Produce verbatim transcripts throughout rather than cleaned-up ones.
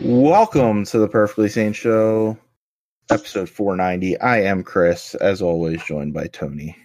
Welcome to the Perfectly Sane Show, episode four ninety. I am Chris, as always, joined by Tony.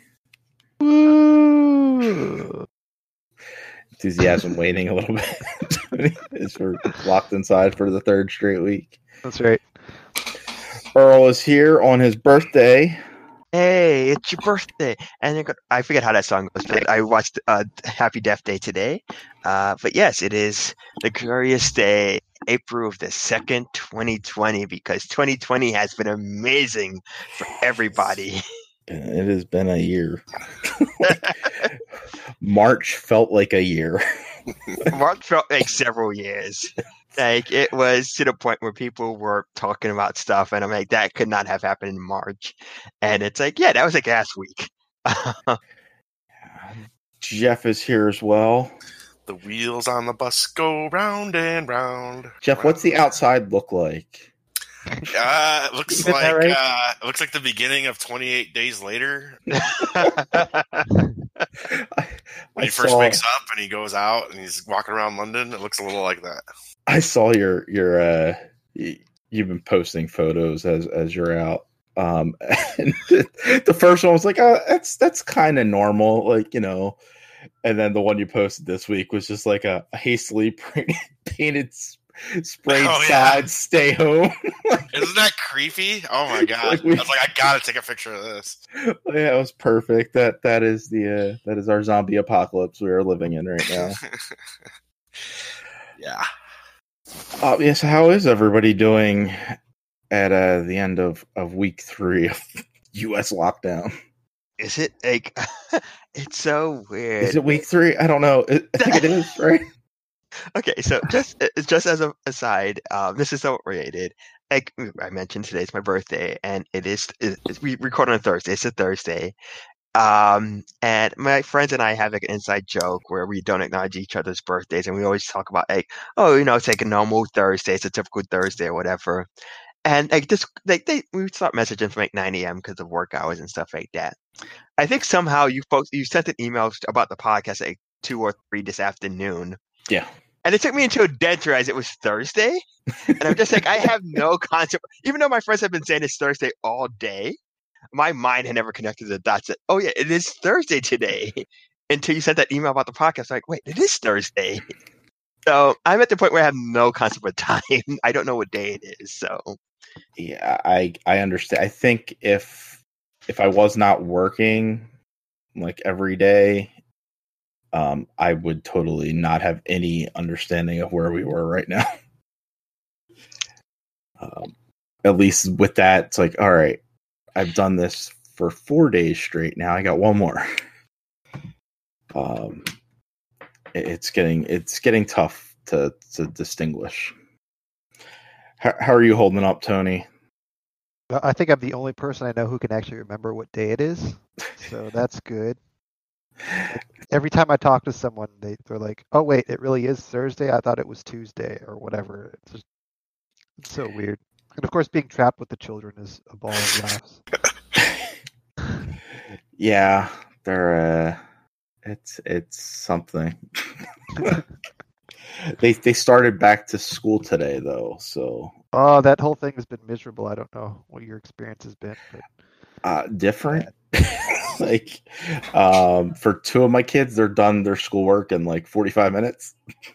Woo. Enthusiasm waning a little bit. Tony is for locked inside for the third straight week. That's right. Earl is here on his birthday. Hey, it's your birthday. And you're gonna, I forget how that song goes, but I watched uh, Happy Death Day today. Uh, but yes, it is the glorious day, April of the second, twenty twenty, because twenty twenty has been amazing for everybody. It has been a year. March felt like a year. March felt like several years. Like, it was to the point where people were talking about stuff, and I'm like, that could not have happened in March. And it's like, yeah, that was like last week. Jeff is here as well. The wheels on the bus go round and round. Jeff, round. what's the outside look like? Uh, it looks Isn't like that right? uh, it looks like the beginning of twenty-eight Days Later. I, When I he first saw, wakes up and he goes out and he's walking around London, it looks a little like that. I saw your your uh, y- you've been posting photos as as you're out. Um, and the, the first one was like, oh, that's that's kind of normal, like, you know. And then the one you posted this week was just like a, a hastily painted, painted sprayed Oh, yeah. sides, stay home. Isn't that creepy? Oh my god! Like we- I was like, I gotta take a picture of this. Yeah, it was perfect. That that is the uh, that is our zombie apocalypse we are living in right now. Yeah. Uh, yes, how is everybody doing at uh, the end of, of week three of U S lockdown? Is it like, it's so weird. Is it week three? I don't know. I I think it is, right? Okay, so just uh, just as an aside, um, this is somewhat related. Like I mentioned, today's my birthday, and it is it, it's- we record on a Thursday. It's a Thursday, um, and my friends and I have like an inside joke where we don't acknowledge each other's birthdays, and we always talk about like, oh, you know, it's like a normal Thursday, it's a typical Thursday or whatever. And like this, like they we start messaging from like nine a.m. because of work hours and stuff like that. I think somehow you folks you sent an email about the podcast at like two or three this afternoon. Yeah. And it took me until then to realize it was Thursday. And I'm just like, I have no concept. Even though my friends have been saying it's Thursday all day, my mind had never connected the dots that, oh, yeah, it is Thursday today. Until you sent that email about the podcast. I'm like, wait, it is Thursday. So I'm at the point where I have no concept of time. I don't know what day it is. So Yeah, I I understand. I think if if I was not working like every day, um, I would totally not have any understanding of where we were right now. Um, at least with that, it's like, all right, I've done this for four days straight. Now I got one more. Um, it- it's getting it's getting tough to to distinguish. How, how are you holding up, Tony? Well, I think I'm the only person I know who can actually remember what day it is, so that's good. Every time I talk to someone, they they're like, "Oh wait, it really is Thursday. I thought it was Tuesday or whatever." It's just it's so weird. And of course, being trapped with the children is a ball of laughs. Yeah, they're uh it's it's something. they they started back to school today though, so Oh, that whole thing has been miserable. I don't know what your experience has been, but uh different. Like um for two of my kids, they're done their schoolwork in like forty-five minutes.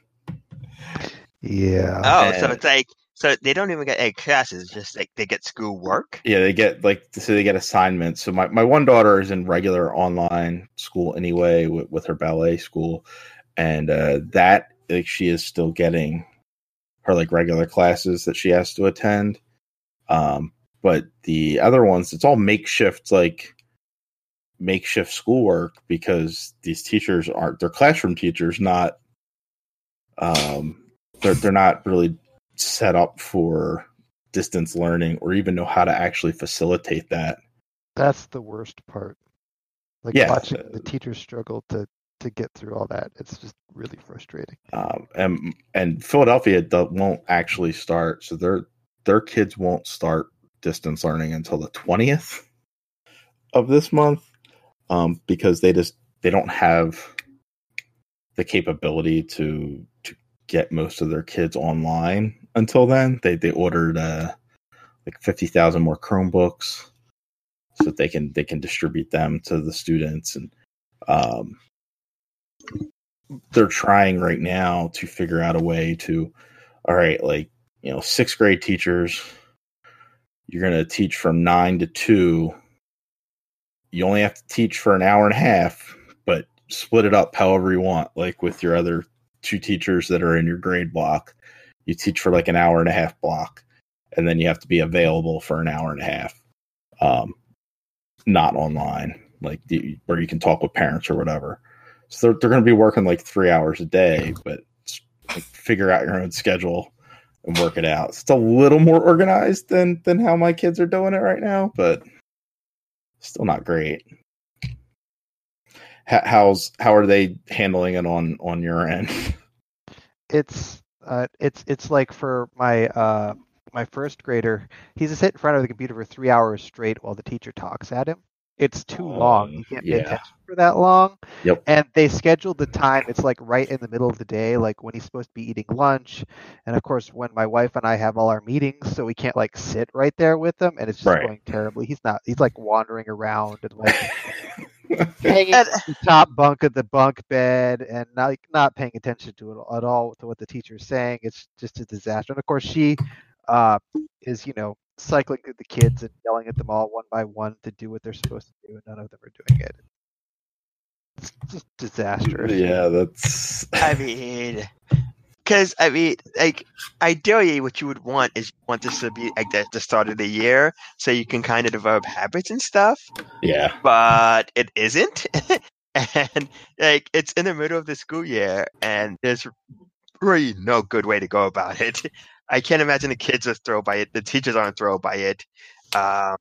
yeah. oh, so And- it's like so they don't even get egg classes, it's just like they get school work. Yeah, they get like so they get assignments. So my, my one daughter is in regular online school anyway with, with her ballet school, and uh, that like she is still getting her like regular classes that she has to attend. Um, but the other ones, it's all makeshift like makeshift schoolwork because these teachers aren't they're classroom teachers, not um they're they're not really set up for distance learning or even know how to actually facilitate that. That's the worst part. Like Yeah. watching the teachers struggle to to get through all that. It's just really frustrating. Um, and and Philadelphia do- won't actually start, so their their kids won't start distance learning until the twentieth of this month, um, because they just they don't have the capability to to get most of their kids online until then. They they ordered uh, like fifty thousand more Chromebooks so that they can they can distribute them to the students, and um, they're trying right now to figure out a way to, all right, like, you know, sixth grade teachers, you're going to teach from nine to two. You only have to teach for an hour and a half, but split it up however you want, like with your other two teachers that are in your grade block. You teach for like an hour and a half block, and then you have to be available for an hour and a half, um, not online, like the, where you can talk with parents or whatever. So they're, they're going to be working like three hours a day, but like, figure out your own schedule and work it out. It's a little more organized than than how my kids are doing it right now, but still not great. How's how are they handling it on on your end? It's uh, it's it's like for my uh, my first grader, he's to sit in front of the computer for three hours straight while the teacher talks at him. It's too um, long. You can't pay yeah. attention for that long. Yep. And they scheduled the time. It's like right in the middle of the day, like when he's supposed to be eating lunch. And of course, when my wife and I have all our meetings, so we can't like sit right there with them, and it's just right. going terribly. He's not. He's like wandering around and like hanging at the top bunk of the bunk bed and not like, not paying attention to it at all to what the teacher's saying. It's just a disaster. And of course, she uh, is, you know, cycling through the kids and yelling at them all one by one to do what they're supposed to do, and none of them are doing it. It's just disastrous. Yeah, that's. I mean, because I mean, like, ideally, what you would want is you want this to be like at the start of the year, so you can kind of develop habits and stuff. Yeah, but it isn't, and like it's in the middle of the school year, and there's really no good way to go about it. I can't imagine the kids are thrilled by it. The teachers aren't thrilled by it. Um,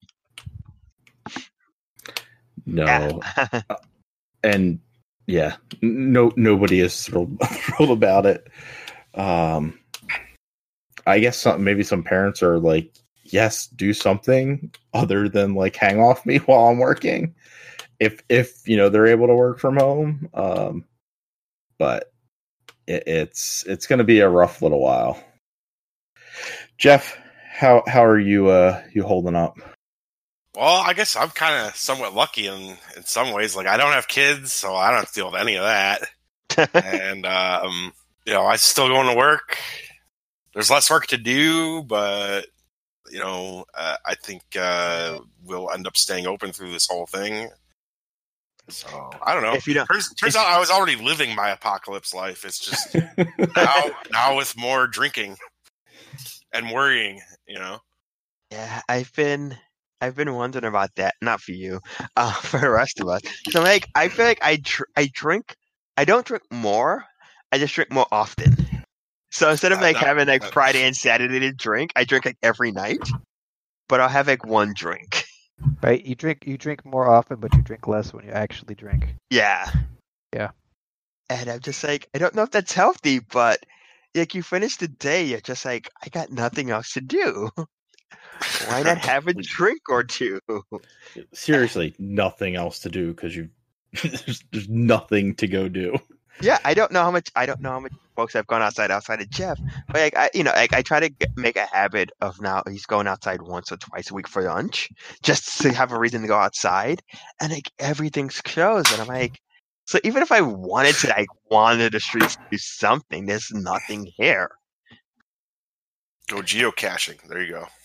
no, yeah. and yeah, no, nobody is thrilled, thrilled about it. Um, I guess some, maybe some parents are like, yes, do something other than like hang off me while I'm working. If if you know they're able to work from home, um, but it, it's it's going to be a rough little while. Jeff, how how are you uh you holding up? Well, I guess I'm kind of somewhat lucky in in some ways. Like I don't have kids, so I don't have to deal with any of that. and um, you know, I still going to work. There's less work to do, but you know, uh, I think uh, we'll end up staying open through this whole thing. So I don't know. If you don't, turns turns out I was already living my apocalypse life. It's just now now with more drinking and worrying, you know. Yeah, I've been I've been wondering about that. Not for you, uh, for the rest of us. So like, I feel like I dr- I drink. I don't drink more. I just drink more often. So instead of like uh, having like uh, Friday and Saturday to drink, I drink like every night. But I'll have like one drink. Right, you drink you drink more often, but you drink less when you actually drink. Yeah, yeah. And I'm just like, I don't know if that's healthy, but like you finish the day, you're just like, I got nothing else to do. Why not have a drink or two? Seriously, nothing else to do because you there's, there's nothing to go do. Yeah, I don't know how much I don't know how much folks have gone outside outside of Jeff, but like I, you know, like I try to get, make a habit of now he's going outside once or twice a week for lunch, just to have a reason to go outside, and like everything's closed, and I'm like, so even if I wanted to like wander the streets to do something, there's nothing here. Go geocaching. There you go.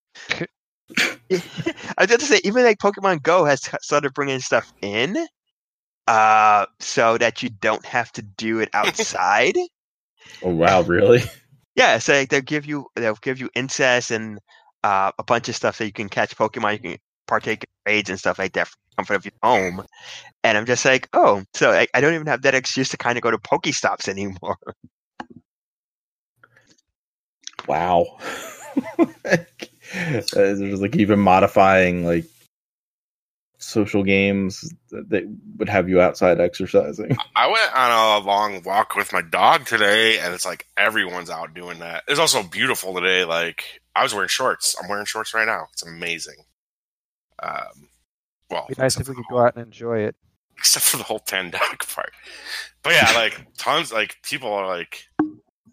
I was going to say, even like Pokemon Go has started bringing stuff in. Uh, so that you don't have to do it outside. Oh wow, really? Yeah, so like, they'll give you they'll give you incest and uh, a bunch of stuff so you can catch Pokemon, you can partake in raids and stuff like that from the comfort of your home. And I'm just like, oh, so like, I don't even have that excuse to kind of go to Pokestops anymore. Wow. There's like even modifying like social games that would have you outside exercising. I went on a long walk with my dog today, and it's like everyone's out doing that. It's also beautiful today. Like I was wearing shorts. I'm wearing shorts right now. It's amazing. Um, well, it'd be nice if we could go out and enjoy it, except for the whole pandemic part. But yeah, like tons. Like people are like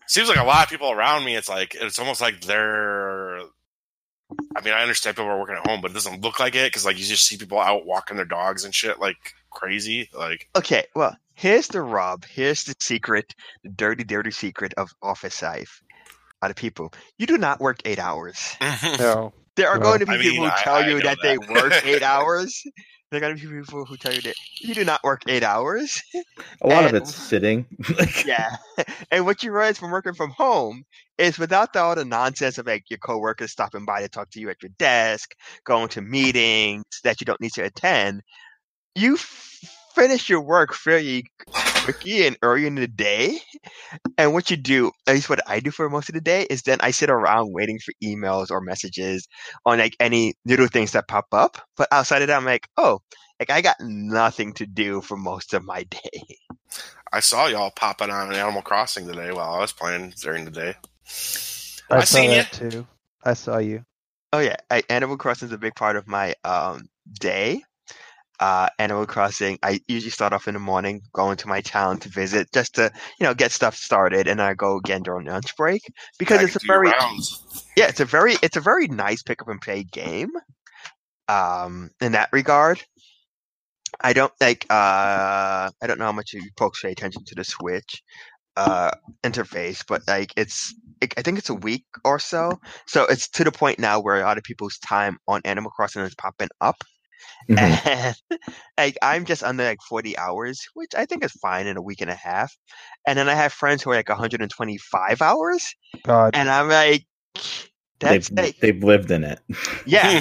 seems like a lot of people around me. It's like it's almost like they're. I mean, I understand people are working at home, but it doesn't look like it because, like, you just see people out walking their dogs and shit like crazy. Like, okay, well, here's the rub. Here's the secret, the dirty, dirty secret of office life. A lot of people, you do not work eight hours. No. There are Well, going to be I people mean, who I- tell I you know that, they that. work eight hours. There are going to be people who tell you that you do not work eight hours. A lot And- of it's sitting. Like, Yeah. And what you realize from working from home is without the, all the nonsense of like your coworkers stopping by to talk to you at your desk, going to meetings that you don't need to attend, you f- finish your work fairly quickly and early in the day. And what you do, at least what I do for most of the day, is then I sit around waiting for emails or messages on like any little things that pop up. But outside of that, I'm like, oh, like I got nothing to do for most of my day. I saw y'all popping on Animal Crossing today while I was playing during the day. I, I saw seen that too. I saw you. Oh yeah, I, Animal Crossing is a big part of my um, day. Uh, Animal Crossing, I usually start off in the morning, going to my town to visit, just to you know get stuff started, and I go again during lunch break because I it's a could do your very rounds. yeah, it's a very it's a very nice pick up and play game. Um, in that regard, I don't like uh, I don't know how much you folks pay attention to the Switch uh interface, but like it's it, I think it's a week or so. So it's to the point now where a lot of people's time on Animal Crossing is popping up. mhm. And like I'm just under like forty hours, which I think is fine in a week and a half. And then I have friends who are like one hundred twenty-five hours, God. and I'm like, that's they've, like, they've lived in it. yeah.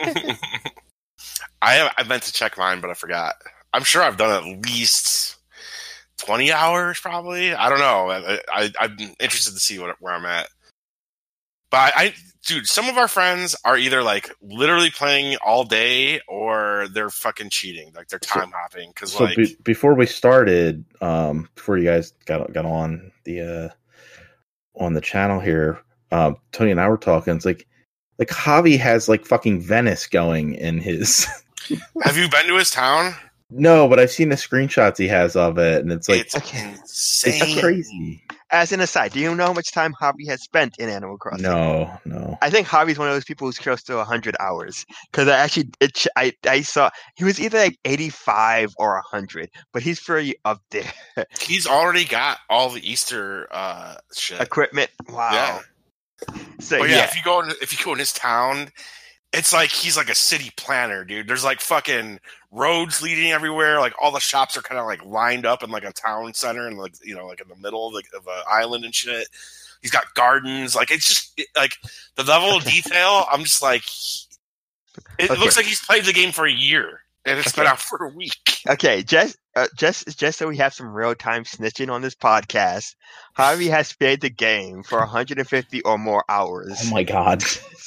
I have, I meant to check mine, but I forgot. I'm sure I've done at least twenty hours, probably. I don't know. I, I, I'm interested to see what, where I'm at. But I, I, dude, some of our friends are either like literally playing all day or they're fucking cheating, like they're time hopping. Because So like, be, before we started, um, before you guys got got on the uh, on the channel here, um, Tony and I were talking. It's like like Javi has like fucking Venice going in his. have you been to his town? No, but I've seen the screenshots he has of it, and it's like It's Okay. insane. it's crazy. As an aside, do you know how much time Javi has spent in Animal Crossing? No, no. I think Javi's one of those people who's close to one hundred hours because I actually it, ch- I I saw he was either like eighty-five or one hundred, but he's pretty up there. He's already got all the Easter uh, shit. Equipment, wow. Yeah. So But yeah, yeah, if you go in, if you go in his town, it's like he's like a city planner, dude. There's like fucking roads leading everywhere. Like all the shops are kind of like lined up in like a town center and like you know like in the middle of, like, of an island and shit. He's got gardens. Like it's just it, like the level of detail. I'm just like, it Okay. looks like he's played the game for a year and it's been Okay. out for a week. okay, just uh, just just so we have some real time snitching on this podcast, Javi has played the game for one hundred fifty or more hours. Oh my god.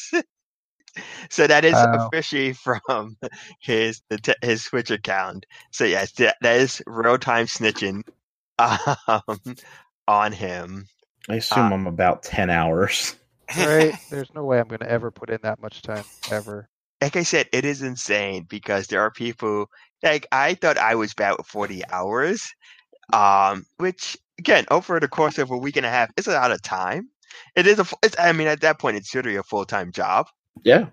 So that is Wow. officially from his the t- his Switch account. So yes, that, that is real time snitching um, on him. I assume Uh, I'm about ten hours. Right? There's no way I'm going to ever put in that much time ever. Like I said, it is insane because there are people like I thought I was bad with forty hours, um, which again over the course of a week and a half is a lot of time. It is a. fu- It's, I mean, at that point, it's literally a full time job. Yeah.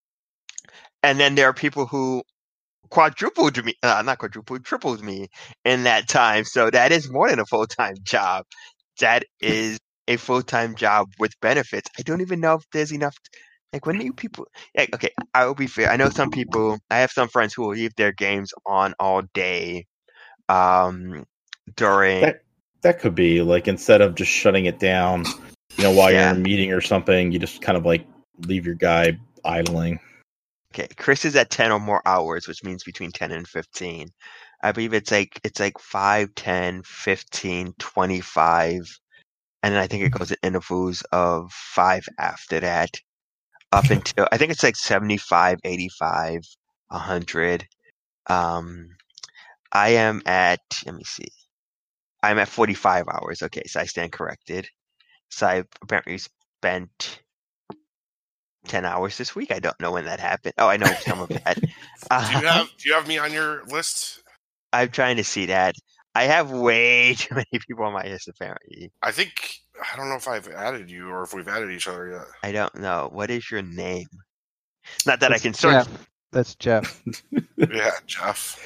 And then there are people who quadrupled me, uh, not quadrupled, tripled me in that time. So that is more than a full time job. That is a full time job with benefits. I don't even know if there's enough. Like, when do you people? Like, okay, I will be fair. I know some people. I have some friends who will leave their games on all day. Um, during That that could be like instead of just shutting it down, you know, while Yeah. you're in a meeting or something, you just kind of like leave your guy idling. Okay, Chris is at ten or more hours, which means between ten and fifteen. I believe it's like it's like five, ten, fifteen, twenty-five, and then I think it goes in intervals of five after that. Up until I think it's like seventy-five, eighty-five, one hundred. Um I am at let me see. I'm at forty-five hours. Okay, so I stand corrected. So I apparently spent ten hours this week. I don't know when that happened. Oh, I know some of that. Do Uh, you have do you have me on your list? I'm trying to see that. I have way too many people on my list, apparently. I think I don't know if I've added you or if we've added each other yet. I don't know. What is your name? Not that That's I can search. Jeff. That's Jeff. Yeah, Jeff.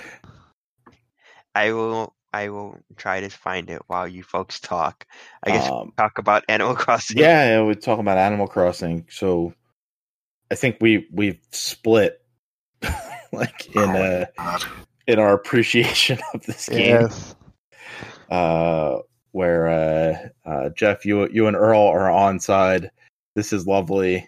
I will. I will try to find it while you folks talk. I guess Um, talk about Animal Crossing. Yeah, yeah, we're talking about Animal Crossing. So I think we we've split like in Oh, uh God. in our appreciation of this game. Yes. Uh, where uh, uh, Jeff, you you and Earl are on side. This is lovely.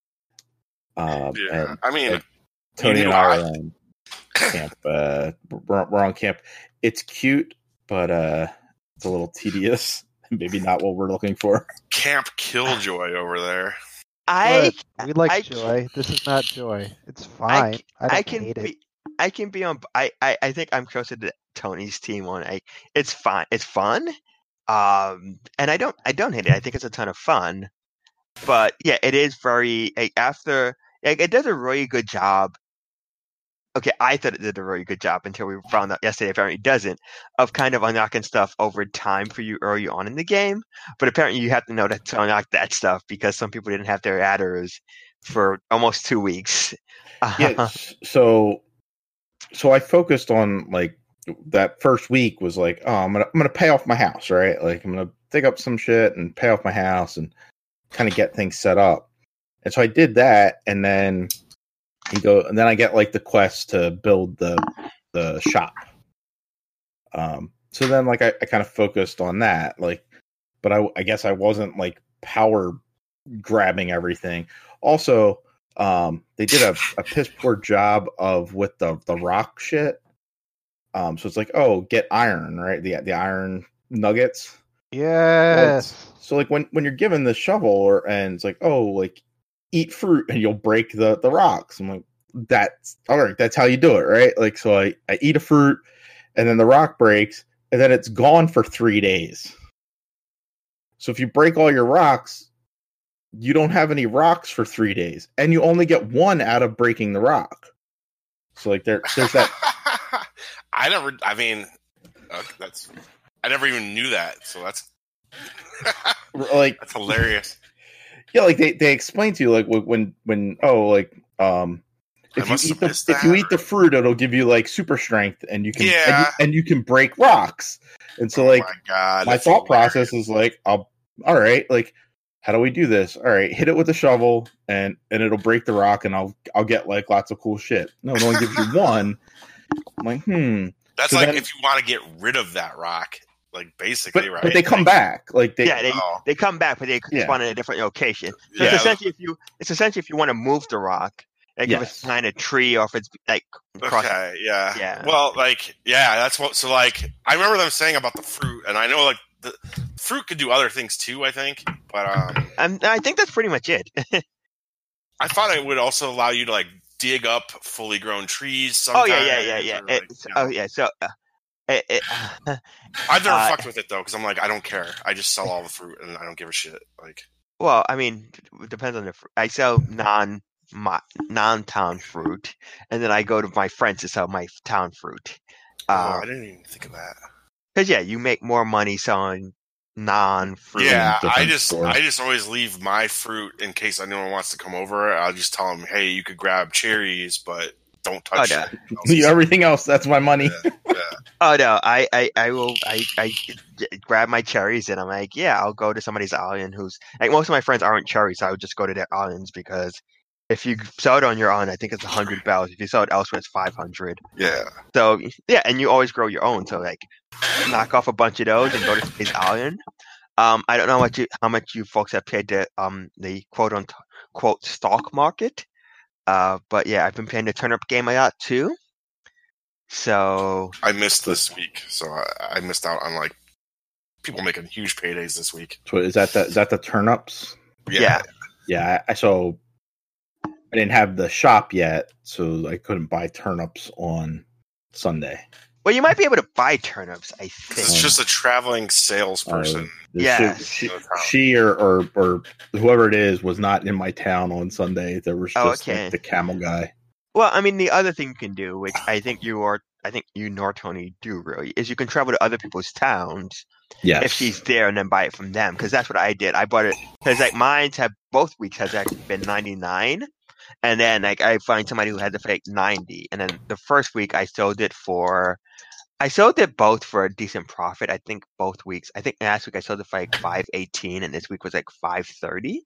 Um, Yeah, and, I mean, and Tony you and know, I I- are on camp. Uh, we're, we're on camp. It's cute, but uh, it's a little tedious. Maybe not what we're looking for. Camp Killjoy over there. I But we like I- Joy. This is not Joy. It's fine. I, don't I can hate it. be I can be on. I, I, I think I'm closer to Tony's team on. I it's fun. It's fun. Um, and I don't I don't hate it. I think it's a ton of fun. But yeah, it is very like, after like, it does a really good job. Okay, I thought it did a really good job until we found out yesterday. Apparently, it doesn't of kind of unlocking stuff over time for you early on in the game. But apparently, you have to know that to unlock that stuff because some people didn't have their adders for almost two weeks. Yeah. s- So, so I focused on like that first week was like, oh, I'm gonna I'm gonna pay off my house, right? Like I'm gonna dig up some shit and pay off my house and kind of get things set up. And so I did that, and then you go, and then I get like the quest to build the the shop. Um. So then, like, I, I kind of focused on that, like, but I I guess I wasn't like power grabbing everything. Also, um, they did a, a piss poor job of with the the rock shit. Um, so it's like, oh, get iron, right? The the iron nuggets. Yes. So like when, when you're given the shovel or and it's like, oh, like eat fruit and you'll break the, the rocks. I'm like, that's all right, that's how you do it, right? Like so I, I eat a fruit and then the rock breaks and then it's gone for three days. So if you break all your rocks, you don't have any rocks for three days. And you only get one out of breaking the rock. So like there there's that I never. I mean, uh, that's. I never even knew that. So that's. like That's hilarious. yeah, like they, they explain to you like when when oh like um I if you must eat have the missed if you that, eat the or- fruit, it'll give you like super strength and you can and, you, Yeah. and you can break rocks. And so Oh like my god, my that's thought hilarious. process is like, I'll all right, like how do we do this? All right, hit it with a shovel and and it'll break the rock and I'll I'll get like lots of cool shit. No, it only gives you one. I'm like, hmm. That's So like then- if you want to get rid of that rock, like But, basically, right? but they come Like, back. Like they yeah, they, oh. they come back, but they Yeah. spawn in a different location. So Yeah. it's essentially if you it's essentially if you want to move the rock, like if it's Yes. behind a tree or if it's like across. Okay, yeah. Yeah. Well, like, yeah, that's what. So, like, I remember them saying about the fruit, and I know, like, the fruit could do other things too. I think, but um, Um, I think that's pretty much it. I thought it would also allow you to like dig up fully grown trees. Oh Sometimes, yeah, yeah, yeah, yeah. or, like, It's, you know. oh yeah. So, uh, it, it, I've never uh, fucked with it though because I'm like, I don't care. I just sell all the fruit and I don't give a shit. Like, well, I mean, it depends on the. Fr- I sell non my, non-town fruit, and then I go to my friends to sell my town fruit. oh, Uh, I didn't even think of that. Because yeah, you make more money selling non-fruit. Yeah, I different just store. I just always leave my fruit in case anyone wants to come over. I'll just tell them, hey, you could grab cherries, but don't touch Oh, no. anything else." everything else, that's my money. Yeah, yeah. Oh no, I, I, I will I, I g- grab my cherries and I'm like, yeah, I'll go to somebody's island who's like most of my friends aren't cherries, so I would just go to their islands because if you sell it on your own, I think it's a hundred bells. If you sell it elsewhere, it's five hundred. Yeah. So yeah, and you always grow your own. So like, knock off a bunch of those and go to somebody's island. Um, I don't know what you how much you folks have paid the um the quote unquote stock market. Uh, but yeah, I've been playing the turnip game a lot too. So I missed this week, so I, I missed out on like people making huge paydays this week. So is that the is that the turnips? yeah, Yeah, I, so I didn't have the shop yet, so I couldn't buy turnips on Sunday. well, you might be able to buy turnips. I 'Cause think. it's just a traveling salesperson. Yes. she, she, she or, or or whoever it is was not in my town on Sunday. There was Oh, just like, okay. the camel guy. Well, I mean, the other thing you can do, which I think you are, I think you nor Tony do really, is you can travel to other people's towns Yes. if she's there, and then buy it from them, because that's what I did. I bought it because like mine's have both weeks has actually been ninety-nine, and then like I find somebody who had it for like ninety, and then the first week I sold it for. I sold it both for a decent profit. I think both weeks. I think last week I sold it for like five eighteen, and this week was like five thirty.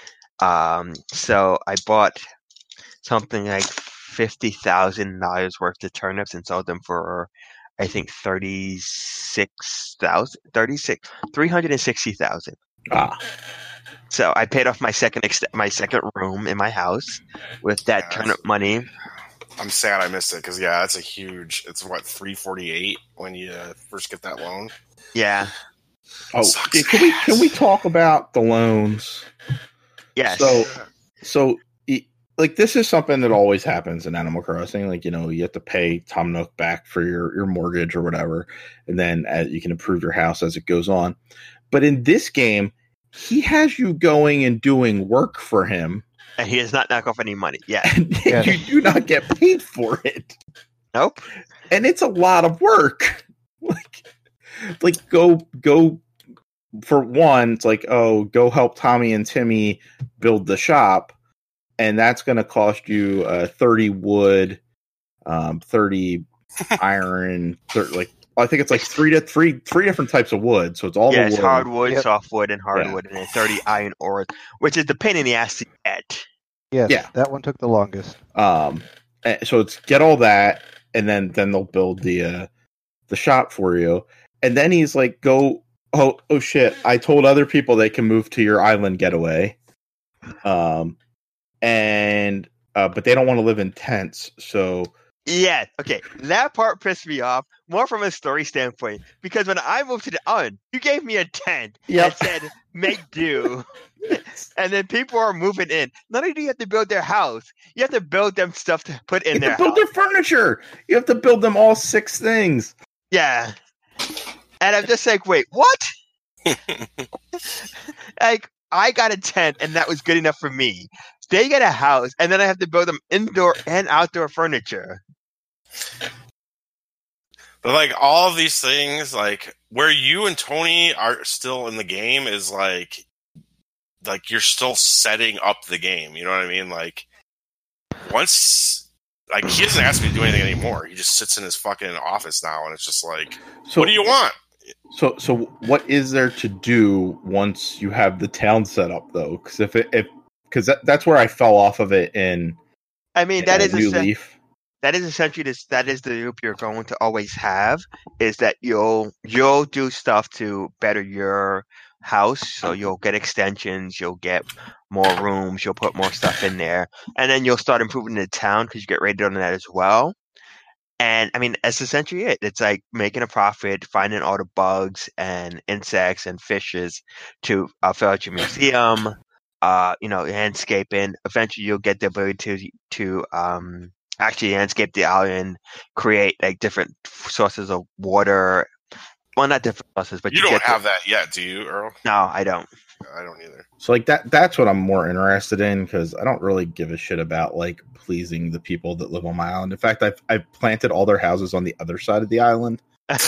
Um, so I bought something like fifty thousand dollars worth of turnips and sold them for, I think thirty six thousand, thirty six, three hundred and sixty thousand. Ah. So I paid off my second ex- my second room in my house with that Yeah, turnip money. I'm sad I missed it because yeah, that's a huge. It's what three forty eight when you uh, first get that loan. Yeah. Oh, Sucks yeah, can we ass. can we talk about the loans? Yes. So, so e- like this is something that always happens in Animal Crossing. Like, you know, you have to pay Tom Nook back for your, your mortgage or whatever, and then uh, you can improve your house as it goes on. But in this game, he has you going and doing work for him, and he does not knock off any money. Yeah. and Yeah. you do not get paid for it. Nope. And it's a lot of work. like, like go go. For one, it's like, oh, go help Tommy and Timmy build the shop, and that's going to cost you uh, thirty wood, um, thirty iron, thirty, like I think it's like three to three three different types of wood. So it's all Yes, the wood. hardwood, Yep. softwood, and hardwood, and then thirty iron ores, which is the pain in the ass to get. Yes, Yeah. that one took the longest. Um, and so it's get all that, and then then they'll build the uh, the shop for you, and then he's like, go. Oh, oh shit! I told other people they can move to your island getaway, um, and uh, but they don't want to live in tents. So Yeah, okay. That part pissed me off more from a story standpoint because when I moved to the island, you gave me a tent Yep. and said make do, and then people are moving in. Not only do you have to build their house, you have to build them stuff to put in you their have to build house. their furniture. You have to build them all six things. Yeah, and I'm just like, wait, what? Like, I got a tent, and that was good enough for me. They get a house, and then I have to build them indoor and outdoor furniture. But like all of these things, like where you and Tony are still in the game is like, like you're still setting up the game. You know what I mean? Like once, like he doesn't ask me to do anything anymore. He just sits in his fucking office now, and it's just like, So what do you want? So, so what is there to do once you have the town set up, though? Because if it, if because that, that's where I fell off of it in. I mean, that uh, is New essen- Leaf. that is essentially this. That is the loop you're going to always have. Is that you'll you'll do stuff to better your house. So you'll get extensions, you'll get more rooms, you'll put more stuff in there, and then you'll start improving the town because you get rated on that as well. And I mean, that's essentially it. It's like making a profit, finding all the bugs and insects and fishes to uh, fill out your museum. Uh, you know, landscaping. Eventually, you'll get the ability to to um actually landscape the island, create like different sources of water. Well, not different sources, but You you, don't get have the, that yet, do you, Earl? No, I don't. I don't either. So, like that, that's what I'm more interested in because I don't really give a shit about like pleasing the people that live on my island. In fact, I've I've planted all their houses on the other side of the island.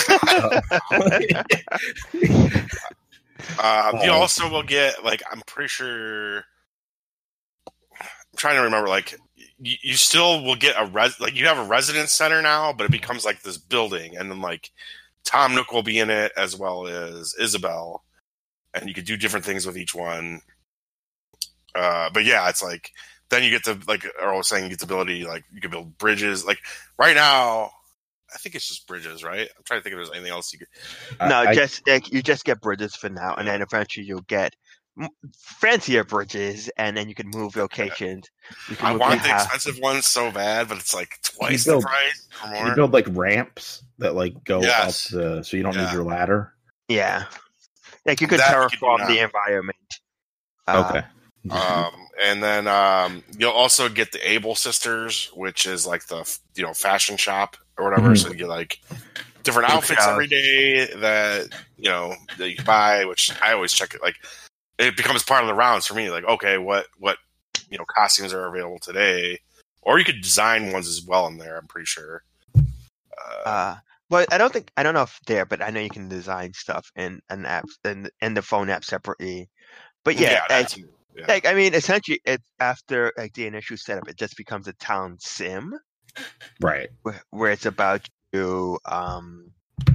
Um, you Oh. also will get like I'm pretty sure. I'm trying to remember. Like you, you still will get a res like you have a residence center now, but it becomes like this building, and then like Tom Nook will be in it as well as Isabel, and you could do different things with each one. Uh, but yeah, it's like then you get to like Earl was saying, you get the ability like you can build bridges. Like right now, I think it's just bridges, right? I'm trying to think if there's anything else you could. No, I, just like you just get bridges for now, and then eventually you'll get m- fancier bridges, and then you can move locations. You can I move want your the house. expensive ones so bad, but it's like twice build- the price or you more. build like ramps that like go Yes. up the, so you don't Yeah. need your ladder. Yeah, like you could That you could do terraform now. the environment. Uh, Okay. Um, and then um, you'll also get the Able Sisters, which is like the you know fashion shop or whatever. Mhm. So you get like different Big outfits house. every day that you know that you can buy. Which I always check it. Like it becomes part of the rounds for me. Like okay, what what you know costumes are available today, or you could design ones as well in there. I'm pretty sure. Uh, Uh, But I don't think I don't know if there, but I know you can design stuff in an app in in the phone app separately. But yeah, Yeah, like, that's yeah. like I mean, essentially, it after like the initial setup, it just becomes a town sim Right. where, where it's about you. Um,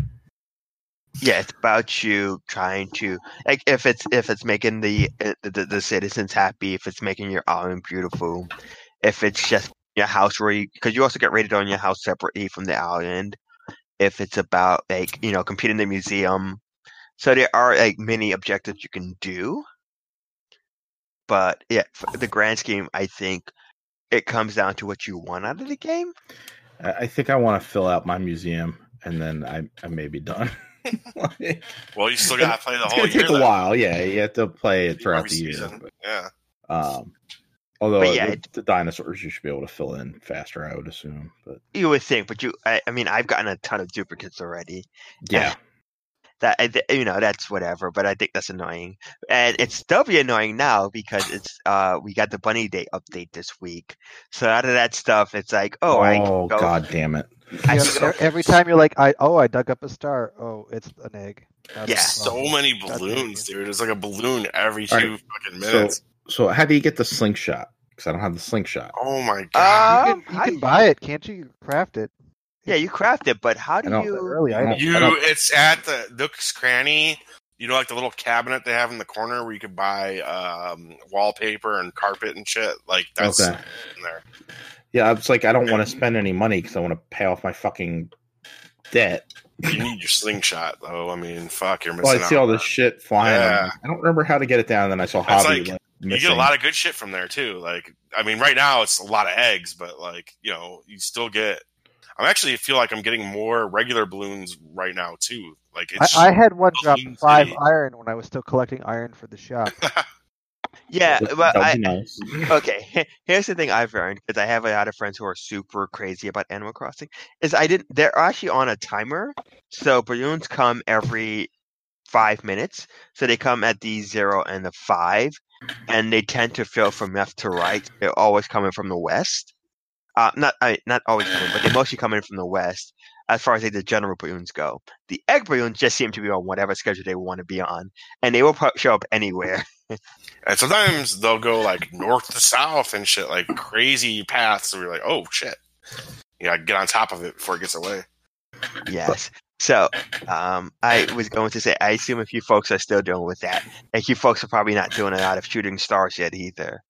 yeah, it's about you trying to like if it's if it's making the uh, the, the citizens happy, if it's making your island beautiful, if it's just your house where you because you also get rated on your house separately from the island. If it's about like you know competing in the museum, so there are like many objectives you can do. But yeah, for the grand scheme, I think it comes down to what you want out of the game. I I think I want to fill out my museum, and then I I may be done. Like, Well, you still gotta play the it's whole gonna year. take a then. while. Yeah, you have to play it throughout Every the year. season. But, Yeah. um, although But yeah, with it- the dinosaurs, you should be able to fill in faster, I would assume. But You would think, but you, I, I mean, I've gotten a ton of duplicates already. yeah, That I thi- you know, that's whatever. But I think that's annoying, and it's doubly annoying now because it's uh we got the Bunny Day update this week. So out of that stuff, it's like, oh, oh, I can go, god damn it! I Yeah, can go e- every time you're like, I oh, I dug up a star. Oh, it's an egg. That's Yeah. the So problem. many God damn balloons, you. dude. It's like a balloon every All two right, fucking So, minutes. so how do you get the slingshot? Because I don't have the slingshot. Oh my Uh, god. You can, you how can you- buy it, can't you? You can craft it. yeah, you craft it, but how do I don't- you? Early I don't- item. You, I don't- it's at the Nook's Cranny. You know, like the little cabinet they have in the corner where you could buy um, wallpaper and carpet and shit. Like that's Okay. in there. Yeah, it's like I don't want to spend any money because I want to pay off my fucking debt. You need your slingshot, though. I mean, fuck, you're Well, missing I see out. all this shit flying. I'm Yeah. like, I don't remember how to get it down. Then I saw That's Hobby like- like, You missing. get a lot of good shit from there too. Like, I mean, right now it's a lot of eggs, but like, you know, you still get. I actually feel like I'm getting more regular balloons right now too. Like, it's I, I had one drop Balloon five City. iron when I was still collecting iron for the shop. Yeah, That- but that'd I, be nice. okay, here's the thing I've learned because I have a lot of friends who are super crazy about Animal Crossing. Is I didn't. They're actually on a timer, so balloons come every five minutes. So they come at the zero and the five, and they tend to fill from left to right. They're always coming from the west. Uh, not I, not always coming, but they mostly come in from the west. As far as like the general balloons go, the egg balloons just seem to be on whatever schedule they want to be on, and they will pro- show up anywhere. And sometimes they'll go like north to south and shit, like crazy paths. So we're like, oh shit, yeah, get on top of it before it gets away. Yes. So, um, I was going to say, I assume if you folks are still dealing with that, like you folks are probably not doing a lot of shooting stars yet either.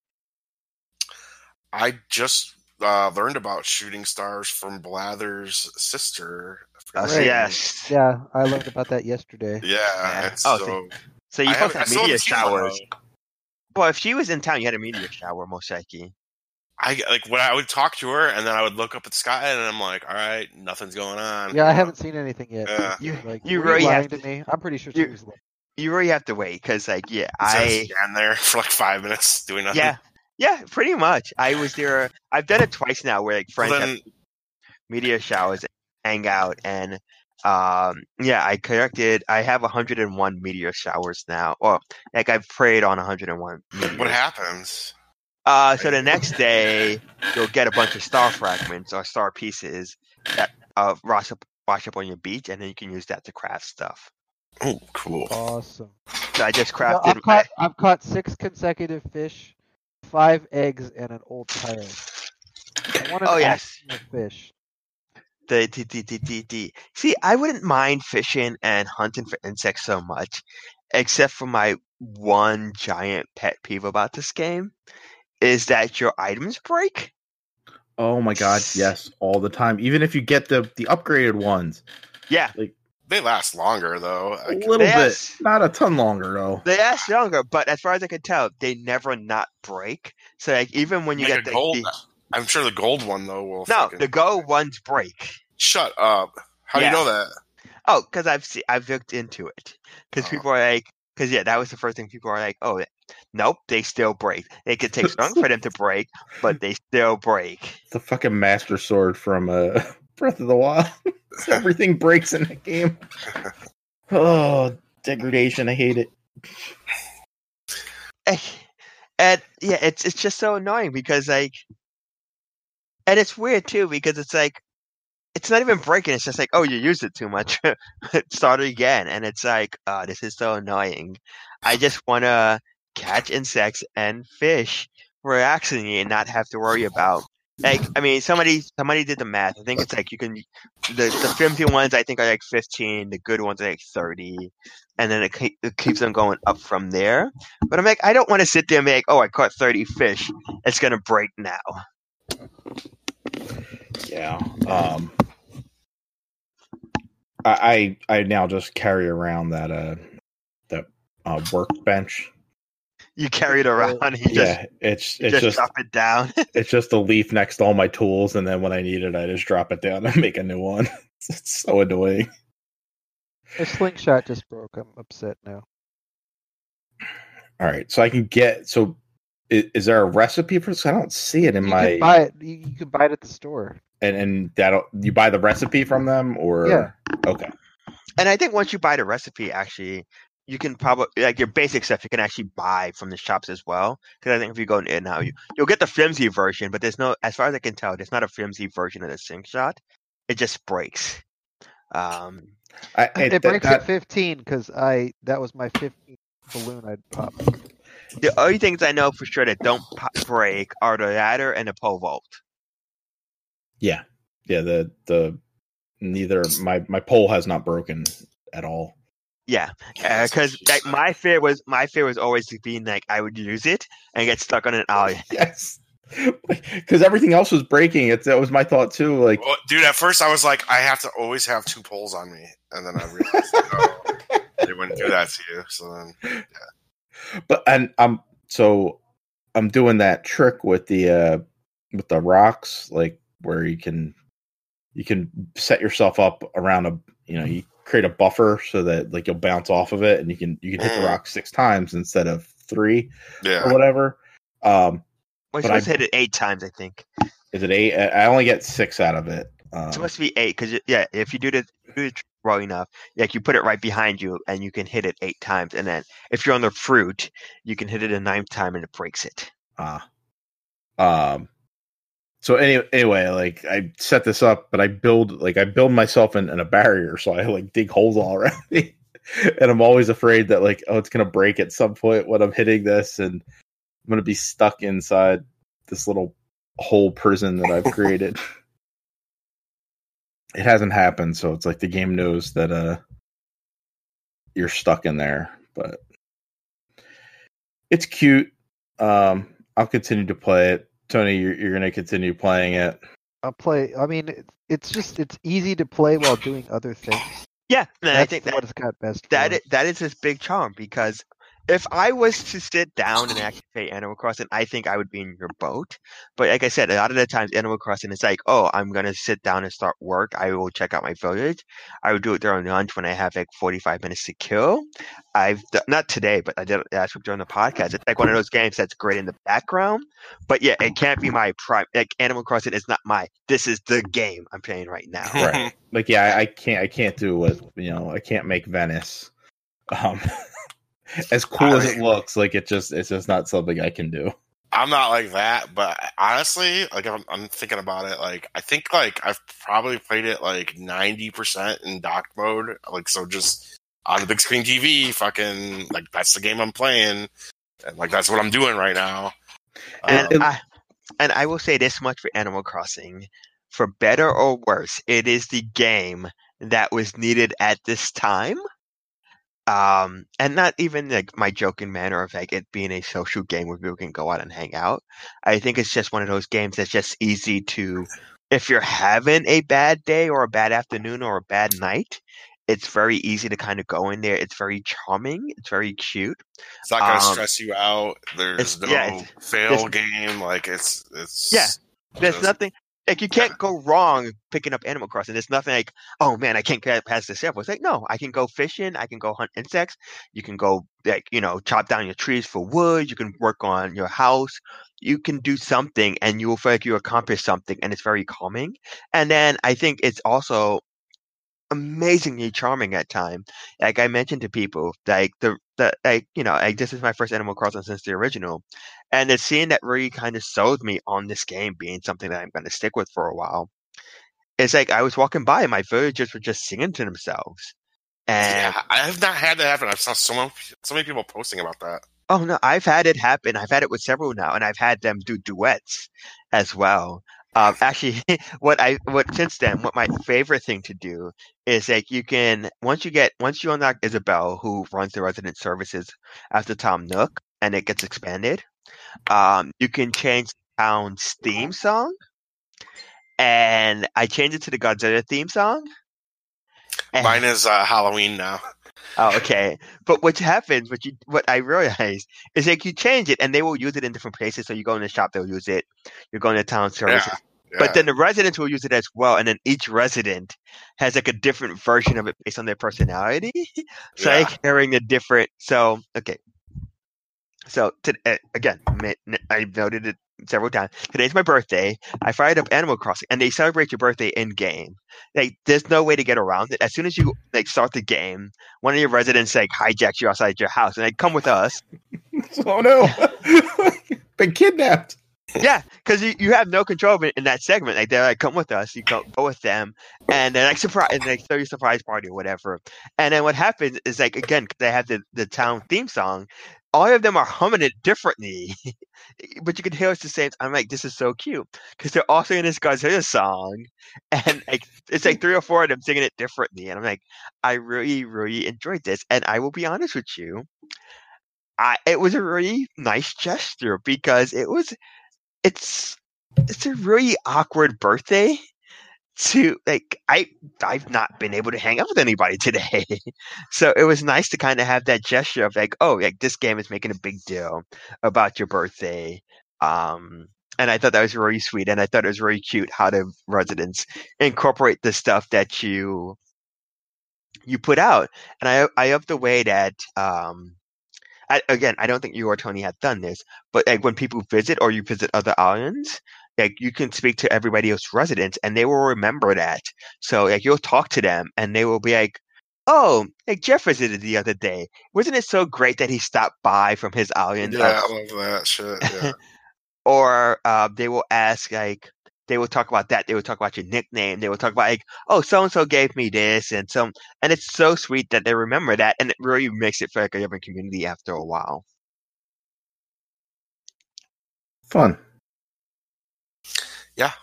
I just uh, learned about shooting stars from Blather's sister. Uh, so Right. yes. Yeah, I learned about that yesterday. Yeah. Yeah. and Oh, so So you I folks haven't- I have still meteor haven't seen one, showers. though. Well, if she was in town, you had a meteor shower, most likely. I like when I would talk to her, and then I would look up at the sky, and I'm like, all right, nothing's going on. Yeah, I haven't seen anything yet. Yeah. You- like, you were really lying have to to- me. I'm pretty sure she you- was lying. You really have to wait, because, like, yeah, Instead of I. stand there for like five minutes doing nothing. Yeah. Yeah, pretty much. I was there. I've done it twice now where, like, friends Well, have then, meteor showers, hang out, and um yeah, I collected I have one hundred one meteor showers now. Well, like I've prayed on one hundred one meteors. what happens? Uh so the next day you'll get a bunch of star fragments or star pieces that uh wash up wash up on your beach, and then you can use that to craft stuff. Oh, cool. Awesome. So I just So crafted I've my, caught I've caught six consecutive fish, five eggs, and an old tire. I want an Oh, yes. axe of fish. the, the, the, the, the, the see, I wouldn't mind fishing and hunting for insects so much, except for my one giant pet peeve about this game is that your items break. Oh my god, yes, all the time. Even if you get the the upgraded ones, Yeah, They last longer though. a Like, little Yes. bit, not a ton longer though. they last longer, but as far as I can tell, they never not break. So like even when you like get a the, gold. the I'm sure the gold one though will. no, fucking- the gold ones break. Shut up. How Yeah. do you know that? Oh, because I've see, I've looked into it. Because Oh. people are like, because yeah, that was the first thing people are like, oh, nope, they still break. It could take long for them to break, but they still break. The fucking Master Sword from uh, Breath of the Wild. Everything breaks in that game. Oh, degradation! I hate it. Eh, And yeah, it's it's just so annoying because like, and it's weird too because it's like, it's not even breaking. It's just like, oh, you used it too much. Start it again, and it's like, oh, this is so annoying. I just want to catch insects and fish relaxingly and not have to worry about. Like, I mean, somebody somebody did the math. I think it's like you can the the flimsy ones. I think are like fifteen. The good ones are like thirty, and then it, ke- it keeps them going up from there. But I'm like, I don't want to sit there and be like, oh, I caught thirty fish. It's gonna break now. Yeah. Um. I I I now just carry around that uh that uh, workbench. You carry it around. And you Yeah, just it's you it's just, just drop it down. it's just a leaf next to all my tools, and then when I need it, I just drop it down and make a new one. It's so annoying. My slingshot just broke. I'm upset now. All right, so I can get. So, is, is there a recipe for this? I don't see it in You my. can buy it. You, you can buy it at the store. And and that you buy the recipe from them, or Yeah. Okay. And I think once you buy the recipe, actually, you can probably like your basic stuff you can actually buy from the shops as well. Because I think if you go in now, you you'll get the flimsy version, but there's no, as far as I can tell, there's not a flimsy version of the slingshot. It just breaks. Um, I, It, it, breaks that, at fifteen because I that was my fifteenth balloon I'd popped. the only things I know for sure that don't pop, break are the ladder and the pole vault. Yeah, yeah. The the neither my my pole has not broken at all. Yeah, because uh, like my fear was my fear was always being like I would use it and get stuck on an alley. Yes, because everything else was breaking. It's that was my thought too. Like, well, dude, at first I was like, I have to always have two poles on me, and then I realized no, they wouldn't do that to you. So then, yeah. But and I'm so I'm doing that trick with the uh with the rocks, like where you can you can set yourself up around a you know you create a buffer so that like you'll bounce off of it and you can you can hit Mm. the rock six times instead of three Yeah. or whatever. Um, Well, you're But supposed I- to hit it eight times, I think. is it eight? I I only get six out of it. Um, It's supposed to be eight because yeah, if you do the do it well enough, like you put it right behind you and you can hit it eight times, and then if you're on the fruit, you can hit it a ninth time and it breaks it. Ah. Um. So any, anyway, like I set this up, but I build like I build myself in, in a barrier, so I like dig holes all around me, and I'm always afraid that like oh it's gonna break at some point when I'm hitting this, and I'm gonna be stuck inside this little hole prison that I've created. It hasn't happened, so it's like the game knows that uh you're stuck in there, but it's cute. Um, I'll continue to play it. Tony, you're, you're going to continue playing it. I'll play. I mean, it, it's just it's easy to play while doing other things. Yeah, and I That's think what that it's got best. that for. is, that is his big charm because if I was to sit down and actually play Animal Crossing, I think I would be in your boat. But like I said, a lot of the times Animal Crossing is like, oh, I'm gonna sit down and start work. I will check out my village. I would do it during lunch when I have like forty-five minutes to kill. I've d- not today, but I did it last week during the podcast. It's like one of those games that's great in the background, but yeah, it can't be my prime. Like Animal Crossing is not my. This is the game I'm playing right now. Right. Like, yeah, I, I can't, I can't do what, you know, I can't make Venice. Um, as cool as it looks, like it just, it's just not something I can do. I'm not like that, but honestly, like I'm, I'm thinking about it. Like I think like I've probably played it like ninety percent in dock mode. Like so, just on the big screen T V, fucking like that's the game I'm playing, and like that's what I'm doing right now. And Um, I and I will say this much for Animal Crossing, for better or worse, it is the game that was needed at this time. Um, and not even like my joking manner of like it being a social game where people can go out and hang out. I think it's just one of those games that's just easy to, if you're having a bad day or a bad afternoon or a bad night, it's very easy to kind of go in there. It's very charming. It's very cute. it's not gonna um, stress you out. There's it's- no yeah, it's- fail game. Like it's it's Yeah. There's it's- nothing like you can't go wrong picking up Animal Crossing. There's nothing like, oh man, I can't get past this level. It's like, no, I can go fishing, I can go hunt insects, you can go like, you know, chop down your trees for wood, you can work on your house, you can do something and you will feel like you accomplished something and it's very calming. And then I think it's also amazingly charming at time. Like I mentioned to people, like the the like you know, like this is my first Animal Crossing since the original, and the scene that really kind of sold me on this game being something that I'm going to stick with for a while it's like I was walking by and my villagers were just singing to themselves. And yeah, I have not had that happen. I've saw so many, so many people posting about that. oh no, I've had it happen. I've had it with several now, and I've had them do duets as well. Um, actually, what I what since then, what my favorite thing to do is like you can once you get once you unlock Isabel, who runs the resident services after Tom Nook, and it gets expanded. Um, you can change the town's theme song, and I changed it to the Godzilla theme song. And, Mine is uh, Halloween now. oh, okay. But what happens, what you, what I realized is like you change it, and they will use it in different places. So you go in the shop, they'll use it. You're going to town services, Yeah, yeah. but then the residents will use it as well. And then each resident has like a different version of it based on their personality. so Yeah. like hearing the different. So okay. So to, uh, again, I noted it several times. Today's my birthday. I fired up Animal Crossing, and they celebrate your birthday in game. Like, there's no way to get around it. As soon as you like start the game, one of your residents like hijacks you outside your house, and they come with us. Oh no, been kidnapped. Yeah, because you, you have no control of it in that segment. Like they're like, come with us. You go go with them, and then like surprise, and like throw you a surprise party or whatever. And then what happens is like again, 'cause they have the the town theme song. All of them are humming it differently, but you can hear it's the same. I'm like, this is so cute because they're all singing this Godzilla song, and like it's like three or four of them singing it differently. And I'm like, I really, really enjoyed this. And I will be honest with you, I it was a really nice gesture because it was, it's, it's a really awkward birthday. To like, I I've not been able to hang out with anybody today, so it was nice to kind of have that gesture of like, oh, like this game is making a big deal about your birthday, um, and I thought that was really sweet, and I thought it was really cute how the residents incorporate the stuff that you you put out, and I I love the way that um, I, again, I don't think you or Tony have done this, but like when people visit or you visit other islands, like you can speak to everybody else's residents and they will remember that. So like you'll talk to them and they will be like, "Oh, like Jeff visited the other day. Wasn't it so great that he stopped by from his island?" Yeah, I love that shit. Yeah. Or uh, they will ask like. They will talk about that. They will talk about your nickname. They will talk about like, oh, so and so gave me this, and so, and it's so sweet that they remember that, and it really makes it feel like a different community after a while. Fun. Yeah.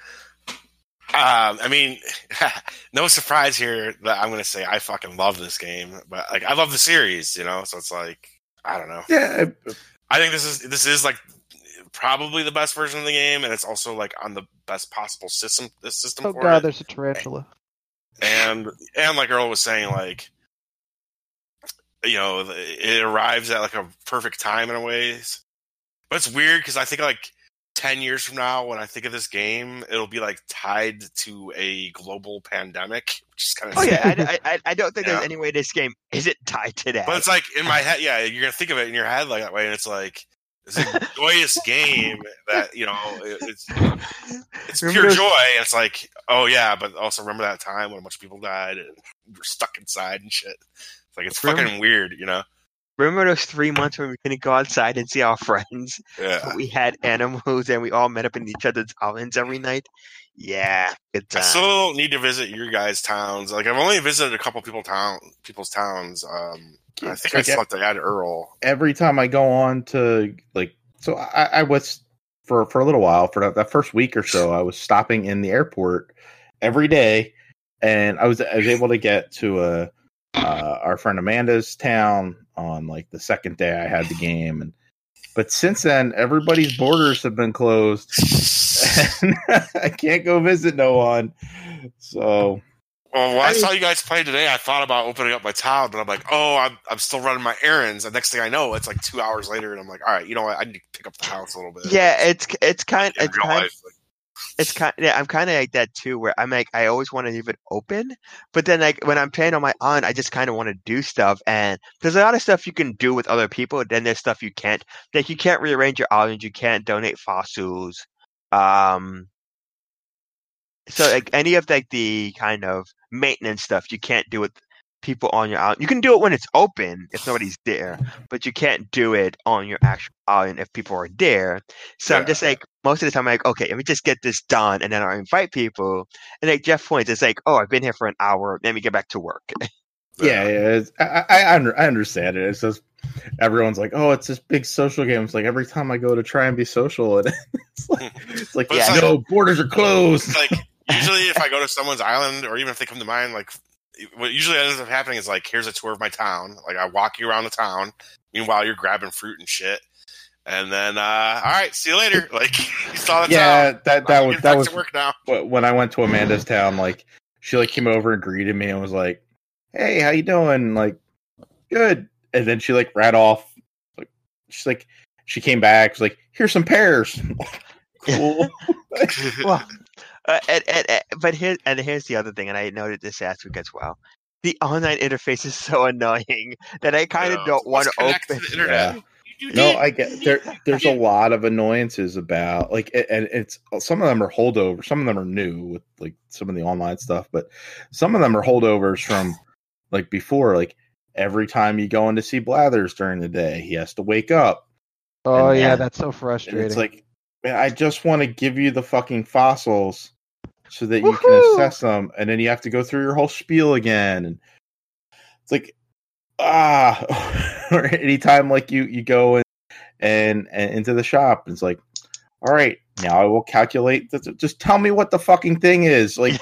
Um, I mean, no surprise here that I'm going to say I fucking love this game, but like I love the series, you know. So it's like I don't know. Yeah, I think this is this is like probably the best version of the game, and it's also like on the best possible system. This system. Oh for god, it. there's a tarantula. And and like Earl was saying, like you know, it arrives at like a perfect time in a ways. But it's weird because I think like ten years from now, when I think of this game, it'll be like tied to a global pandemic, which is kind of. Oh yeah, I, I, I don't think yeah. there's any way this game isn't tied to that. But it's like in my head, yeah, you're gonna think of it in your head like that way, and it's like. It's a joyous game that, you know, it's it's pure joy. And it's like, oh, yeah, but also remember that time when a bunch of people died and we were stuck inside and shit. It's like, it's remember, fucking weird, you know? Remember those three months when we couldn't go outside and see our friends? Yeah. We had animals and we all met up in each other's islands every night. Yeah, good time. I still need to visit your guys' towns. Like, I've only visited a couple people town people's towns. Um, I think I still have to add Earl. Every time I go on to, like, so I, I was, for, for a little while, for that, that first week or so, I was stopping in the airport every day, and I was I was able to get to a, uh, our friend Amanda's town on, like, the second day I had the game. And But since then, everybody's borders have been closed, and I can't go visit no one, so... Well, when I, I saw you guys play today, I thought about opening up my town, but I'm like, oh, I'm I'm still running my errands. And next thing I know, it's like two hours later, and I'm like, all right, you know what? I need to pick up the house a little bit. Yeah, it's it's kind in it's real kind, life, like, it's kind yeah, I'm kind of like that too, where I'm like, I always want to leave it open, but then like when I'm playing on my own, I just kind of want to do stuff, and there's a lot of stuff you can do with other people. Then there's stuff you can't, like you can't rearrange your island, you can't donate fossils, um. So like any of like the kind of maintenance stuff you can't do with people on your island. You can do it when it's open if nobody's there, but you can't do it on your actual island if people are there. So I'm Yeah. just like, most of the time, I'm like, okay, let me just get this done, and then I invite people. And like Jeff points, it's like, oh, I've been here for an hour. Let me get back to work. Yeah, yeah it's, I, I under, I understand it. It's just everyone's like, "Oh, it's this big social game." It's like every time I go to try and be social, and it's like, it's like But it's yeah, like- no, borders are closed. It's like usually if I go to someone's island, or even if they come to mine, like what usually ends up happening is like, here's a tour of my town. Like I walk you around the town. Meanwhile, you're grabbing fruit and shit. And then, uh, all right, see you later. Like you saw the Yeah, town. that I'm that was getting that back was to work now. wh- when I went to Amanda's town. Like she like came over and greeted me and was like, "Hey, how you doing?" Like, good. And then she like ran off. Like she's like, she came back. She's like, "Here's some pears." Cool. Well, uh, and, and, and but here and here's the other thing, and I noted this last week as well. The online interface is so annoying that I kind of Yeah. don't want Let's to connect open. to the internet. Yeah. You No, did. I get there. There's a lot of annoyances about like, a- and it's some of them are holdovers. Some of them are new with like some of the online stuff, but some of them are holdovers from like before. Like every time you go in to see Blathers during the day, he has to wake up. Oh And- yeah, Yeah. that's so And frustrating. it's like, man, I just want to give you the fucking fossils so that you Woohoo! can assess them, and then you have to go through your whole spiel again. And it's like, ah, or anytime like you you go in and, and into the shop, and it's like, all right, now I will calculate. This. Just tell me what the fucking thing is. Like,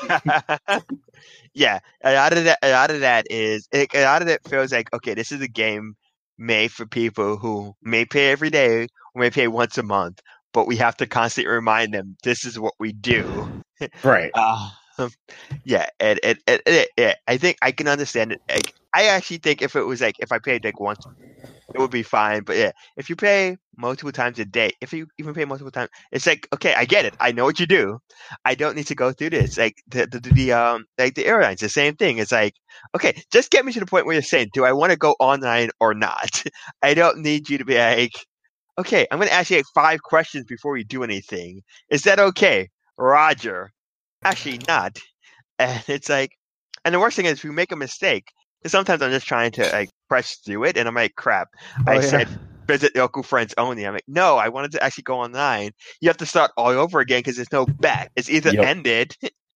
Yeah, a lot of that, a lot of that is, it, a lot of it feels like, okay, this is a game made for people who may pay every day or may pay once a month, but we have to constantly remind them this is what we do. right? Uh, yeah, and, and, and, and yeah, I think I can understand it. Like, I actually think if it was like if I paid like once, it would be fine. But yeah, if you pay multiple times a day, if you even pay multiple times, it's like, okay, I get it. I know what you do. I don't need to go through this. Like the the, the um like the airlines, the same thing. It's like, okay, just get me to the point where you're saying, do I want to go online or not? I don't need you to be like, okay, I'm going to ask you like five questions before you do anything. Is that okay, Roger? Actually, not. And it's like, and the worst thing is, if you make a mistake, sometimes I'm just trying to like press through it, and I'm like, crap. Oh, I yeah. said visit local friends only. I'm like, no, I wanted to actually go online. You have to start all over again because there's no back. It's either Yep. ended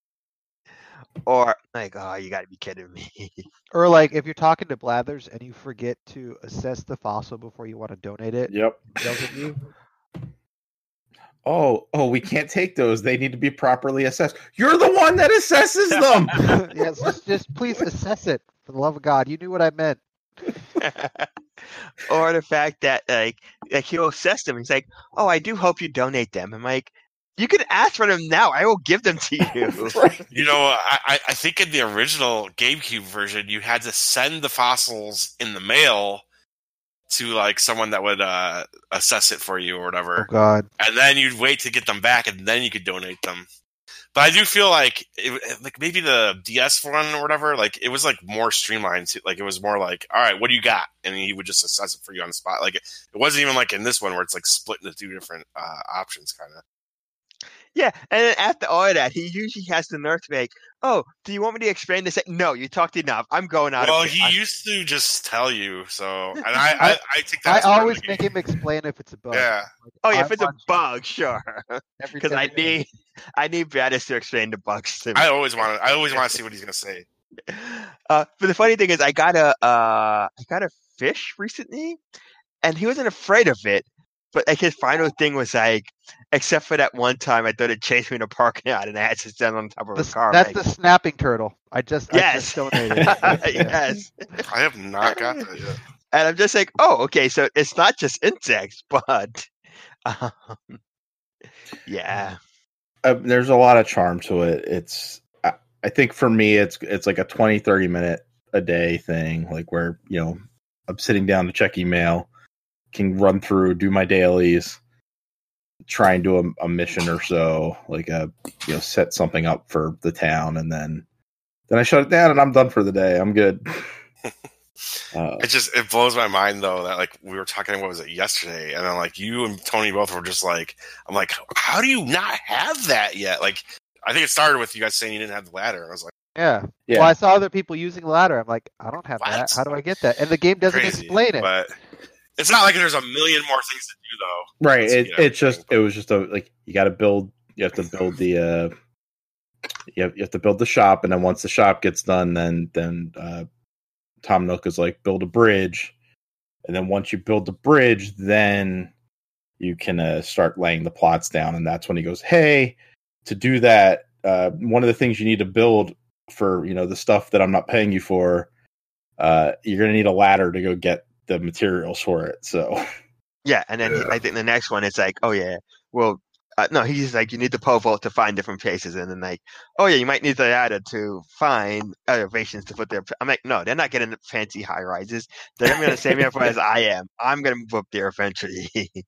or like, oh, you got to be kidding me. Or like if you're talking to Blathers and you forget to assess the fossil before you want to donate it, Yep. it yells at you. Oh, oh, we can't take those. They need to be properly assessed. You're the one that assesses them. yes, just, just please assess it for the love of God. You knew what I meant. Or the fact that like like he'll assess them. He's like, oh, I do hope you donate them. I'm like, you can ask for them now. I will give them to you. Right. You know, I, I- I think in the original GameCube version, you had to send the fossils in the mail to like someone that would uh, assess it for you or Oh whatever, God. and then you'd wait to get them back, and then you could donate them. But I do feel like, it, like maybe the D S one or whatever, like it was like more streamlined. Too. Like it was more like, all right, what do you got? And he would just assess it for you on the spot. Like it, it wasn't even like in this one where it's like split into two different uh, options, kind of. Yeah, and then after all of that, he usually has the nerve to be like, oh, do you want me to explain this? No, you talked enough. I'm going out Well, of he here. used to just tell you. So, and I, I, I take that. I as part of always the make game. him explain if it's a bug. Yeah. Like, Oh, yeah, I if it's a watch bug, sure. every Because I ten minutes. need, I need Braddis to explain the bugs to me. I always want to. I always want to see what he's gonna say. Uh, but the funny thing is, I got a, uh, I got a fish recently, and he wasn't afraid of it. But like his final thing was like, except for that one time, I thought it chased me in a parking lot, and I had to stand on top of The a s- car. that's like, the snapping turtle. I just I yes, just donated. it. That's- yeah. yes. I have not got that yet. And I'm just like, oh, okay, so it's not just insects, but um, yeah, Uh, there's a lot of charm to it. It's, I, I think for me, it's it's like a twenty, thirty minute a day thing, like where, you know, I'm sitting down to check email, can run through, do my dailies, try and do a, a mission or so, like a, you know, set something up for the town, and then then I shut it down and I'm done for the day. I'm good. Uh, It just it blows my mind though that like we were talking, what was it, yesterday, and then like you and Tony both were just like, I'm like, how do you not have that yet? Like I think it started with you guys saying you didn't have the ladder, and I was like, Yeah. Yeah. Well, I saw other people using the ladder. I'm like, I don't have What? that. How do I get that? And the game doesn't Crazy, explain it. But it's not like there's a million more things to do though. Right. Once It, you get it's just everything. it was just a like you got to build. You have to build the. Uh, you have, you have to build the shop, and then once the shop gets done, then then uh, Tom Nook is like build a bridge, and then once you build the bridge, then you can uh, start laying the plots down, and that's when he goes, "Hey, to do that, uh, one of the things you need to build for you know the stuff that I'm not paying you for, uh, you're gonna need a ladder to go get the materials for it." So Yeah, and then Yeah. I think the next one is like, oh yeah, well, uh, no, he's like, you need the pole vault to find different places, and then like, oh yeah, you might need the ladder to find elevations to put there. I'm like, no, they're not getting fancy high rises. They're gonna be on the same level as I am. I'm gonna move up there eventually.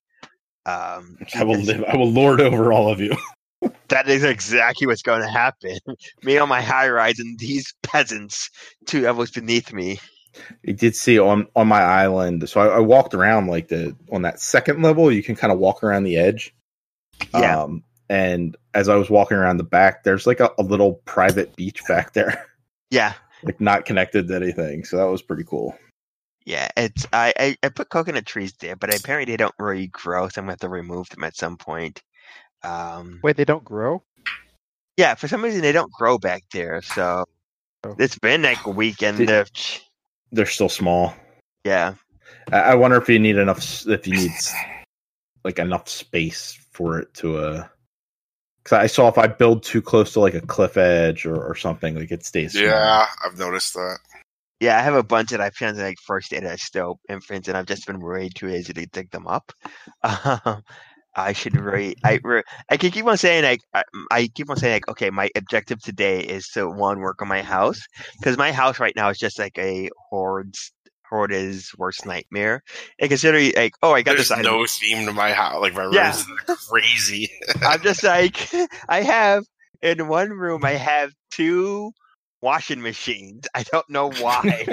um, I will because live. I will lord over all of you. that is exactly what's going to happen. Me on my high rise, and these peasants two levels beneath me. I did see on on my island. So I, I walked around like the on that second level. You can kind of walk around the edge. Yeah. Um, and as I was walking around the back, there's like a, a little private beach back there, Yeah. like not connected to anything. So that was pretty cool. Yeah, it's I, I, I put coconut trees there, but apparently they don't really grow, so I'm gonna have to remove them at some point. Um, Wait, they don't grow? yeah, for some reason they don't grow back there, so Oh. it's been like a week and Did- they're- They're still small. yeah, I, I wonder if you need enough. s- If you need s- like enough space for it to uh. Because I saw if I build too close to like a cliff edge or, or something, like it stays. small. Yeah, I've noticed that. yeah. I have a bunch that I've found like first aid that still infants, and I've just been way too lazy to dig them up. Um, I should really, I, re- I can keep on saying like, I, I keep on saying like, okay, my objective today is to one work on my house because my house right now is just like a horde's horde's worst nightmare. And considering like, oh, I got There's this item. no theme to my house. Like my room Yeah. is crazy. I'm just like, I have in one room, I have two washing machines. I don't know why.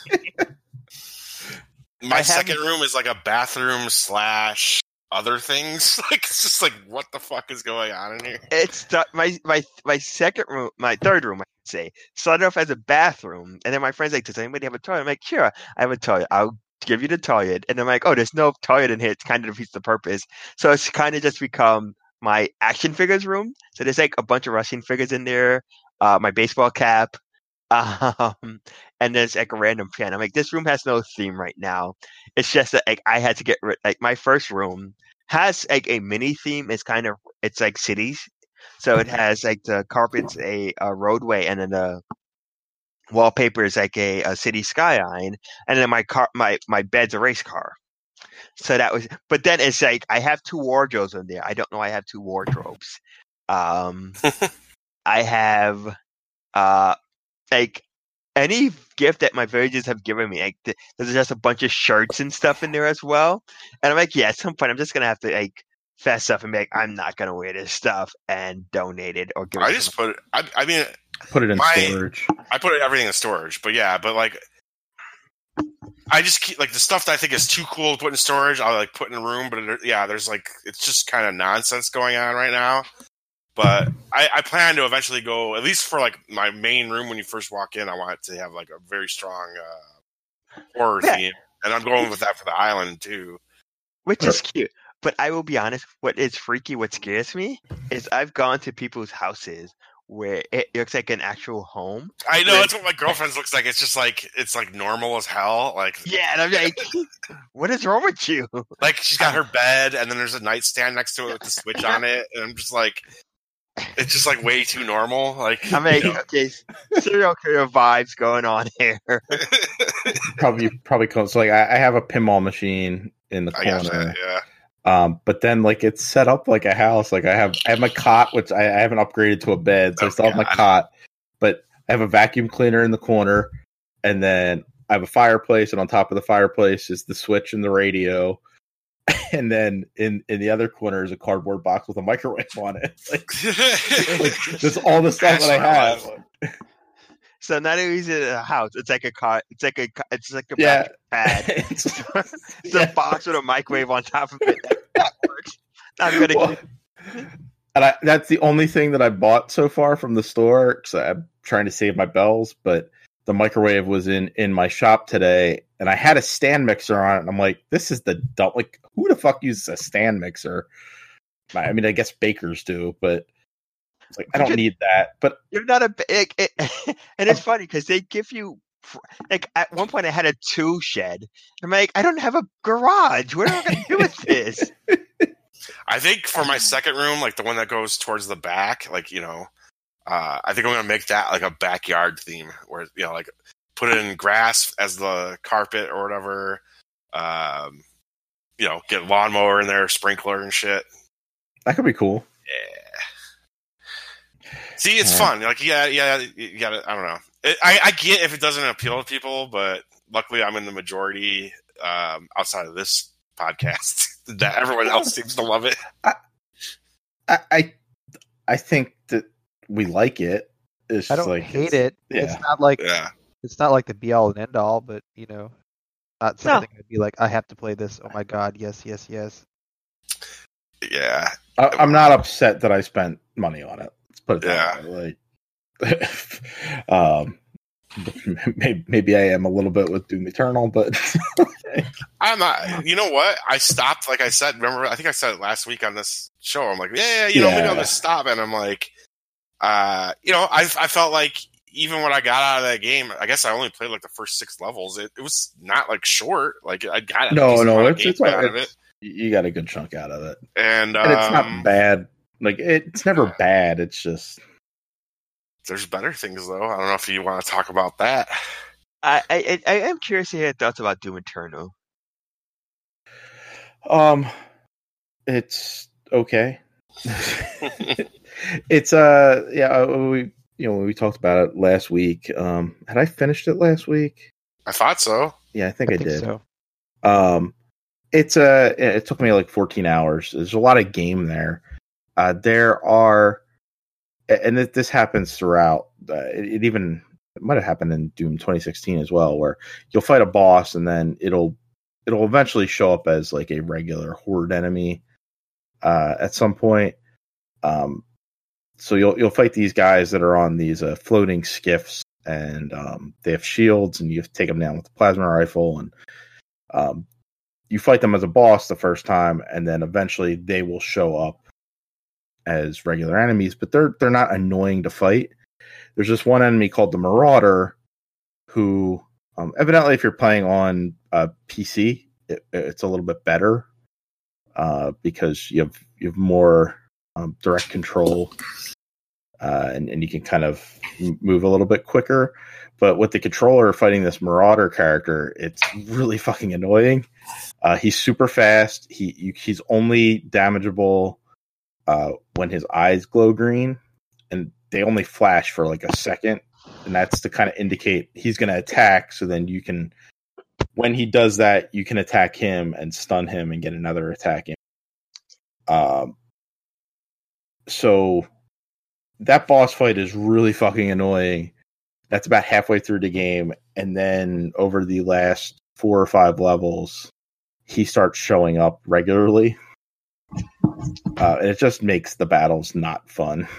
My I second room is like a bathroom slash other things. Like it's just like what the fuck is going on in here? It's th- my my my second room, my third room, I should say, started off as a bathroom, and then my friend's like, "Does anybody have a toilet?" I'm like, "Sure, I have a toilet. I'll give you the toilet." And I'm like, "Oh, there's no toilet in here. It's kind of defeats the purpose." So it's kind of just become my action figures room. So there's like a bunch of wrestling figures in there, uh, my baseball cap, um, and there's like a random fan. I'm like, this room has no theme right now. It's just that like I had to get rid. Like my first room has like a mini theme. It's kind of it's like cities, so it has like the carpet's a, a roadway, and then the wallpaper is like a, a city skyline, and then my car my my bed's a race car. So that was, but then it's like I have two wardrobes in there. I don't know I have two wardrobes. Um, I have uh like any gift that my villagers have given me. Like th- there's just a bunch of shirts and stuff in there as well. And I'm like, yeah, at some point I'm just gonna have to like fess up and be like, I'm not gonna wear this stuff and donate it or give it. I to just someone. put. I, I mean, Put it in My- storage. I put everything in storage. But yeah, but like, I just keep like the stuff that I think is too cool to put in storage. I'll like put in a room. But it, yeah, there's like it's just kind of nonsense going on right now. But I, I plan to eventually go at least for like my main room when you first walk in. I want it to have like a very strong uh, horror Yeah. theme, and I'm going with that for the island too. Which is cute. But I will be honest, what is freaky, what scares me, is I've gone to people's houses where it looks like an actual home. I know Right. that's what my girlfriend's looks like. It's just like it's like normal as hell. Like Yeah, and I'm like, what is wrong with you? like she's got her bed, and then there's a nightstand next to it with the switch on it, and I'm just like, it's just like way too normal. Like I'm like, you know. okay, serial killer vibes going on here. Probably probably close. So like I, I have a pinball machine in the I got corner. that. Yeah. Um, but then like it's set up like a house. Like I have I have my cot, which I, I haven't upgraded to a bed, so Oh, I still have my God. cot. But I have a vacuum cleaner in the corner, and then I have a fireplace, and on top of the fireplace is the switch and the radio. And then in, in the other corner is a cardboard box with a microwave on it. Like, like that's all the stuff that I have. So not only is it a house, it's like a car. It's like a. ca- It's like a Yeah. pad. It's- It's a yeah. box with a microwave on top of it. That works. I'm gonna. Well, And I, that's the only thing that I bought so far from the store because I'm trying to save my bells. But the microwave was in, in my shop today, and I had a stand mixer on it. And I'm like, this is the dumb. Like, who the fuck uses a stand mixer? I mean, I guess bakers do, but it's like I don't need that. But you're not a it, it, and it's funny because they give you like at one point I had a tool shed. I'm like, I don't have a garage. What am I going to do with this? I think for my second room, like the one that goes towards the back, like, you know, uh, I think I'm going to make that like a backyard theme where, you know, like put it in grass as the carpet or whatever. Um, you know, get lawnmower in there, sprinkler and shit. That could be cool. Yeah. See, it's yeah. fun. Like, yeah, yeah, you got to, I don't know. It, I, I get if it doesn't appeal to people, but luckily I'm in the majority um, outside of this podcast that everyone else seems to love it. I, I, I think that we like it. It's I don't like, hate it. Yeah. It's not like yeah. it's not like the be all and end all, but you know, not something no. I'd be like, I have to play this. Oh my god, yes, yes, yes. Yeah, I, I'm not upset that I spent money on it. Let's put it that yeah. way. Like, um, maybe, maybe I am a little bit with Doom Eternal, but I'm not. You know what? I stopped. Like I said, remember? I think I said it last week on this show. I'm like, yeah, you know, yeah. maybe I'll just stop. And I'm like, uh, you know, I I felt like even when I got out of that game, I guess I only played like the first six levels. It, it was not like short. Like I got a no, no, it's, it's out of it. You got a good chunk out of it, and, and it's um, not bad. Like it's never bad. It's just there's better things though. I don't know if you want to talk about that. I I, I am curious to hear your thoughts about Doom Eternal. Um, it's okay. It's uh yeah we you know we talked about it last week. Um, had I finished it last week? I thought so. Yeah, I think I, I think did. So. Um, it's uh it took me like fourteen hours. There's a lot of game there. Uh, there are, and it, this happens throughout. Uh, it, it even it might have happened in Doom twenty sixteen as well, where you'll fight a boss and then it'll it'll eventually show up as like a regular horde enemy uh, at some point. Um, so you'll you'll fight these guys that are on these uh, floating skiffs, and um, they have shields, and you have to take them down with the plasma rifle, and um, you fight them as a boss the first time, and then eventually they will show up as regular enemies, but they're they're not annoying to fight. There's this one enemy called the Marauder, who um, evidently, if you're playing on a P C, it, it's a little bit better uh, because you have you have more um, direct control, uh, and and you can kind of move a little bit quicker. But with the controller fighting this Marauder character, it's really fucking annoying. Uh, he's super fast. He you, he's only damageable Uh, when his eyes glow green, and they only flash for like a second, and that's to kind of indicate he's going to attack. So then you can, when he does that, you can attack him and stun him and get another attack in. Um, so that boss fight is really fucking annoying. That's about halfway through the game, and then over the last four or five levels, he starts showing up regularly. Uh, and it just makes the battles not fun.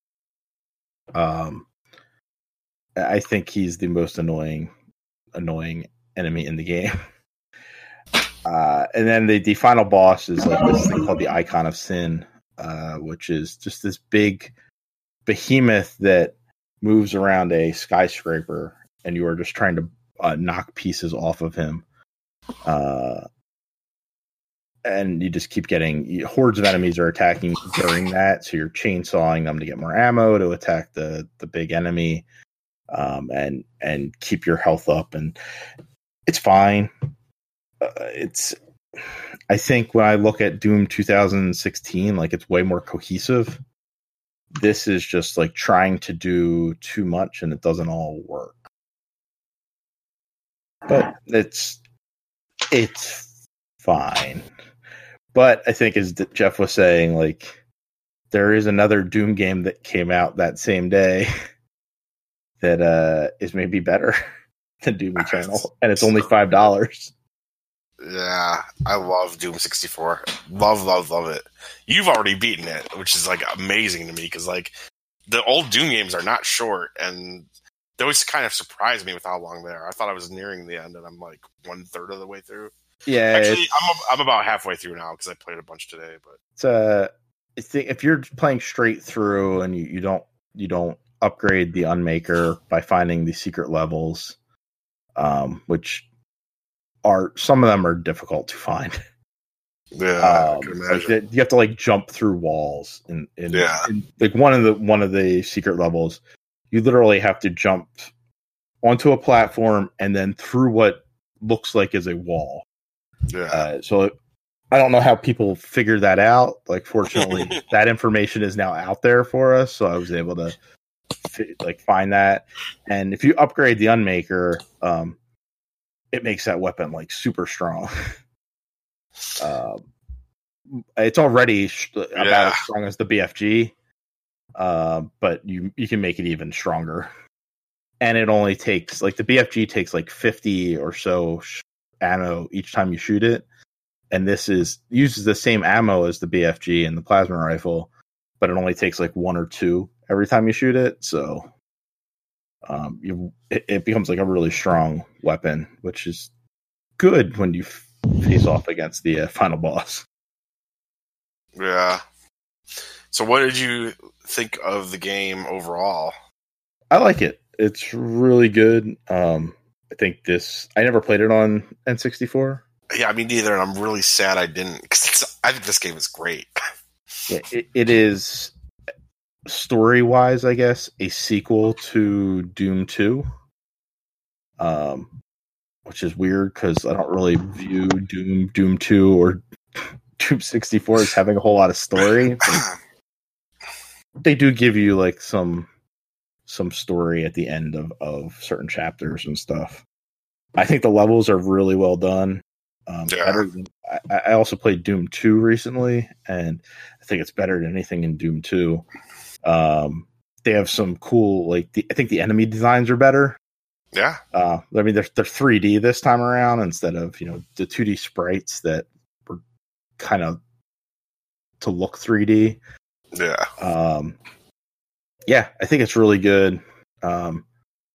Um, I think he's the most annoying, annoying enemy in the game. Uh, and then the, the final boss is like this thing called the Icon of Sin, uh, which is just this big behemoth that moves around a skyscraper, and you are just trying to uh, knock pieces off of him. Uh, And you just keep getting hordes of enemies are attacking during that, so you're chainsawing them to get more ammo to attack the the big enemy, um, and and keep your health up. And it's fine. Uh, it's I think when I look at Doom twenty sixteen, like it's way more cohesive. This is just like trying to do too much, and it doesn't all work. But it's it's fine. But I think, as Jeff was saying, like there is another Doom game that came out that same day that uh, is maybe better than Doom Eternal, and it's only five dollars. Yeah, I love Doom sixty-four. Love, love, love it. You've already beaten it, which is like amazing to me because like the old Doom games are not short, and they always kind of surprise me with how long they are. I thought I was nearing the end, and I'm like one third of the way through. Yeah, actually, I'm I'm about halfway through now because I played a bunch today. But it's uh, it's, if you're playing straight through and you, you don't you don't upgrade the Unmaker by finding the secret levels, um, which are some of them are difficult to find. Yeah, um, I can like imagine. you have to like jump through walls, and in, in, Yeah. in, like one of the one of the secret levels, you literally have to jump onto a platform and then through what looks like is a wall. Yeah, Uh, so I don't know how people figure that out. Like, fortunately, that information is now out there for us, so I was able to fi- like find that. And if you upgrade the Unmaker, um, it makes that weapon like super strong. um, it's already sh- about Yeah. as strong as the B F G, uh, but you you can make it even stronger. And it only takes like the B F G takes like fifty or so sh- ammo each time you shoot it, and this is uses the same ammo as the B F G and the plasma rifle, but it only takes like one or two every time you shoot it. So um, you it, it becomes like a really strong weapon, which is good when you f- face off against the uh, final boss. yeah. So, what did you think of the game overall? I like it. It's really good. Um, I think this. I never played it on N sixty-four. Yeah, I mean, neither, and I'm really sad I didn't because I think this game is great. Yeah, it, it is story wise, I guess, a sequel to Doom two. Um, which is weird because I don't really view Doom Doom two or Doom sixty-four as having a whole lot of story. They do give you like some some story at the end of, of certain chapters and stuff. I think the levels are really well done. Um, Yeah. better than, I, I also played Doom two recently, and I think it's better than anything in Doom two. Um, they have some cool, like the, I think the enemy designs are better. Yeah, Uh, I mean, they're they're three D this time around instead of you know the two D sprites that were kind of to look three D. yeah. Um, yeah, I think it's really good. Um,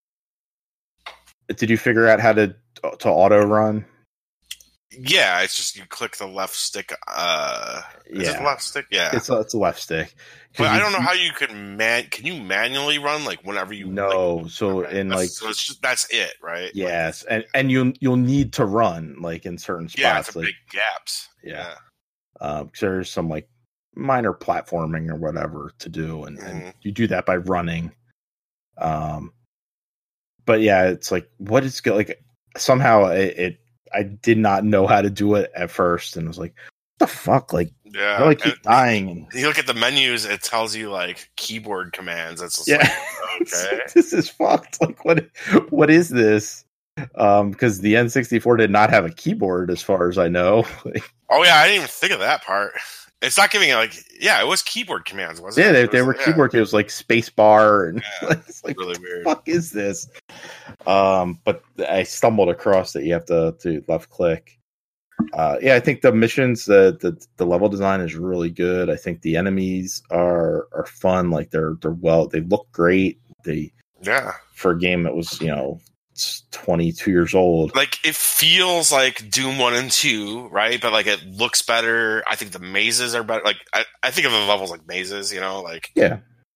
did you figure out how to to auto run? Yeah, it's just you click the left stick. Uh, is it Yeah. the left stick? Yeah, It's a, it's a left stick. 'Cause but I you- don't know how you can man. Can you manually run like whenever you? No, like, so okay, in that's- like so it's just that's it, right? yes, and and you you'll need to run like in certain Like, yeah, it's spots, a like big gaps. yeah. um, 'cause there's some like minor platforming or whatever to do, and, and Mhm. you do that by running. Um, but yeah, it's like what is go like somehow it, it I did not know how to do it at first, and was like, what the fuck, like yeah. how do I keep and dying? And You look at the menus; it tells you like keyboard commands. It's just yeah, like, okay. this is fucked. Like what what is this? Um, because the N sixty-four did not have a keyboard, as far as I know. Like, Oh yeah, I didn't even think of that part. It's not giving it like yeah, it was keyboard commands, wasn't yeah, it? they, It they was- were yeah, keyboard. It was like space bar, and Yeah, like, it's like really what weird. the fuck is this? Um, but I stumbled across that you have to to left click. Uh, yeah, I think the missions, the, the the level design is really good. I think the enemies are are fun. Like they're they're well, they look great. They Yeah, for a game that was you know it's twenty-two years old. like it feels like Doom one and two, right? But like it looks better. I think the mazes are better. Like I, I think of the levels like mazes. You know, like Yeah,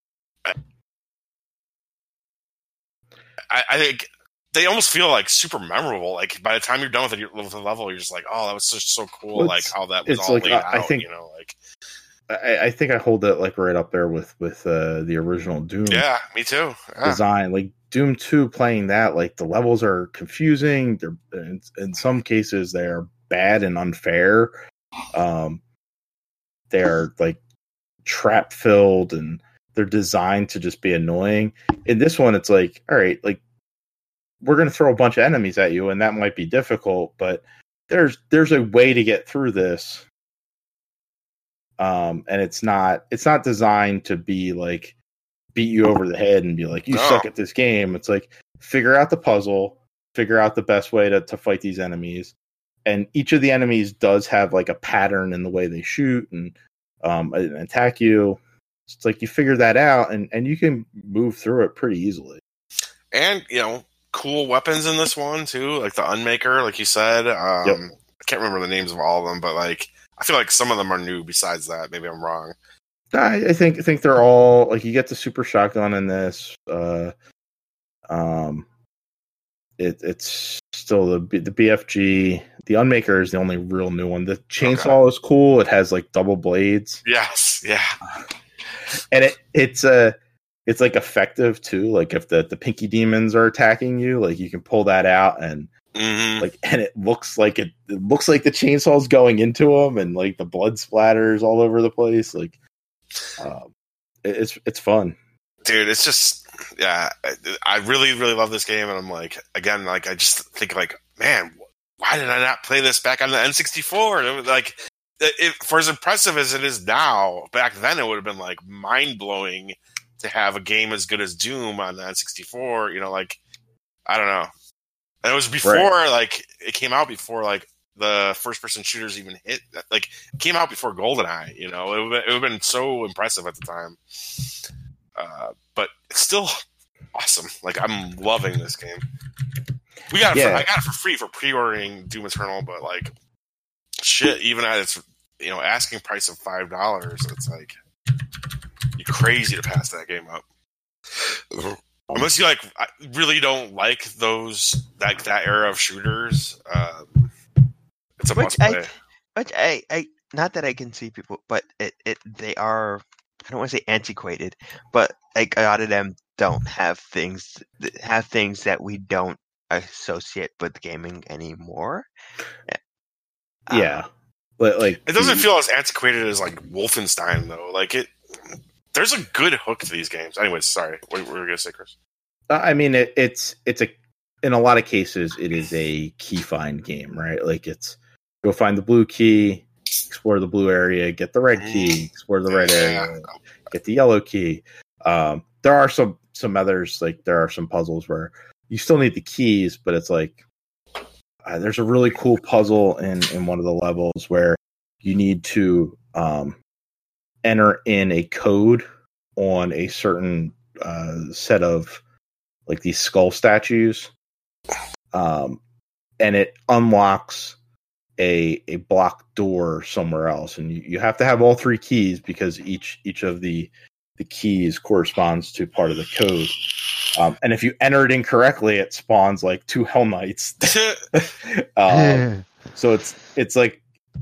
I, I think they almost feel like super memorable. Like by the time you're done with, it, with the level, you're just like, oh, that was just so cool. Well, like it's- how that was it's all like, laid I- I out. think- you know, like I, I think I hold it like right up there with with uh, the original Doom. yeah, me too. Yeah. Design. Like Doom two, playing that, like the levels are confusing. They're in, in some cases they're bad and unfair. Um, they're like trap filled and they're designed to just be annoying. In this one, it's like, all right, like we're gonna throw a bunch of enemies at you, and that might be difficult, but there's there's a way to get through this. Um, and it's not it's not designed to be like beat you over the head and be like, you No. suck at this game. It's like figure out the puzzle, figure out the best way to, to fight these enemies, and each of the enemies does have like a pattern in the way they shoot and um, and attack you. It's like you figure that out, and, and you can move through it pretty easily. And, you know, cool weapons in this one, too. Like the Unmaker, like you said. Um, Yep. I can't remember the names of all of them, but, like, I feel like some of them are new besides that. Maybe I'm wrong. I, I think I think they're all, like, you get the super shotgun in this. Uh, um, it, it's still the B- the B F G. The Unmaker is the only real new one. The chainsaw okay. is cool. It has, like, double blades. Yes, yeah. And it it's uh, it's like effective too. Like if the, the pinky demons are attacking you, like you can pull that out and mm-hmm. like and it looks like it, it looks like the chainsaw's going into them, and like the blood splatters all over the place. Like um, it, it's it's fun, dude. It's just yeah. I, I really really love this game, and I'm like again like I just think like man, why did I not play this back on the N sixty-four? It was like. It, for as impressive as it is now, back then it would have been like mind blowing to have a game as good as Doom on the N sixty-four. You know, like I don't know. And it was before right. like it came out before like the first person shooters even hit. Like it came out before GoldenEye. You know, it would it would have been so impressive at the time. Uh, but it's still awesome. Like I'm loving this game. We got it yeah. for, I got it for free for pre-ordering Doom Eternal, but like. Shit, even at its you know asking price of five dollars, it's like you're crazy to pass that game up. Unless you like really don't like those like that era of shooters, um, it's a must play. Which I, I, not that I can see people, but it, it they are. I don't want to say antiquated, but like a lot of them don't have things have things that we don't associate with gaming anymore. Yeah, um, but like it doesn't feel as antiquated as like Wolfenstein though. Like it, there's a good hook to these games. Anyways, sorry, what, what were you gonna say, Chris? I mean, it, it's it's a in a lot of cases it is a key find game, right? Like it's go find the blue key, explore the blue area, get the red key, explore the red area, get the yellow key. Um, there are some some others like there are some puzzles where you still need the keys, but it's like. Uh, there's a really cool puzzle in, in one of the levels where you need to um, enter in a code on a certain uh, set of like these skull statues, um, and it unlocks a a blocked door somewhere else. And you, you have to have all three keys because each each of the the keys corresponds to part of the code. Um, and if you enter it incorrectly, it spawns like two Hell Knights. um, so it's it's like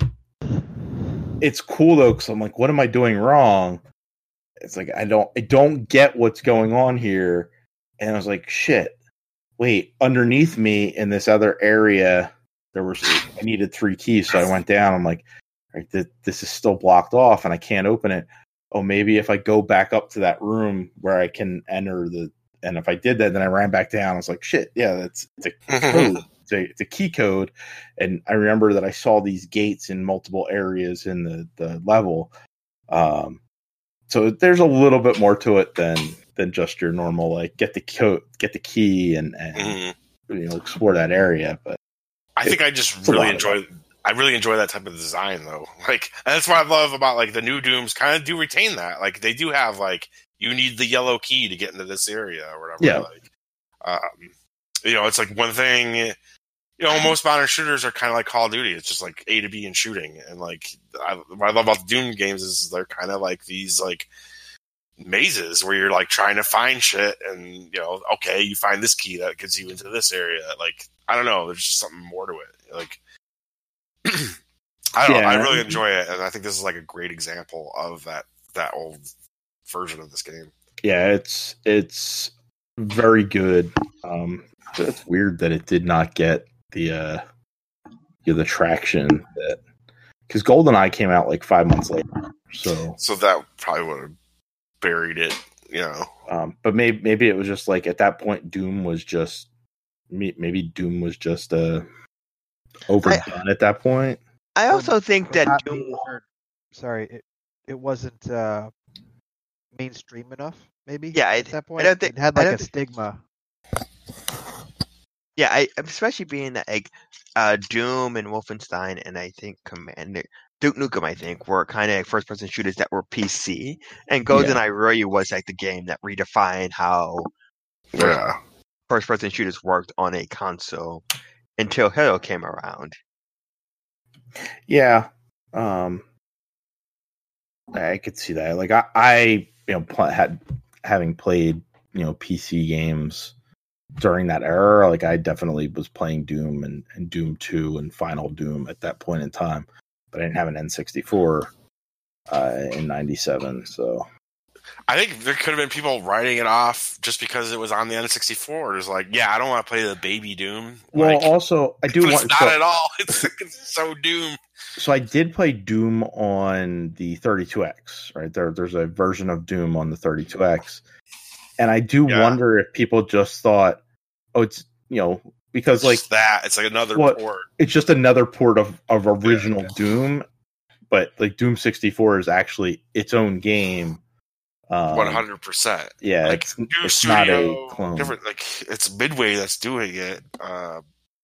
it's cool though, because I'm like, what am I doing wrong? It's like I don't I don't get what's going on here. And I was like, shit. Wait, underneath me in this other area, there was I needed three keys, so I went down. I'm like, right, th- this is still blocked off, and I can't open it. Oh, maybe if I go back up to that room where I can enter the. And if I did that, then I ran back down. I was like, shit, yeah, that's it's a code. It's a, it's a key code. And I remember that I saw these gates in multiple areas in the, the level. Um, so there's a little bit more to it than than just your normal, like, get the code, get the key and, and mm-hmm. you know, explore that area. But I think I just really enjoy I really enjoy that type of design, though. Like, and that's what I love about, like, the new Dooms kind of do retain that. Like, they do have, like, you need the yellow key to get into this area or whatever. Yeah. Like, um, you know, it's like one thing, you know, most modern shooters are kind of like Call of Duty. It's just like A to B and shooting. And like, I, what I love about the Doom games is they're kind of like these like mazes where you're like trying to find shit and, you know, okay, you find this key that gets you into this area. Like, I don't know. There's just something more to it. Like, I don't yeah. know. I really enjoy it. And I think this is like a great example of that, that old version of this game. Yeah, it's it's very good. Um, it's weird that it did not get the uh, you know, the traction that because GoldenEye came out like five months later. So so that probably would have buried it, you know. Um, but maybe maybe it was just like at that point, Doom was just maybe Doom was just uh, overdone I, at that point. I also think that Not Doom. Sorry, it it wasn't. Uh, mainstream enough, maybe. Yeah, at that point, I don't think, it had like a think, stigma. Yeah, yeah, I especially being that like uh, Doom and Wolfenstein and I think Commander Duke Nukem, I think, were kind of like first person shooters that were P C, and GoldenEye really was like the game that redefined how first, Yeah. first person shooters worked on a console until Halo came around. Yeah, um, I could see that. Like I, I you know, pl- had having played you know P C games during that era. Like I definitely was playing Doom and, and Doom two and Final Doom at that point in time, but I didn't have an N sixty-four uh, in ninety-seven. So I think there could have been people writing it off just because it was on the N sixty-four. It's like, yeah, I don't want to play the baby Doom. well, like, also I do but want it's not so, at all. It's, it's so Doom. So I did play Doom on the thirty-two X, right? There, there's a version of Doom on the thirty-two X, and I do Yeah. wonder if people just thought, "Oh, it's you know," because It's like just that it's like another what- port. it's just another port of of original Yeah. Doom, but like Doom sixty-four is actually its own game. Um, One hundred percent. Yeah, Like it's, Doom it's not Studio, a clone. different. Like it's Midway that's doing it. Uh,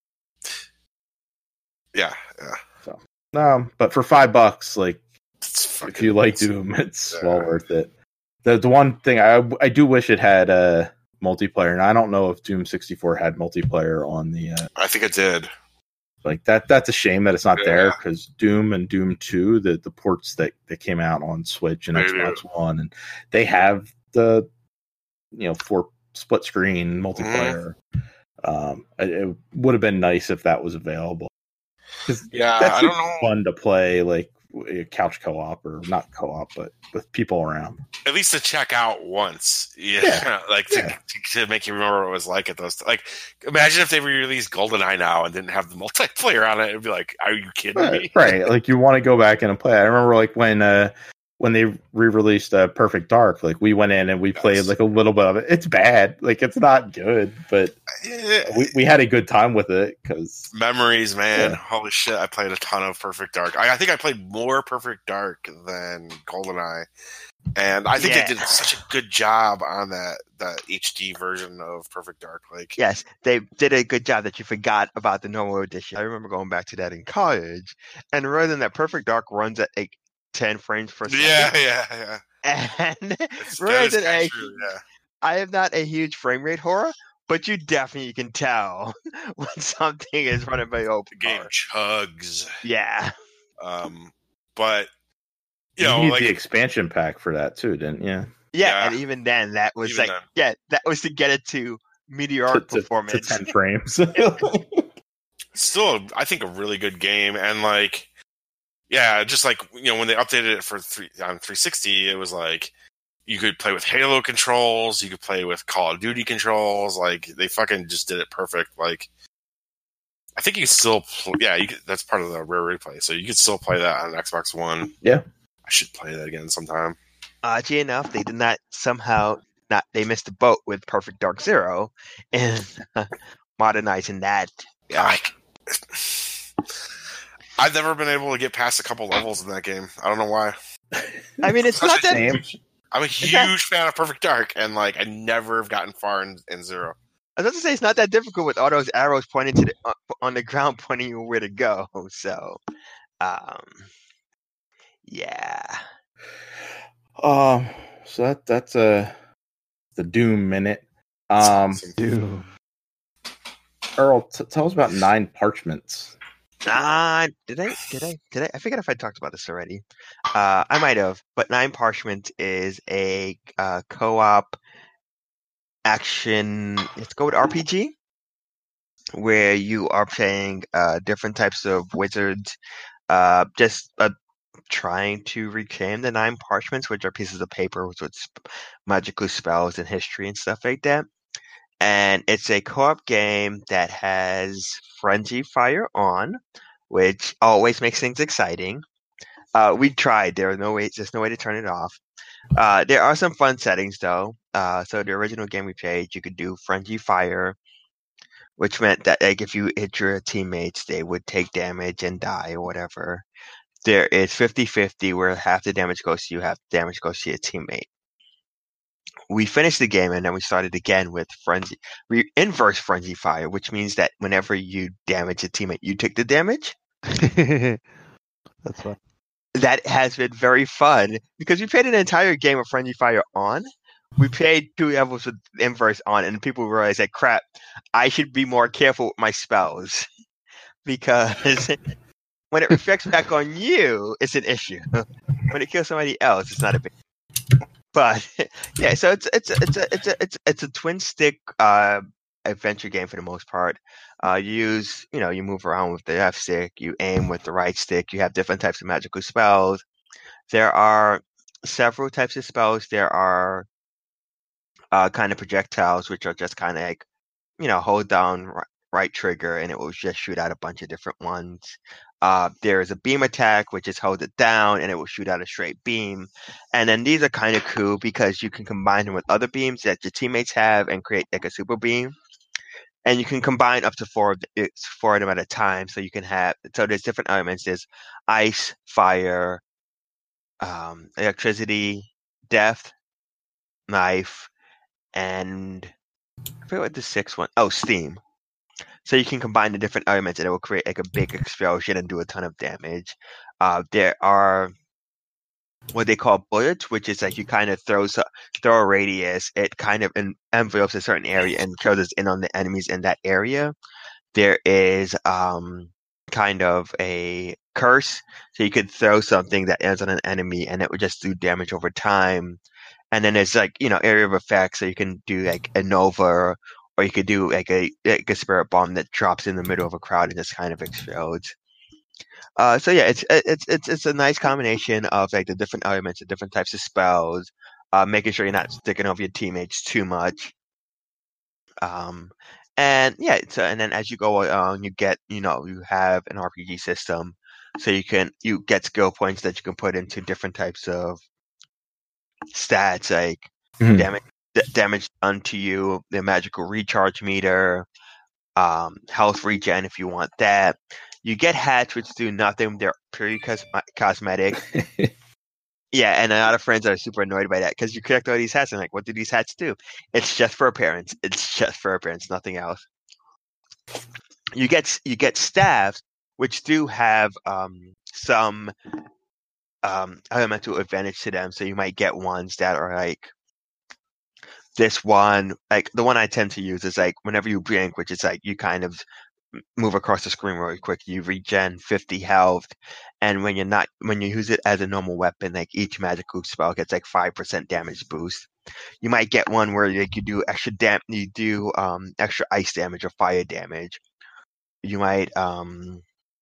yeah, yeah. Um, but for five bucks, like It's fucking if you like insane. Doom, it's Yeah. well worth it. The the one thing I I do wish it had uh, multiplayer, and I don't know if Doom sixty-four had multiplayer on the uh, I think it did. like that. That's a shame that it's not Yeah. there because Doom and Doom two, the the ports that that came out on Switch and They Xbox One, and they have the you know for split screen multiplayer. Um, it, it would have been nice if that was available. Yeah, That's I don't know. fun to play like a couch co-op or not co-op, but with people around. At least to check out once. Yeah, Yeah. like to, Yeah. to to make you remember what it was like at those. Like, imagine if they re-released GoldenEye now and didn't have the multiplayer on it. It'd be like, are you kidding Right, me? right. Like you want to go back in and play. I remember like when uh when they re-released uh, Perfect Dark, like we went in and we played Yes. like a little bit of it. It's bad, like it's not good, but Yeah. we, we had a good time with it because Memories, man. Yeah. Holy shit, I played a ton of Perfect Dark. I, I think I played more Perfect Dark than GoldenEye. And I think Yeah. they did such a good job on that that H D version of Perfect Dark. Like, Yes, they did a good job that you forgot about the normal edition. I remember going back to that in college, and rather than that Perfect Dark runs at like ten frames per second. yeah, yeah, yeah. And It's, that rather is than kinda a, true, yeah. I am not a huge frame rate horror, but you definitely can tell when something is running by old The game chugs. Yeah. Um, but you, you know, need like the expansion pack for that too, didn't you? Yeah, Yeah. and even then, that was Even like, then. yeah, that was to get it to meteoric To, to, to performance. ten frames. still, I think a really good game, and like, yeah, just like you know when they updated it for three on three sixty, it was like you could play with Halo controls, you could play with Call of Duty controls. Like they fucking just did it perfect. Like I think you could still, pl- yeah, you could, that's part of the rare replay, so you could still play that on Xbox One. Yeah. I should play that again sometime. Oddly enough, they did not somehow not they missed the boat with Perfect Dark Zero and modernizing that. Yeah, I, I've never been able to get past a couple levels in that game. I don't know why. I mean, it's Such not a that. Same. I'm a that- huge fan of Perfect Dark, and like I never have gotten far in, in Zero. I was about to say it's not that difficult with all those arrows pointing to the uh, on the ground, pointing you where to go. So, um, yeah. Um, so that that's uh, the Doom minute. Um, Awesome. Doom. Earl, t- tell us about Nine Parchments. Uh, did I? Did I? Did I? I forget if I talked about this already. Uh, I might have. But Nine Parchment is a uh, co-op action. Let's go with R P G, where you are playing uh, different types of wizards, uh, just uh, trying to reclaim the Nine Parchments, which are pieces of paper with, with sp- magical spells and history and stuff like that. And it's a co-op game that has Frenzy Fire on, which always makes things exciting. Uh, we tried. There was no way. There's no way to turn it off. Uh, there are some fun settings though. Uh, so the original game we played, you could do Frenzy Fire, which meant that like if you hit your teammates, they would take damage and die or whatever. There is fifty-fifty where half the damage goes to you, half the damage goes to your teammate. we finished the game and then we started again with frenzy, we inverse frenzy fire, which means that whenever you damage a teammate, you take the damage. That's fun. That has been very fun because we played an entire game of frenzy fire on. We played two levels with inverse on, and people realized that crap, I should be more careful with my spells because when it reflects back on you, it's an issue. When it kills somebody else, it's not a big. But yeah, so it's it's it's a it's a it's it's a twin stick uh, adventure game for the most part. Uh, you use you know you move around with the left stick, you aim with the right stick. You have different types of magical spells. There are several types of spells. There are uh, kind of projectiles, which are just kind of like you know hold down right, right trigger and it will just shoot out a bunch of different ones. Uh, there's a beam attack, which is hold it down and it will shoot out a straight beam. And then these are kind of cool because you can combine them with other beams that your teammates have and create like a super beam. And you can combine up to four of, the, four of them at a time. So you can have, so there's different elements. There's ice, fire, um, electricity, death, knife, and I forget what the sixth one, oh, steam. So you can combine the different elements and it will create like a big explosion and do a ton of damage. Uh, there are what they call bullets, which is like you kind of throw so, throw a radius. It kind of en- envelopes a certain area and closes in on the enemies in that area. There is um, kind of a curse. So you could throw something that ends on an enemy and it would just do damage over time. And then there's like, you know, area of effect. So you can do like a nova or you could do like a, like a spirit bomb that drops in the middle of a crowd and just kind of explodes. Uh, so yeah, it's it's it's it's a nice combination of like the different elements, the different types of spells, uh, making sure you're not sticking over your teammates too much. Um, and yeah, so and then as you go along, you get you know you have an R P G system, so you can you get skill points that you can put into different types of stats like mm-hmm. damage. damage done to you, the magical recharge meter, um, health regen if you want that. You get hats which do nothing. They're purely cos- cosmetic. Yeah, and a lot of friends are super annoyed by that because you collect all these hats and like, what do these hats do? It's just for appearance. It's just for appearance, nothing else. You get you get staffs which do have um, some um, elemental advantage to them. So you might get ones that are like this one, like the one I tend to use is like whenever you blink, which is like you kind of move across the screen really quick, you regen fifty health, and when you're not, when you use it as a normal weapon, like each magical spell gets like five percent damage boost. You might get one where like you do extra dam, you do um extra ice damage or fire damage. You might um.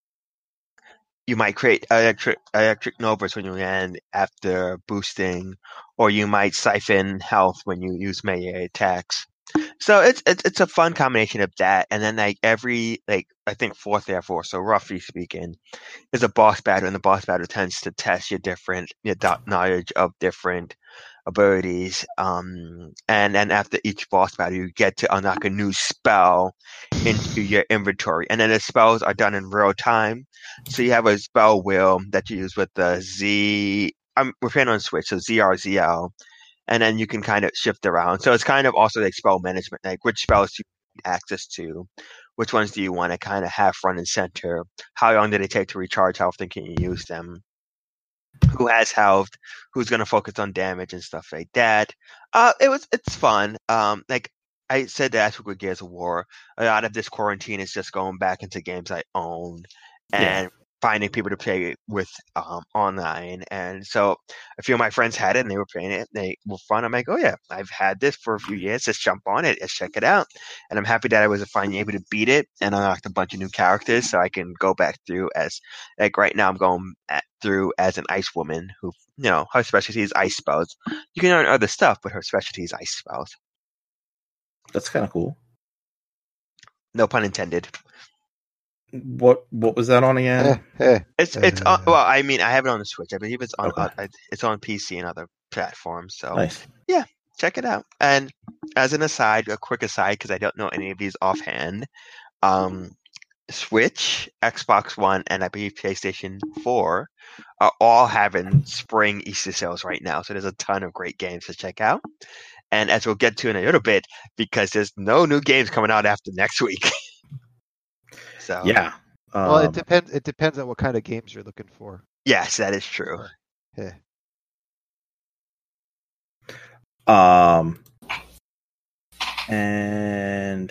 You might create electric electric novas when you land after boosting, or you might siphon health when you use melee attacks. So it's it's it's a fun combination of that, and then like every like I think fourth therefore, so roughly speaking, is a boss battle, and the boss battle tends to test your different your knowledge of different abilities. Um, and then after each boss battle, you get to unlock a new spell into your inventory, and then the spells are done in real time. So you have a spell wheel that you use with the Z. I'm we're playing on Switch, so Z R Z L, and then you can kind of shift around. So it's kind of also like spell management, like which spells do you have access to, which ones do you want to kind of have front and center, how long did it take to recharge health, and can you use them? Who has health? Who's going to focus on damage and stuff like that? Uh, it was it's fun. Um, like I said last week with Gears of War, a lot of this quarantine is just going back into games I own and yeah. finding people to play with um, online. And so a few of my friends had it and they were playing it. And they were fun. I'm like, oh yeah, I've had this for a few years. Let's jump on it. Let's check it out. And I'm happy that I was finally able to beat it and unlocked a bunch of new characters so I can go back through as, like right now I'm going at, through as an ice woman who, you know, her specialty is ice spells. You can learn other stuff, but her specialty is ice spells. That's kind of cool. No pun intended. What what was that on again? it's it's on, well, I mean, I have it on the Switch. I believe it's on okay. uh, it's on P C and other platforms. So nice. Yeah, check it out. And as an aside, a quick aside, because I don't know any of these offhand. Um, Switch, Xbox One, and I believe PlayStation four are all having spring Easter sales right now. So there's a ton of great games to check out. And as we'll get to in a little bit, because there's no new games coming out after next week. So Yeah. Well, it Um, depends. It depends on what kind of games you're looking for. yes, that is true. Yeah. Um, and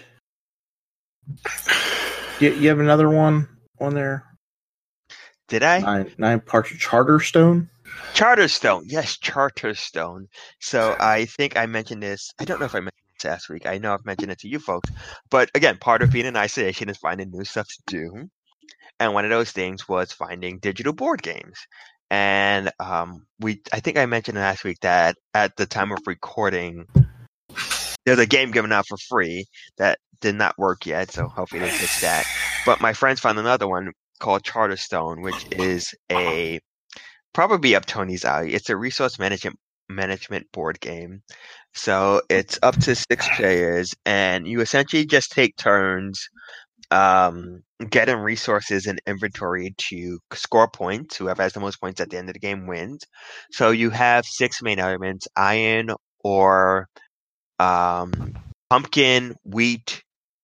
you, you have another one on there? Did I? Nine, nine parts of Charterstone? Charterstone. Yes, Charterstone. So I think I mentioned this. I don't know if I mentioned this last week. I know I've mentioned it to you folks. But again, part of being in isolation is finding new stuff to do. And one of those things was finding digital board games. And um, we, I think I mentioned last week that at the time of recording, there's a game given out for free that did not work yet. So hopefully they fix that. But my friends found another one called Charterstone, which is a probably up Tony's alley. It's a resource management management board game. So it's up to six players, and you essentially just take turns um, getting resources and inventory to score points. Whoever has the most points at the end of the game wins. So you have six main elements: iron, ore, um, pumpkin, wheat,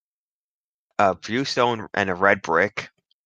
a bluestone, and a red brick.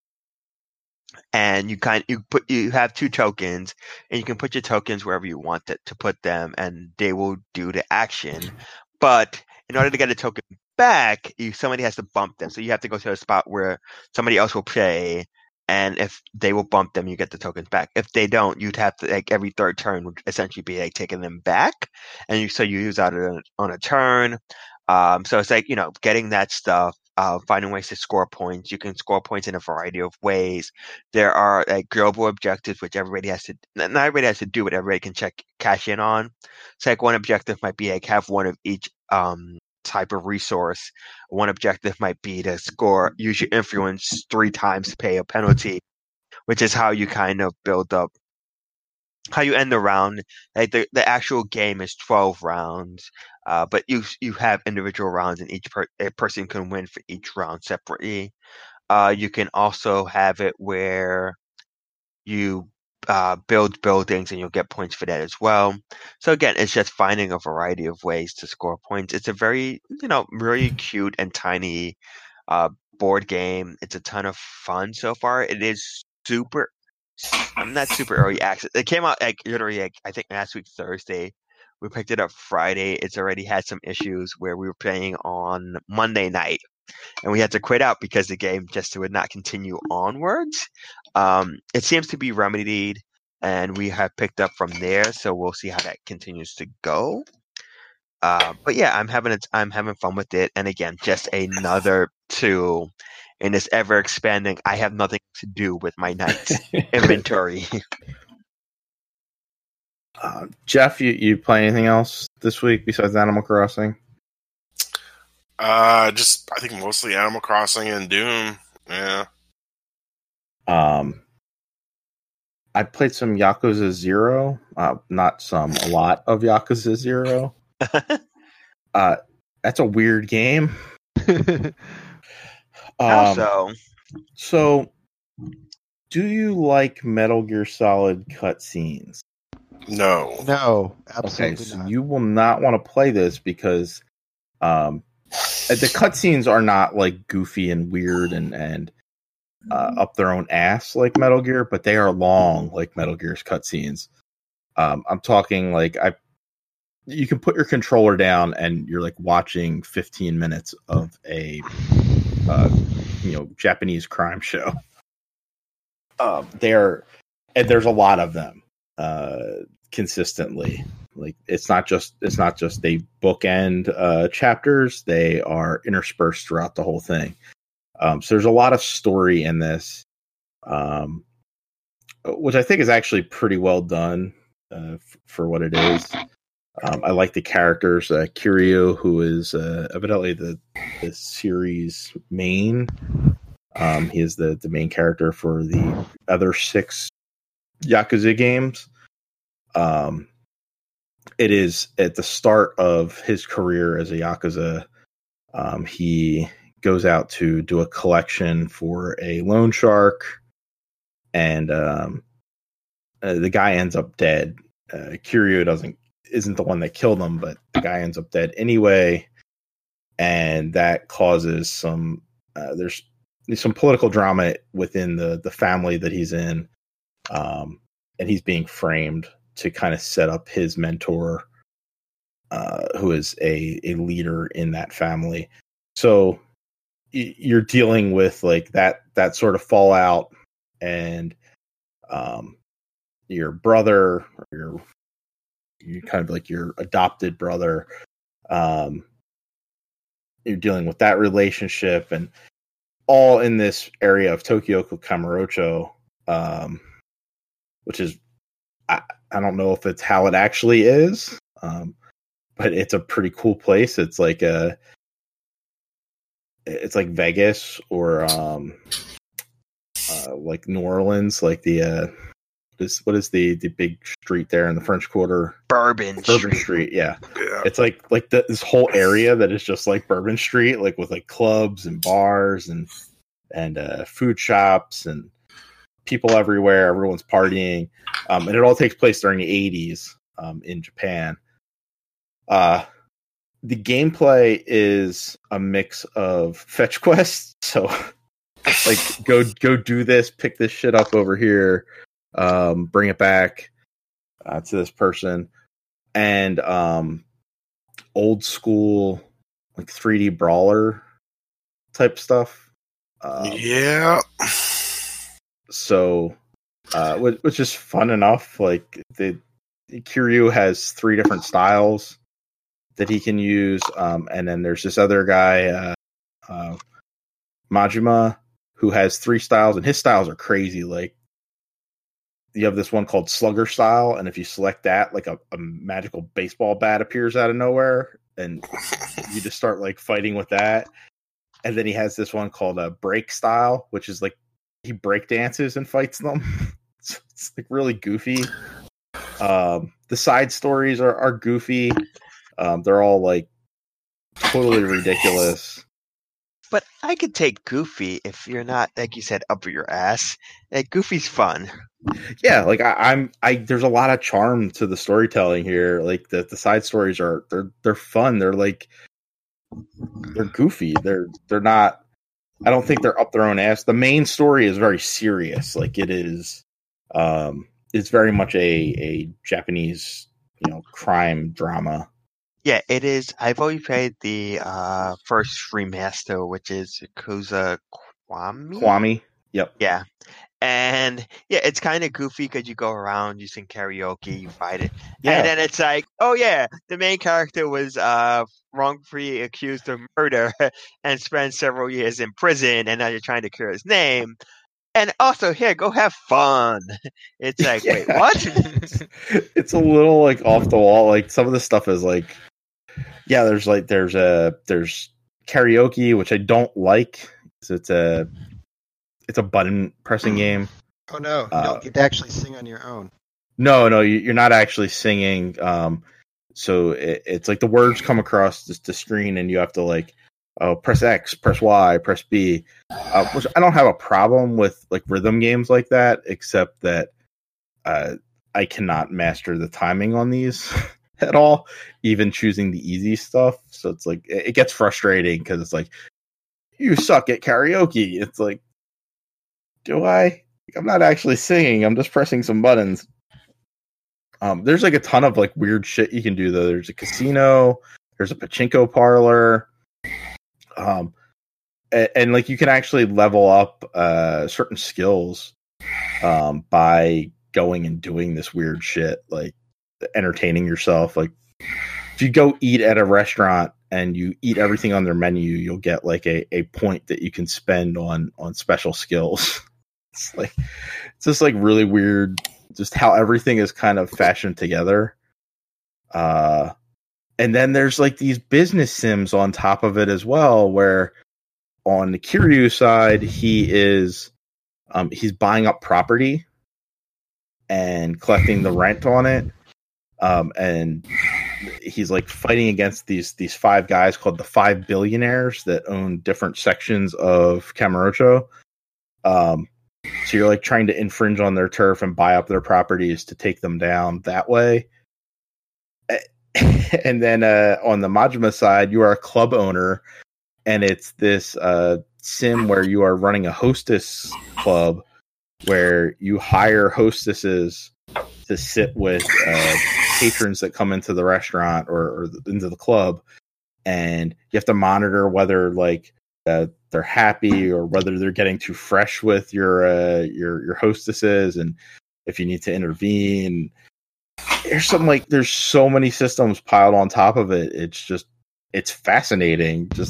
And you kind you put you have two tokens, and you can put your tokens wherever you want it to put them, and they will do the action. But in order to get a token back, you somebody has to bump them. So you have to go to a spot where somebody else will play, and if they will bump them, you get the tokens back. If they don't, you'd have to, like, every third turn would essentially be like taking them back, and you so you use that on, on a turn. Um, so it's like, you know, getting that stuff. Uh, finding ways to score points. You can score points in a variety of ways. There are like global objectives, which everybody has to, not everybody has to do, but everybody can check cash in on. So like one objective might be like have one of each um, type of resource. One objective might be to score, use your influence three times to pay a penalty, which is how you kind of build up, how you end the round. Like the, the actual game is twelve rounds. Uh, but you you have individual rounds, and each per, a person can win for each round separately. Uh, you can also have it where you uh, build buildings, and you'll get points for that as well. So again, it's just finding a variety of ways to score points. It's a very, you know, really cute and tiny uh, board game. It's a ton of fun so far. It is super. I'm not super early access. It came out like literally, like, I think last week Thursday. We picked it up Friday. It's already had some issues where we were playing on Monday night, and we had to quit out because the game just would not continue onwards. Um, it seems to be remedied, and we have picked up from there. So we'll see how that continues to go. Uh, but yeah, I'm having a, I'm having fun with it, and again, just another tool in this ever expanding. I have nothing to do with my night inventory. Uh, Jeff, you, you play anything else this week besides Animal Crossing? Uh, just I think mostly Animal Crossing and Doom. Yeah. Um, I played some Yakuza Zero. Uh, not some, a lot of Yakuza Zero. uh, that's a weird game. How um, so? So, do you like Metal Gear Solid cutscenes? No. No, absolutely Okay, so not. you will not want to play this because um, the cutscenes are not like goofy and weird and and uh, up their own ass like Metal Gear, but they are long like Metal Gear's cutscenes. Um, I'm talking like I, you can put your controller down and you're like watching fifteen minutes of a uh, you know Japanese crime show. Um, they're and there's a lot of them. Uh, consistently, like it's not just it's not just they bookend uh, chapters; they are interspersed throughout the whole thing. Um, so there's a lot of story in this, um, which I think is actually pretty well done uh, f- for what it is. Um, I like the characters. Uh, Kiryu, who is uh, evidently the the series main. Um, he is the the main character for the other six Yakuza games. Um, it is at the start of his career as a Yakuza. Um, he goes out to do a collection for a loan shark, and um, uh, the guy ends up dead. Uh, Kiryu doesn't isn't the one that killed him, but the guy ends up dead anyway, and that causes some uh, there's, there's some political drama within the the family that he's in, um, and he's being framed to kind of set up his mentor, uh, who is a a leader in that family. So y- you're dealing with like that that sort of fallout, and um, your brother or your you kind of like your adopted brother, um, you're dealing with that relationship, and all in this area of Tokyo Kamurocho, um, which is, I, I don't know if it's how it actually is, um, but it's a pretty cool place. It's like a, it's like Vegas or um, uh, like New Orleans, like the, uh, This, what is the the big street there in the French Quarter? Bourbon, Bourbon Street. Street, yeah. Yeah. It's like like the, this whole area that is just like Bourbon Street, like with like clubs and bars and and uh, food shops and people everywhere. Everyone's partying, um, and it all takes place during the eighties um, in Japan. Uh, the gameplay is a mix of fetch quests, so like go go do this, pick this shit up over here. Um, bring it back uh, to this person, and um, old school like three D brawler type stuff. Um, yeah. So, uh, which, which is fun enough. Like the, the Kiryu has three different styles that he can use, um, and then there's this other guy, uh, uh, Majima, who has three styles, and his styles are crazy. Like, you have this one called Slugger Style, and if you select that, like a, a magical baseball bat appears out of nowhere, and you just start like fighting with that. And then he has this one called a Break Style, which is like he break dances and fights them. So it's like really goofy. Um, the side stories are, are goofy. Um, they're all like totally ridiculous. But I could take Goofy if you're not, like you said, up your ass. Like, Goofy's fun. Yeah, like I, I'm, I there's a lot of charm to the storytelling here. Like the, the side stories are they're they're fun. They're like they're goofy. They're they're not. I don't think they're up their own ass. The main story is very serious. Like it is, um, it's very much a a Japanese you know crime drama. Yeah, it is. I've always played the uh, first remaster, which is Yakuza Kiwami. Kiwami. Yep. Yeah. And yeah, it's kind of goofy because you go around, you sing karaoke, you fight it. Yeah. And then it's like, oh yeah, the main character was uh, wrongfully accused of murder and spent several years in prison, and now you're trying to clear his name. And also, here, go have fun. It's like, Yeah. wait, what? It's a little like off the wall. Like some of the stuff is like, yeah, there's like there's a there's karaoke, which I don't like. It's a it's a button pressing game. Oh no, you Uh, don't get to actually sing on your own. No, no, you, you're not actually singing. Um, so it, it's like the words come across the, the screen, and you have to like, oh, press X, press Y, press B. Uh, which I don't have a problem with like rhythm games like that, except that uh, I cannot master the timing on these at all. Even choosing the easy stuff, so it's like it, it gets frustrating because it's like you suck at karaoke. It's like, do I? I'm not actually singing. I'm just pressing some buttons. Um, there's like a ton of like weird shit you can do though. There's a casino, there's a pachinko parlor, um, and, and like you can actually level up uh, certain skills um, by going and doing this weird shit, like entertaining yourself. Like if you go eat at a restaurant and you eat everything on their menu, you'll get like a, a point that you can spend on on special skills. It's like it's just like really weird, just how everything is kind of fashioned together. Uh, and then there's like these business sims on top of it as well, where on the Kiryu side, he is um, he's buying up property and collecting the rent on it, um, and he's like fighting against these these five guys called the Five Billionaires that own different sections of Kamurocho. Um, So you're like trying to infringe on their turf and buy up their properties to take them down that way. and then uh, on the Majima side, you are a club owner, and it's this uh, sim where you are running a hostess club where you hire hostesses to sit with uh, patrons that come into the restaurant or, or into the club, and you have to monitor whether like uh, they're happy or whether they're getting too fresh with your uh, your your hostesses, and if you need to intervene. There's some like there's so many systems piled on top of it. It's just it's fascinating, just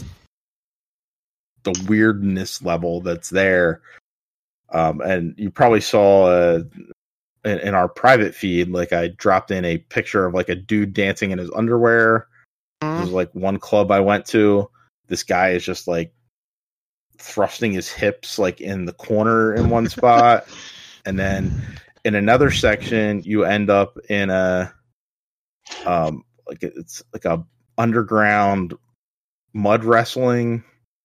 the weirdness level that's there. Um, and you probably saw uh, in, in our private feed, like I dropped in a picture of like a dude dancing in his underwear. Mm. There's like one club I went to. This guy is just like thrusting his hips like in the corner in one spot, and then in another section, you end up in a um like it's like a underground mud wrestling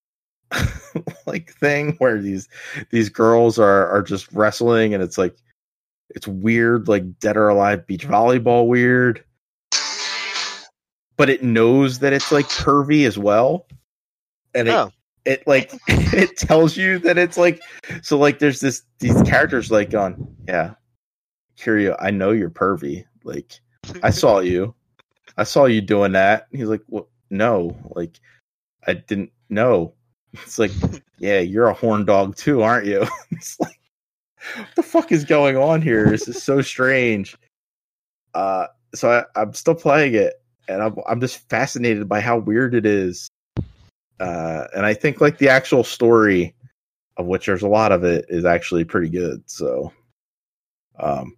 like thing where these these girls are are just wrestling, and it's like it's weird, like Dead or Alive beach volleyball weird, but it knows that it's like pervy as well, and it Oh. it like it tells you that it's like so like there's this these characters like going, yeah. Kiryu, I know you're pervy. Like, I saw you. I saw you doing that. He's like, well, no. Like, I didn't know. It's like, yeah, you're a horn dog too, aren't you? It's like, what the fuck is going on here? This is so strange. Uh, so I, I'm still playing it, and I'm I'm just fascinated by how weird it is. Uh, and I think like the actual story, of which there's a lot of it, is actually pretty good. So, um.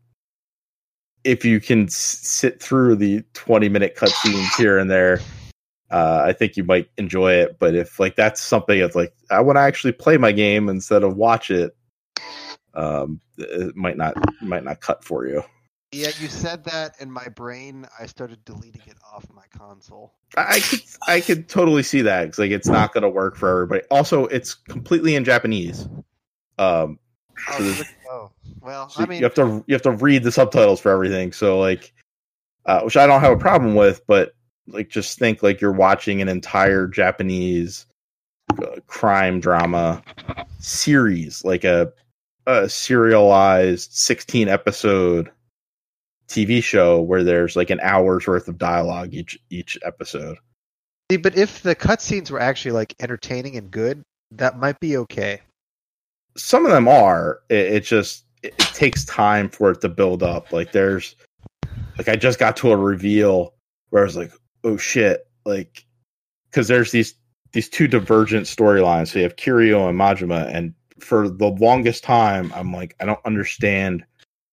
If you can s- sit through the twenty minute cutscenes here and there, uh, I think you might enjoy it. But if like that's something that's like I want to actually play my game instead of watch it, um, it might not might not cut for you. Yeah, you said that, and my brain, I started deleting it off my console. I could I could totally see that because like it's not going to work for everybody. Also, it's completely in Japanese. Um, Oh, so so there's- the- oh. well, So I mean, you have to you have to read the subtitles for everything. So like, uh, which I don't have a problem with, but like just think like you're watching an entire Japanese uh, crime drama series, like a, a serialized sixteen episode T V show where there's like an hour's worth of dialogue each each episode. see, but if the cutscenes were actually like entertaining and good, that might be okay. Some of them are. It, it just it, it takes time for it to build up. Like there's like I just got to a reveal where I was like, oh shit, like because there's these these two divergent storylines. So you have Kiryu and Majima, and for the longest time, I'm like, I don't understand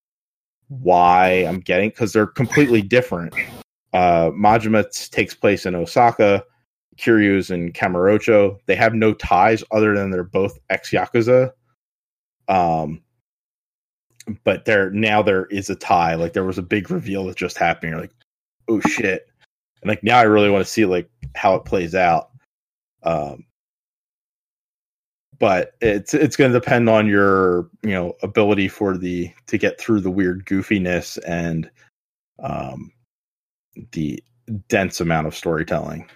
why I'm getting because they're completely different. Uh, Majima t- takes place in Osaka. Kiryu's in Kamurocho. They have no ties other than they're both ex-Yakuza. Um, but there now there is a tie. Like there was a big reveal that just happened. You're like, oh shit! And like now I really want to see like how it plays out. Um, but it's it's going to depend on your you know ability for the to get through the weird goofiness and um the dense amount of storytelling.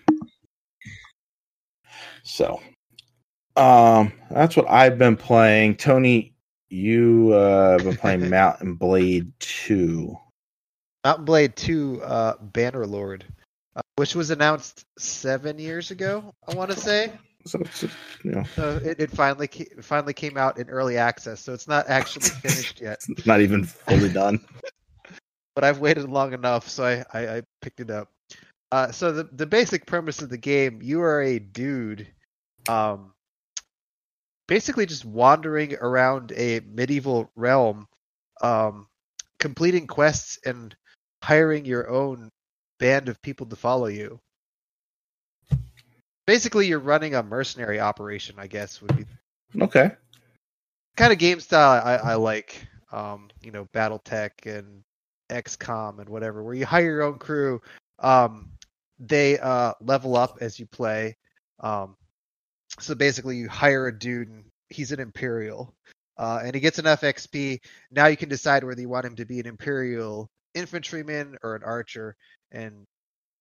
So, um, that's what I've been playing. Tony, you uh, have been playing Mountain Blade two. Mountain Blade two, uh, Bannerlord, uh, which was announced seven years ago, I want to say. So, it's, you know, So it, it finally ca- it finally came out in early access, so it's not actually finished yet. it's not even fully done. But I've waited long enough, so I, I, I picked it up. Uh, so the the basic premise of the game, you are a dude, um, basically just wandering around a medieval realm, um, completing quests and hiring your own band of people to follow you. Basically, you're running a mercenary operation, I guess, would be Okay. kind of game style I, I like. Um, you know, BattleTech and X COM and whatever, where you hire your own crew. Um, they uh, level up as you play. Um, so basically, you hire a dude, and he's an Imperial, uh, and he gets enough X P. Now you can decide whether you want him to be an Imperial infantryman or an archer, and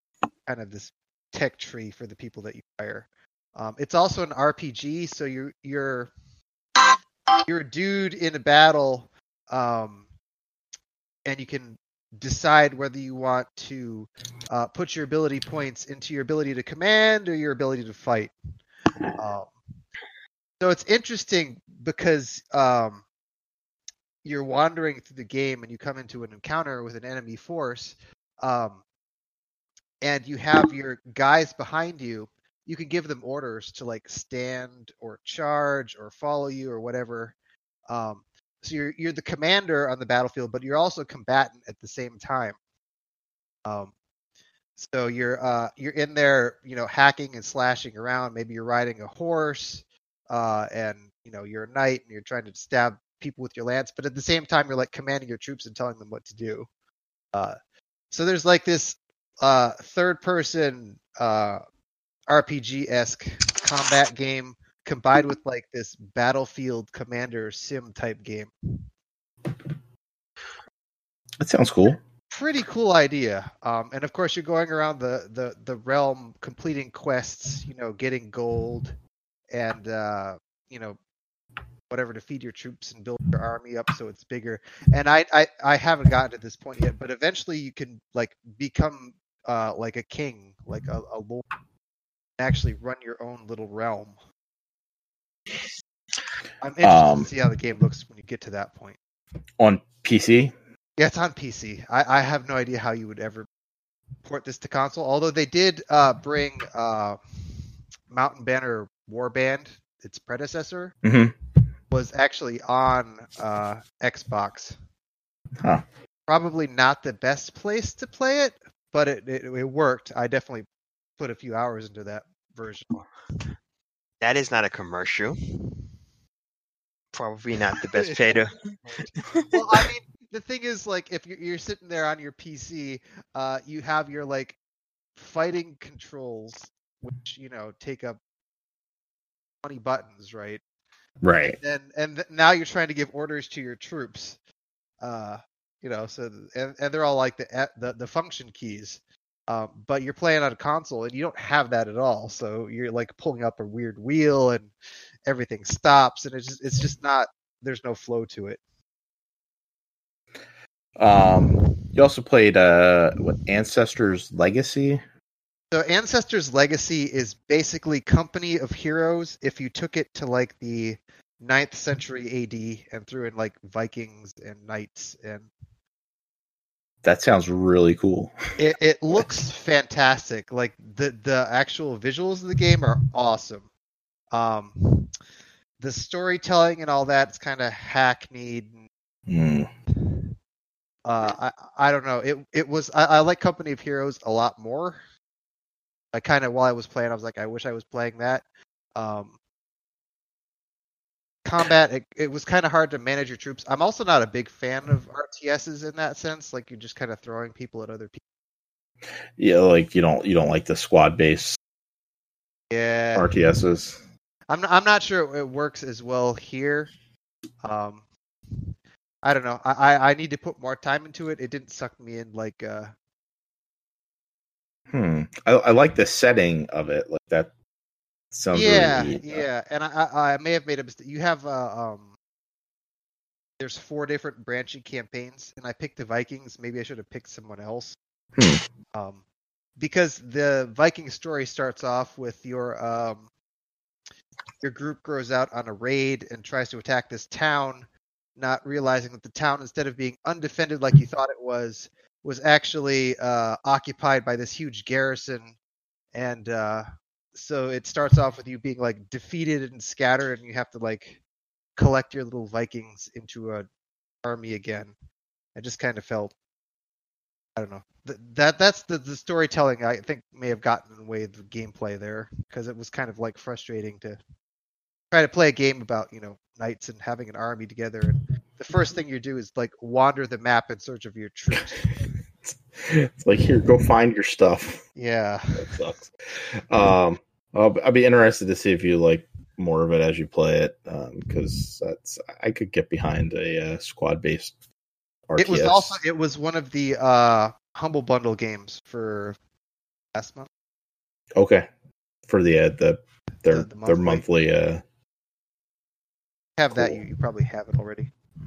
kind of this tech tree for the people that you hire. Um, it's also an R P G, so you're you're you're a dude in a battle, um, and you can decide whether you want to uh, put your ability points into your ability to command or your ability to fight. Um, so it's interesting because um, you're wandering through the game and you come into an encounter with an enemy force, um, and you have your guys behind you. You can give them orders to like stand or charge or follow you or whatever. Um, so you're you're the commander on the battlefield, but you're also combatant at the same time. Um, so you're uh, you're in there, you know, hacking and slashing around. Maybe you're riding a horse, uh, and you know you're a knight and you're trying to stab people with your lance. But at the same time, you're like commanding your troops and telling them what to do. Uh, so there's like this uh, third-person uh, R P G-esque combat game combined with like this Battlefield Commander sim type game. That sounds cool. Pretty cool idea. Um, and of course, you're going around the, the, the realm completing quests, you know, getting gold and, uh, you know, whatever to feed your troops and build your army up so it's bigger. And I, I, I haven't gotten to this point yet, but eventually you can like become uh, like a king, like a, a lord, actually run your own little realm. I'm interested Um, to see how the game looks when you get to that point. On P C? Yeah, it's on P C. I, I have no idea how you would ever port this to console, although they did uh, bring uh, Mountain Banner Warband, its predecessor, Mm-hmm. was actually on uh, Xbox. Huh. Probably not the best place to play it, but it, it, it worked. I definitely put a few hours into that version. That is not a commercial. Probably not the best pay to. Well, I mean, the thing is, like, if you're, you're sitting there on your P C, uh, you have your like fighting controls, which you know take up twenty buttons, right? Right. And and th- now you're trying to give orders to your troops, uh, you know. So and, and they're all like the the, the function keys, um, but you're playing on a console and you don't have that at all. So you're like pulling up a weird wheel and everything stops, and it's just, it's just not. There's no flow to it. Um, you also played uh, what Ancestors Legacy? So Ancestors Legacy is basically Company of Heroes if you took it to like the ninth century A D and threw in like Vikings and knights, and That sounds really cool. it, it looks fantastic. Like the the actual visuals of the game are awesome. Um, the storytelling and all that's kind of hackneyed. Mm. Uh, I I don't know. It it was I, I like Company of Heroes a lot more. I kind of while I was playing, I was like, I wish I was playing that. Um, combat, it, it was kind of hard to manage your troops. I'm also not a big fan of R T Ss in that sense. Like you're just kind of throwing people at other people. Yeah, like you don't you don't like the squad based Yeah, R T Ss. I'm not, I'm not sure it works as well here. Um, I don't know. I, I, I need to put more time into it. It didn't suck me in like. Uh, Hmm. I, I like the setting of it. Like that sounds yeah, really neat. yeah, and I, I I may have made a mistake. You have uh, um. There's four different branching campaigns, and I picked the Vikings. Maybe I should have picked someone else. Hmm. Um, because the Viking story starts off with your um, your group grows out on a raid and tries to attack this town, not realizing that the town, instead of being undefended like you thought it was, was actually uh, occupied by this huge garrison, and uh, so it starts off with you being like defeated and scattered, and you have to like collect your little Vikings into a army again. I just kind of felt, I don't know, Th- that that's the, the storytelling I think may have gotten in the way of the gameplay there, because it was kind of like frustrating to try to play a game about, you know, knights and having an army together, and the first thing you do is like wander the map in search of your troops. It's like, here, go find your stuff. Yeah. That sucks. Um, I'll, I'll be interested to see if you like more of it as you play it, because um, that's I could get behind a uh, squad based R T S. It was also it was one of the uh, Humble Bundle games for last month. Okay, for the uh, the their The- the their monthly. monthly. Uh, Have that, Cool. you, you probably have it already.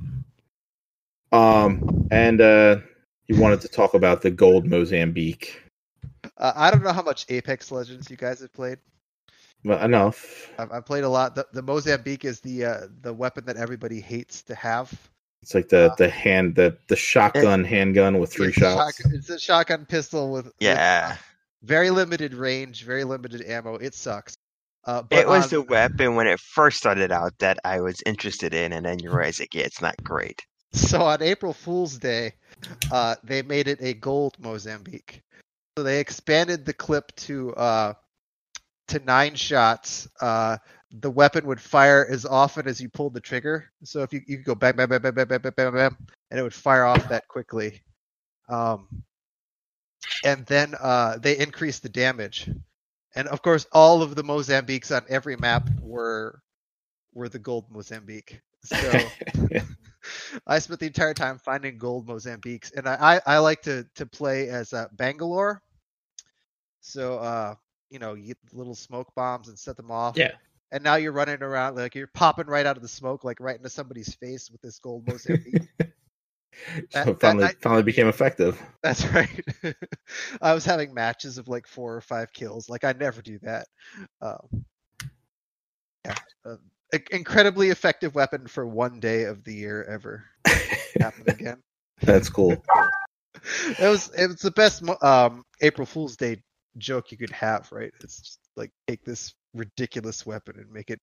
um, and uh, you wanted to talk about the gold Mozambique. Uh, I don't know how much Apex Legends you guys have played. Well, enough. I've, I've played a lot. The, the Mozambique is the uh, the weapon that everybody hates to have. It's like the Uh, the hand the the shotgun handgun with three It's a shots. shotgun- it's a shotgun pistol with, with Yeah. very limited range, very limited ammo. It sucks. Uh, but It was on- the weapon when it first started out that I was interested in, and then you realize, like, yeah, it's not great. So on April Fool's Day, uh, they made it a gold Mozambique. So they expanded the clip to uh, to nine shots. Uh, the weapon would fire as often as you pulled the trigger. So if you you could go bam bam bam bam bam bam bam bam, bam and it would fire off that quickly. Um, and then uh, they increased the damage. And of course, all of the Mozambiques on every map were were the gold Mozambique. So I spent the entire time finding gold Mozambiques, and I, I, I like to, to play as uh, Bangalore. So uh, you know, you get little smoke bombs and set them off. Yeah. And now you're running around like you're popping right out of the smoke, like right into somebody's face with this gold Mozambique. So That- finally, that- finally became effective. That's right. I was having matches of like four or five kills. Like I never do that. Um, yeah, uh, incredibly effective weapon for one day of the year ever. Happen again. That's cool. It was it was the best um, April Fool's Day joke you could have, right? It's just like take this ridiculous weapon and make it.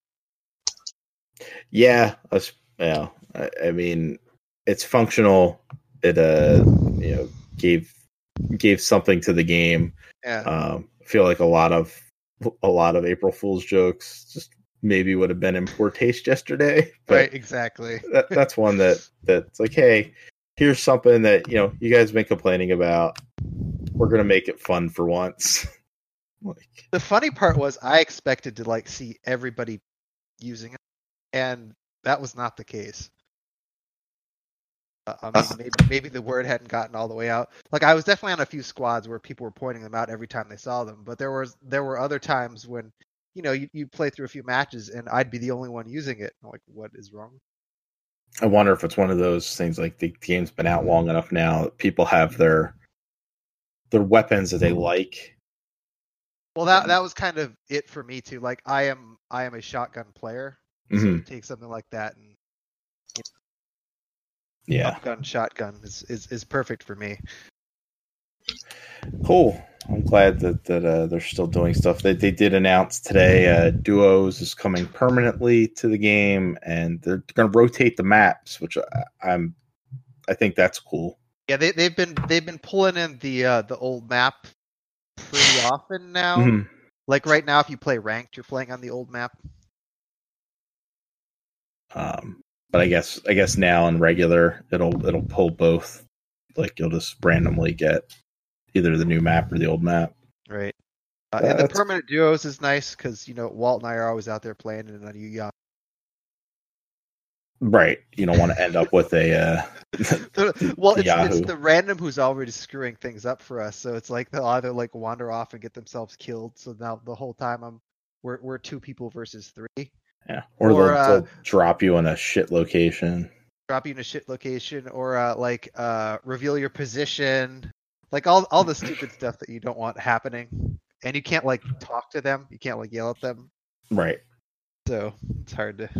Yeah, us- yeah. I, I mean, it's functional. It uh, you know, gave gave something to the game. Yeah. Um, I feel like a lot of a lot of April Fool's jokes just maybe would have been in poor taste yesterday. But right. Exactly. that, that's one that that's like, hey, here's something that you know you guys have been complaining about. We're gonna make it fun for once. Like, The funny part was I expected to like see everybody using it, and that was not the case. Uh, I mean, maybe, maybe the word hadn't gotten all the way out. Like I was definitely on a few squads where people were pointing them out every time they saw them, but there was there were other times when you know you you play through a few matches and I'd be the only one using it. I'm like, what is wrong? I wonder if it's one of those things like the game's been out long enough now that people have their their weapons that they like. Well, that that was kind of it for me too. Like I am I am a shotgun player, so Mhm. take something like that and Yeah, gun shotgun is, is is perfect for me. cool. I'm glad that that uh, they're still doing stuff. They they did announce today uh, duos is coming permanently to the game, and they're going to rotate the maps, which I, I'm I think that's cool. Yeah, they they've been they've been pulling in the uh, the old map pretty often now. Mhm. Like right now, if you play ranked, you're playing on the old map. Um, but I guess I guess now in regular it'll it'll pull both. Like you'll just randomly get either the new map or the old map. Right. Uh, and the That's- permanent duos is nice because you know Walt and I are always out there playing, and then you yeah. Right. You don't want to end up with a uh, Well, it's, Yahoo. it's the random who's already screwing things up for us. So it's like they'll either like wander off and get themselves killed. So now the whole time I'm we're we're two people versus three. yeah, or, Or, they'll, uh, they'll drop you in a shit location. Drop you in a shit location, or uh, like uh, reveal your position, like all all the stupid stuff that you don't want happening, and you can't like talk to them, you can't like yell at them, Right. so it's hard to.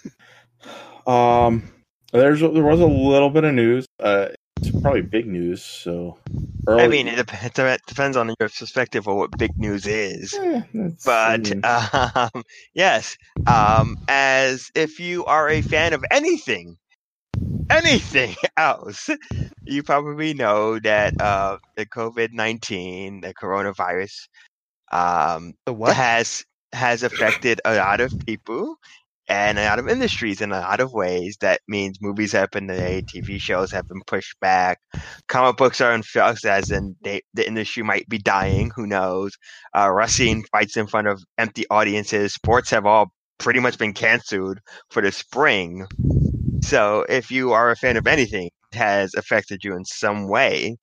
Um, there's there was a little bit of news. Uh, it's probably big news. So, early, I mean, it depends, it depends on your perspective of what big news is. eh, that's- I But mean, um, yes, um, as if you are a fan of anything, anything else, you probably know that uh, the COVID nineteen, the coronavirus, um, The what? has has affected a lot of people and a lot of industries in a lot of ways. That means movies have been delayed, T V shows have been pushed back, comic books are in flux, as in they, the industry might be dying. Who knows? Uh, wrestling fights in front of empty audiences. Sports have all pretty much been canceled for the spring. So if you are a fan of anything, it has affected you in some way.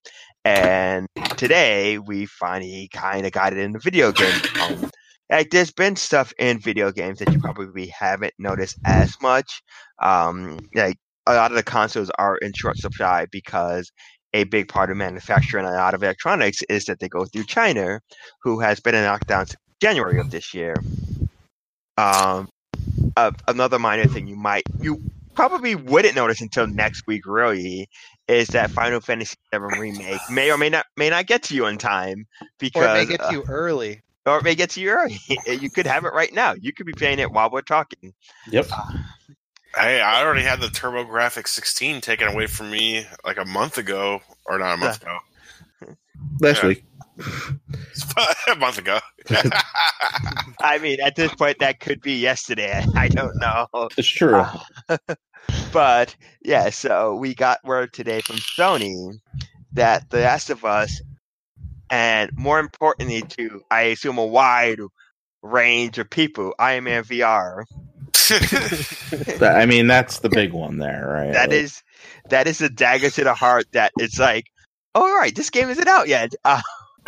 And today we finally kind of got it in the video game. Um, like there's been stuff in video games that you probably haven't noticed as much. Um, like a lot of the consoles are in short supply because a big part of manufacturing a lot of electronics is that they go through China, who has been in lockdown since January of this year. Um, uh, another minor thing you might you probably wouldn't notice until next week, really, is that Final Fantasy seven Remake may or may not may not get to you in time because Or it may get uh, to you early. or it may get to you early. You could have it right now. You could be playing it while we're talking. Yep. Hey, I already had the TurboGrafx sixteen taken away from me like a month ago, or not a month ago. Last Yeah. week. a month ago. I mean, at this point, that could be yesterday. I don't know. It's true. Uh, but yeah, so we got word today from Sony that The Last of Us, and more importantly, to I assume a wide range of people, Iron Man V R. But, I mean, that's the big one there, right? That Like, is that is a dagger to the heart. That it's like, oh, all right, this game isn't out yet. Uh,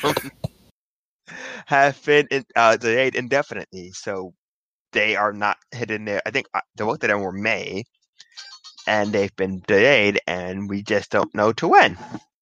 have been uh, delayed indefinitely, so they are not hitting there. I think uh, the both of them were May, and they've been delayed, and we just don't know to when.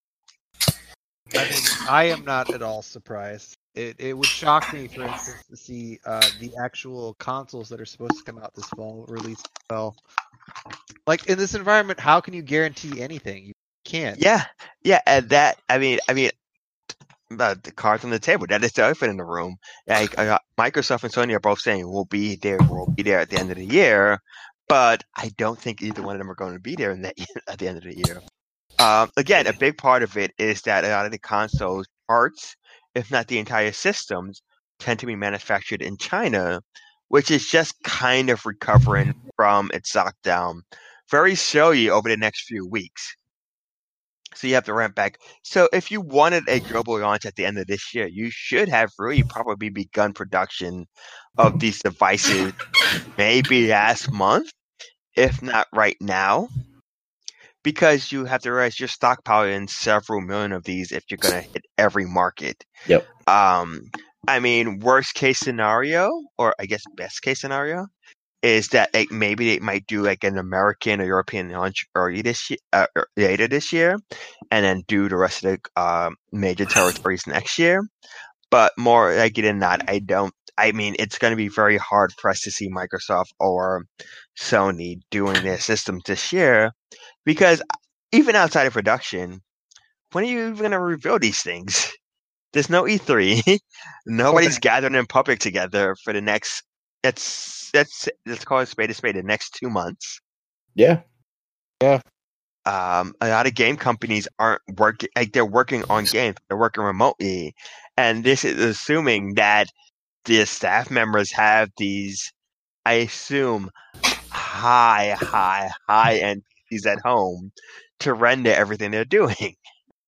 I mean, I am not at all surprised. It it would shock me, for instance, to see uh, the actual consoles that are supposed to come out this fall released as well. Like in this environment, how can you guarantee anything? You can't. Yeah, yeah, and that I mean, I mean, uh, the cards on the table. That is the elephant in the room. Like uh, Microsoft and Sony are both saying we'll be there, we'll be there at the end of the year, but I don't think either one of them are going to be there in that at the end of the year. Um, again, a big part of it is that a lot of the consoles parts, if not the entire systems, tend to be manufactured in China, which is just kind of recovering from its lockdown very slowly over the next few weeks. So you have to ramp back. So if you wanted a global launch at the end of this year, you should have really probably begun production of these devices maybe last month, if not right now. Because you have to realize you're stockpiling several million of these if you're going to hit every market. Yep. Um, I mean, worst case scenario, or I guess best case scenario, is that like, maybe they might do like an American or European launch early this year, uh, later this year, and then do the rest of the uh, major territories next year. But more likely than not, I don't. I mean, it's going to be very hard for us to see Microsoft or Sony doing their systems this year. Because even outside of production, when are you even going to reveal these things? There's no E three. Nobody's Okay. gathering in public together for the next. Let's let's let's call it spade a spade. The next two months. Yeah. Um, a lot of game companies aren't working. Like they're working on games. They're working remotely, and this is assuming that the staff members have these. I assume high, high, high end P Cs at home to render everything they're doing.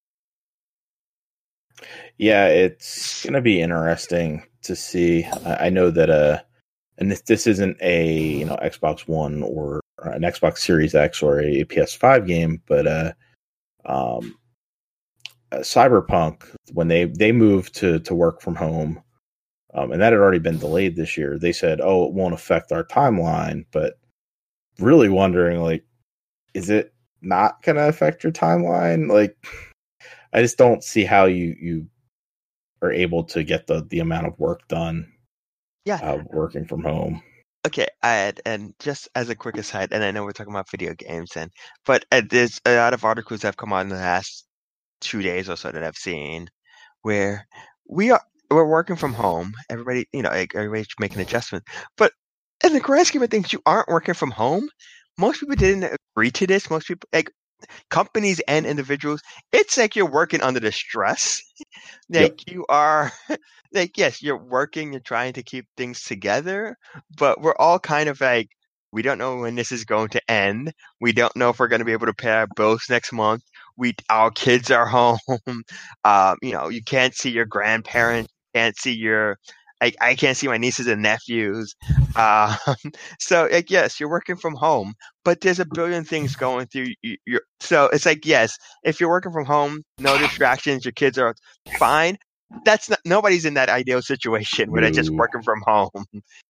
Yeah, it's going to be interesting to see. I, I know that, uh, and this, this isn't a, you know, Xbox One or an Xbox Series X or a P S five game, but, uh, um, uh, Cyberpunk, when they, they moved to, to work from home, um, and that had already been delayed this year, they said, oh, it won't affect our timeline, but really wondering, like, is it not going to affect your timeline? Like, I just don't see how you, you are able to get the, the amount of work done. Yeah. Uh, working from home. Okay, and, and just as a quick aside, and I know we're talking about video games, and but uh, there's a lot of articles that have come out in the last two days or so that I've seen, where we are we're working from home. Everybody, you know, like, everybody's making adjustments, but in the grand scheme of things, you aren't working from home. Most people didn't agree to this. Most people, like companies and individuals, it's like you're working under the stress. Like yep. you are. Like, yes, you're working, you're trying to keep things together, but we're all kind of like, we don't know when this is going to end. We don't know if we're going to be able to pay our bills next month. We, our kids are home. Um, you know, you can't see your grandparents, you can't see your I, I can't see my nieces and nephews. Um, so like, yes, you're working from home, but there's a billion things going through you, your. So it's like, yes, if you're working from home, no distractions, your kids are fine. That's not nobody's in that ideal situation where they're just No. working from home.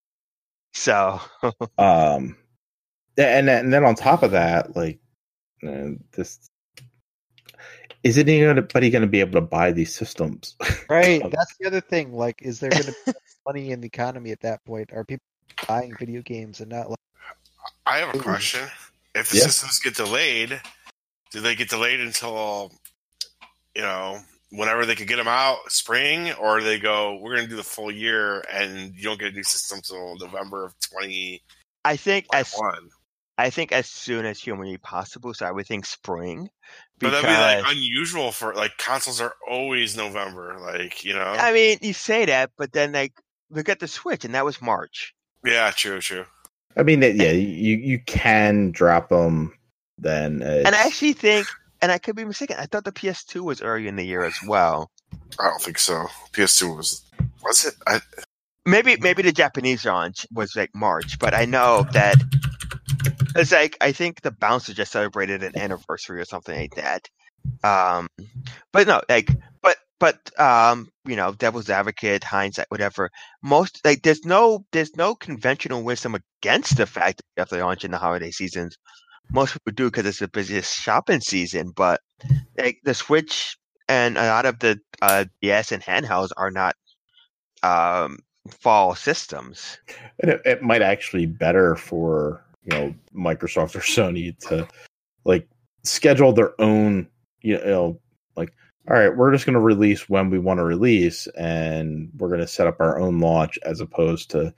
So Um, and and then on top of that, like uh, this, isn't anybody going to be able to buy these systems? Right. That's the other thing. Like, is there going to be money in the economy at that point? Are people buying video games and not like? I have a question. If the Yeah. systems get delayed, do they get delayed until, you know, whenever they could get them out, spring, or they go, we're going to do the full year and you don't get a new system until November of twenty twenty-one? I think as I think as soon as humanly possible. So I would think spring. But Because, that'd be like unusual for like consoles are always November, like, you know. I mean, you say that, but then like look at the Switch, and that was March. Yeah, true, true. I mean, yeah, you you can drop them then. And I actually think, and I could be mistaken, I thought the P S two was early in the year as well. I don't think so. P S two was was it? I, Maybe maybe the Japanese launch was like March, but I know that it's like I think the Bouncer just celebrated an anniversary or something like that. Um, but no, like, but but um, you know, devil's advocate, hindsight, whatever. Most like, there's no there's no conventional wisdom against the fact that you have to launch in the holiday seasons. Most people do because it's the busiest shopping season. But like the Switch and a lot of the uh, D S and handhelds are not um, fall systems. And it, it might actually be better for, you know, Microsoft or Sony to like schedule their own, you know, like, all right, we're just going to release when we want to release, and we're going to set up our own launch as opposed to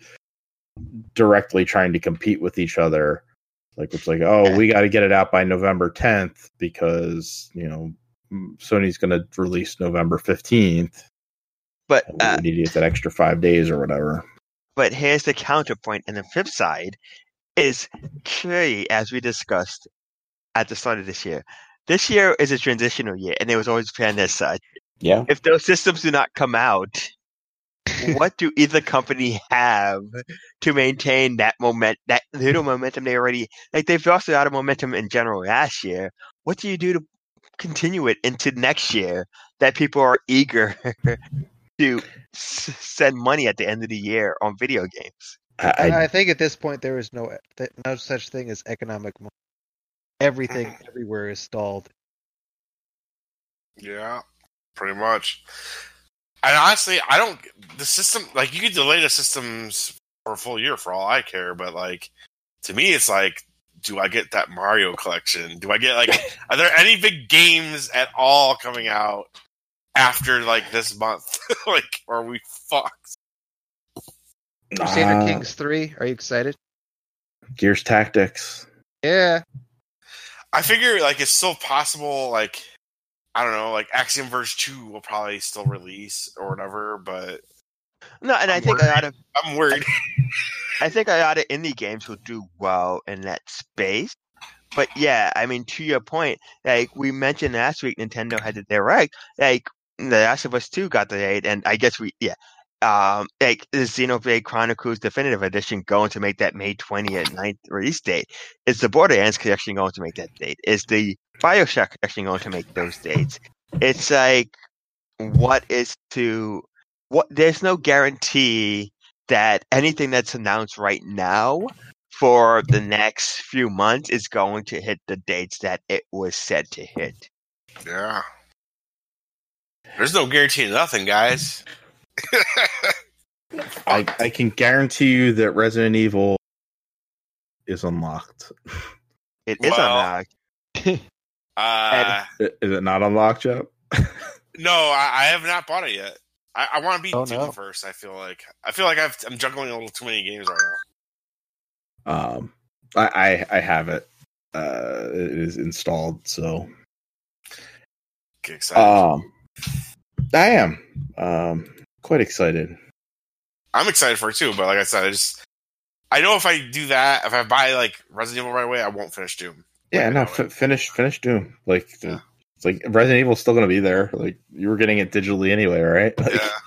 directly trying to compete with each other. Like, it's like, oh, we got to get it out by November tenth because, you know, Sony's going to release November fifteenth. But uh, we need to get that extra five days or whatever. But here's the counterpoint, and the flip side is clearly, as we discussed at the start of this year, this year is a transitional year, and it was always planned as such. Yeah. If those systems do not come out, what do either company have to maintain that moment, that little momentum they already like? They've lost a lot of momentum in general last year. What do you do to continue it into next year that people are eager to s- send money at the end of the year on video games? And I, I think at this point there is no no such thing as economic money. Everything everywhere is stalled. Yeah, pretty much. And honestly, I don't. The system, like, you could delay the systems for a full year for all I care, but like, to me, it's like, do I get that Mario collection? Do I get like, are there any big games at all coming out after like this month? Like, are we fucked? Crusader uh, Kings three, are you excited? Gears Tactics. Yeah. I figure like it's still possible. Like, I don't know, like Axiom Verge two will probably still release or whatever, but No, and I'm I think worried. a lot of I'm worried. I think a lot of indie games will do well in that space. But yeah, I mean, to your point, like we mentioned last week, Nintendo had the Direct. Like The Last of Us two got delayed, and I guess we yeah, um, like the Xenoblade Chronicles Definitive Edition going to make that May twentieth ninth release date. Is the Borderlands collection going to make that date? Is the BioShock collection going to make those dates? It's like, what is to what? There's no guarantee that anything that's announced right now for the next few months is going to hit the dates that it was said to hit. Yeah. There's no guarantee of nothing, guys. I, I can guarantee you that Resident Evil is unlocked. It is Well, unlocked. Uh, Is it not unlocked yet? no, I, I have not bought it yet. I, I want to beat Oh, two no. first. I feel like I feel like I've, I'm juggling a little too many games right now. Um, I, I I have it. Uh, it is installed, so Get excited. um, I am um quite excited. I'm excited for it too, but like I said, I just I know if I do that, if I buy like Resident Evil right away, I won't finish Doom. Yeah, Right no, away. f- finish finish Doom. Like Yeah. it's like Resident Evil's still gonna be there. Like you were getting it digitally anyway, right? Like, Yeah.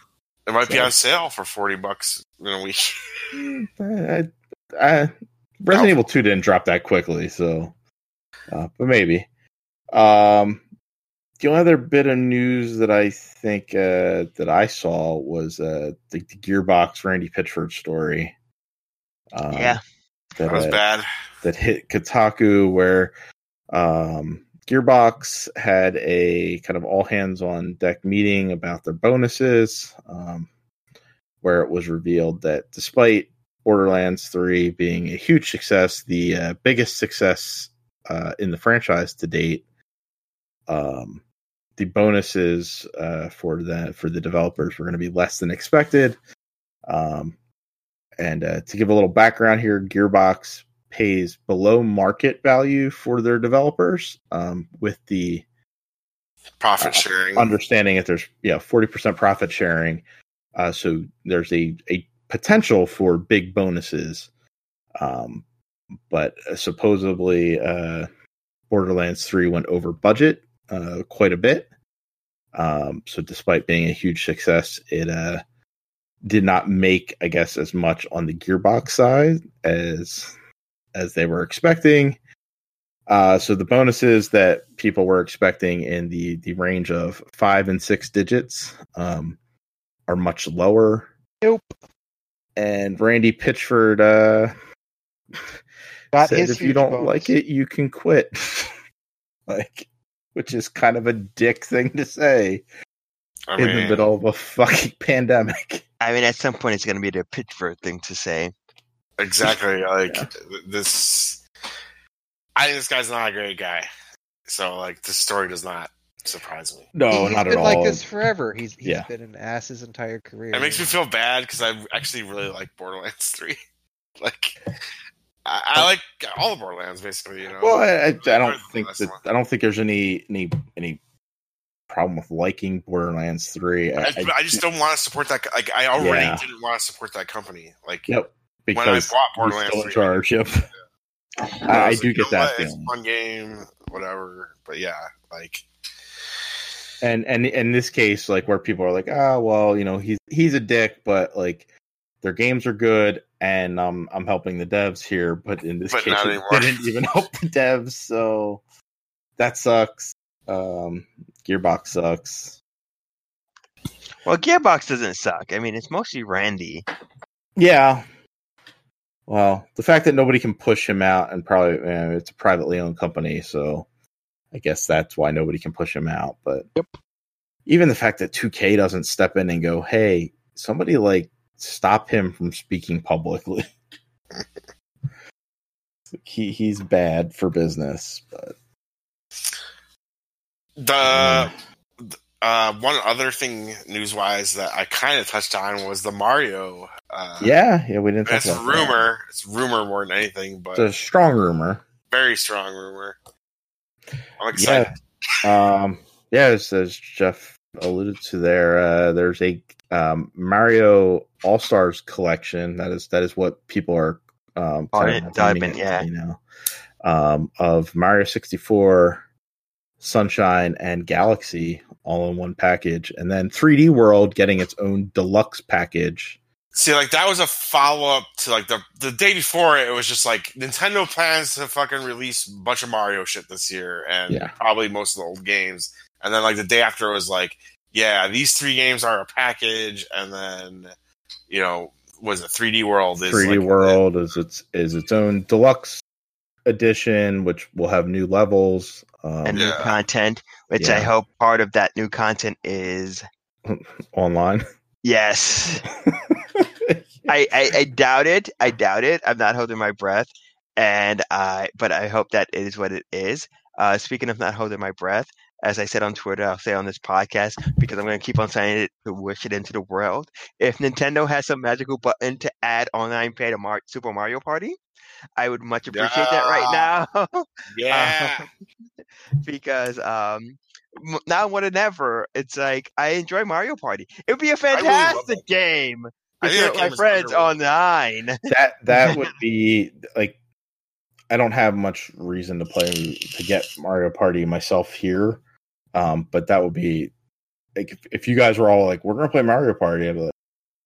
It might So- be on sale for forty bucks in a week. I, I, Resident Evil two didn't drop that quickly, so uh, but maybe. Um, the only other bit of news that I think uh, that I saw was uh, the, the Gearbox Randy Pitchford story. Um, Yeah. that, That was uh, bad. that hit Kotaku, where um, Gearbox had a kind of all hands on deck meeting about their bonuses, um, where it was revealed that despite Borderlands three being a huge success, the uh, biggest success uh, in the franchise to date, um, the bonuses uh, for the for the developers were going to be less than expected. Um, and uh, to give a little background here, Gearbox pays below market value for their developers, um, with the Profit uh, sharing. understanding that there's yeah forty percent profit sharing. Uh, so there's a, a potential for big bonuses. Um, but uh, supposedly uh, Borderlands three went over budget uh, quite a bit. Um, so despite being a huge success, it uh, did not make, I guess, as much on the Gearbox side as as they were expecting. Uh, so the bonuses that people were expecting in the, the range of five and six digits um, are much lower. Nope. And Randy Pitchford uh, Got said, his if you huge don't bonus. like it, you can quit. Like, which is kind of a dick thing to say I in mean, the middle of a fucking pandemic. I mean, at some point, it's going to be the Pitchford thing to say. exactly. Like Yeah. this, I think this guy's not a great guy. So, like, this story does not surprise me. No, He's not been at like all. this forever. He's he's Yeah. been an ass his entire career. It makes me feel bad because I actually really like Borderlands three. Like, I, I like all the Borderlands, basically. You know. Well, I, I, I don't Or the think last that one. I don't think there's any any any problem with liking Borderlands three. I, I, I, I just don't want to support that. co- Like, I already Yeah. didn't want to support that company. Like, Yep. when I Because bought he's Borderlands still in three, charge. Yep. I, I, I was do like, get you know that what? It's a feeling. fun game, whatever. But yeah, like, And and in this case, like where people are like, ah, well, you know, he's he's a dick, but like their games are good, and um, I'm helping the devs here. But in this But case, not it anymore. didn't even help the devs, so that sucks. Um, Gearbox sucks. Well, Gearbox doesn't suck. I mean, it's mostly Randy. Yeah. Well, the fact that nobody can push him out, and probably eh, it's a privately owned company, so I guess that's why nobody can push him out. But Yep. even the fact that two K doesn't step in and go, "Hey, somebody like stop him from speaking publicly." he he's bad for business, but the uh, one other thing news wise that I kind of touched on was the Mario. Uh, yeah, yeah, we didn't talk it's about rumor. It's rumor more than anything, but that. It's a strong rumor. very strong rumor. I'm excited. Yeah, um, yeah. As, as Jeff alluded to, there, uh, there's a um, Mario All Stars collection. That is that is what people are um, Oh, kind it- of Diamond, naming it, yeah. you know, um, of Mario sixty-four, Sunshine, and Galaxy all in one package, and then three D World getting its own deluxe package. See, like that was a follow up to like the the day before. It was just like Nintendo plans to fucking release a bunch of Mario shit this year, and Yeah. probably most of the old games. And then like the day after, it was like, yeah, these three games are a package, and then you know, was it three D World? Is three D like, World is its is its own deluxe edition, which will have new levels. Um, and new Yeah. content, which I Yeah. hope part of that new content is online. yes. I, I, I doubt it. I doubt it. I'm not holding my breath, and I but I hope that it is what it is. Uh, speaking of not holding my breath, as I said on Twitter, I'll say on this podcast because I'm going to keep on saying it to wish it into the world. If Nintendo has some magical button to add online play to Mar- Super Mario Party, I would much appreciate that right now. yeah, because um, m- now more than ever, it's like I enjoy Mario Party. It would be a really love fantastic that game I to think share that with my game is friends underrated. online. that that would be like, I don't have much reason to play to get Mario Party myself here, um, but that would be like if, if you guys were all like, we're gonna play Mario Party, I'd be like,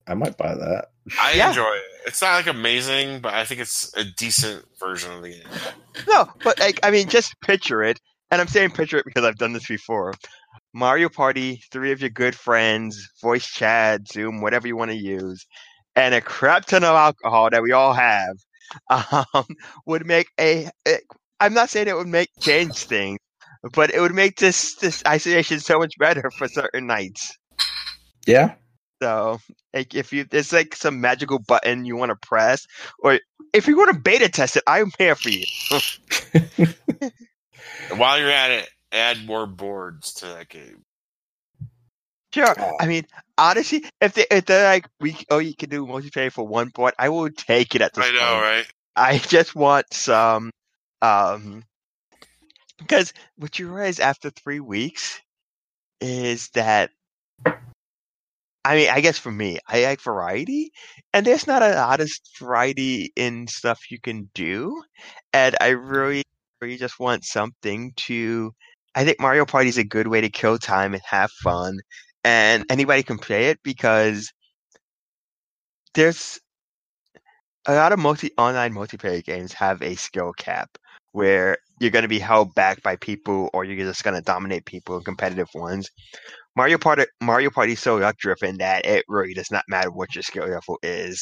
I might buy that. I Yeah. enjoy it. It's not like amazing, but I think it's a decent version of the game. No, but like I mean, just picture it, and I'm saying picture it because I've done this before. Mario Party, three of your good friends, voice chat, Zoom, whatever you want to use, and a crap ton of alcohol that we all have, um, would make a. It, I'm not saying it would make change things, but it would make this this isolation so much better for certain nights. Yeah. So, like, if you there's like some magical button you want to press, or if you want to beta test it, I'm here for you. While you're at it, add more boards to that game. Sure. I mean, honestly, if they if they're like, we oh you can do multiplayer for one board, I will take it at this I know, point. right? I just want some, um, because what you realize after three weeks is that. I mean, I guess for me, I like variety, and there's not a lot of variety in stuff you can do, and I really, really just want something to. I think Mario Party is a good way to kill time and have fun, and anybody can play it because there's a lot of multi online multiplayer games have a skill cap where you're going to be held back by people, or you're just going to dominate people in competitive ones. Mario Party Mario Party is so luck driven that it really does not matter what your skill level is.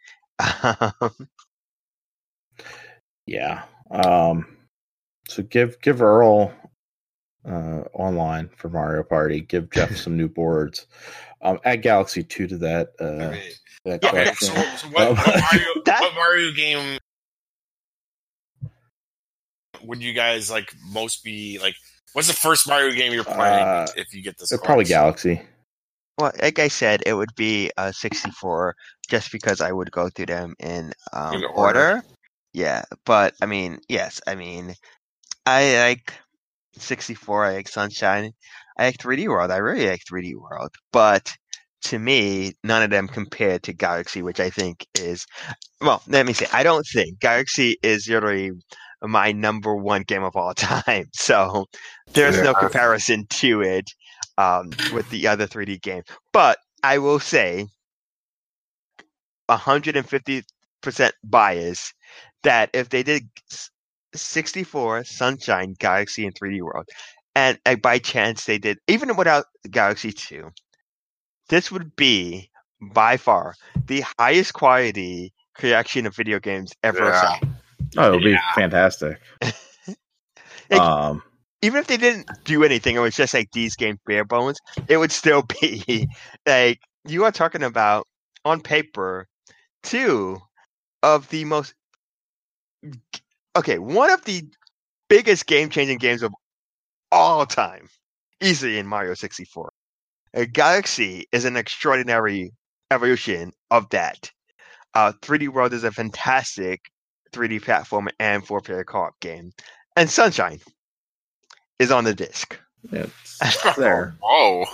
Yeah. Um, so give give Earl uh, online for Mario Party. Give Jeff some new boards. Um, add Galaxy two to that. Uh, I mean, that okay, question. so, so what, Um, what, Mario, That- what Mario game would you guys like most be like? What's the first Mario game you're playing Uh, if you get this? They're probably course? Galaxy. Well, like I said, it would be a sixty-four just because I would go through them in, um, In order. order. Yeah, but I mean, yes, I mean, I like sixty-four. I like Sunshine. I like three D World. I really like three D World. But to me, none of them compared to Galaxy, which I think is, well, let me say, I don't think Galaxy is literally my number one game of all time. So there's no Yeah. comparison to it um, with the other three D games. But I will say, one hundred fifty percent bias that if they did sixty-four, Sunshine, Galaxy, and three D World, and uh, by chance they did, even without Galaxy two, this would be by far the highest quality collection of video games ever Yeah. assembled. Oh, it'll be Yeah. fantastic. Like, um, even if they didn't do anything, it was just like these games bare bones, it would still be like you are talking about on paper two of the most okay, one of the biggest game changing games of all time, easily in Mario sixty-four. Uh, Galaxy is an extraordinary evolution of that. Uh, three D World is a fantastic three D platform and four player co-op game, and Sunshine is on the disc. yeah, it's, it's there. Whoa.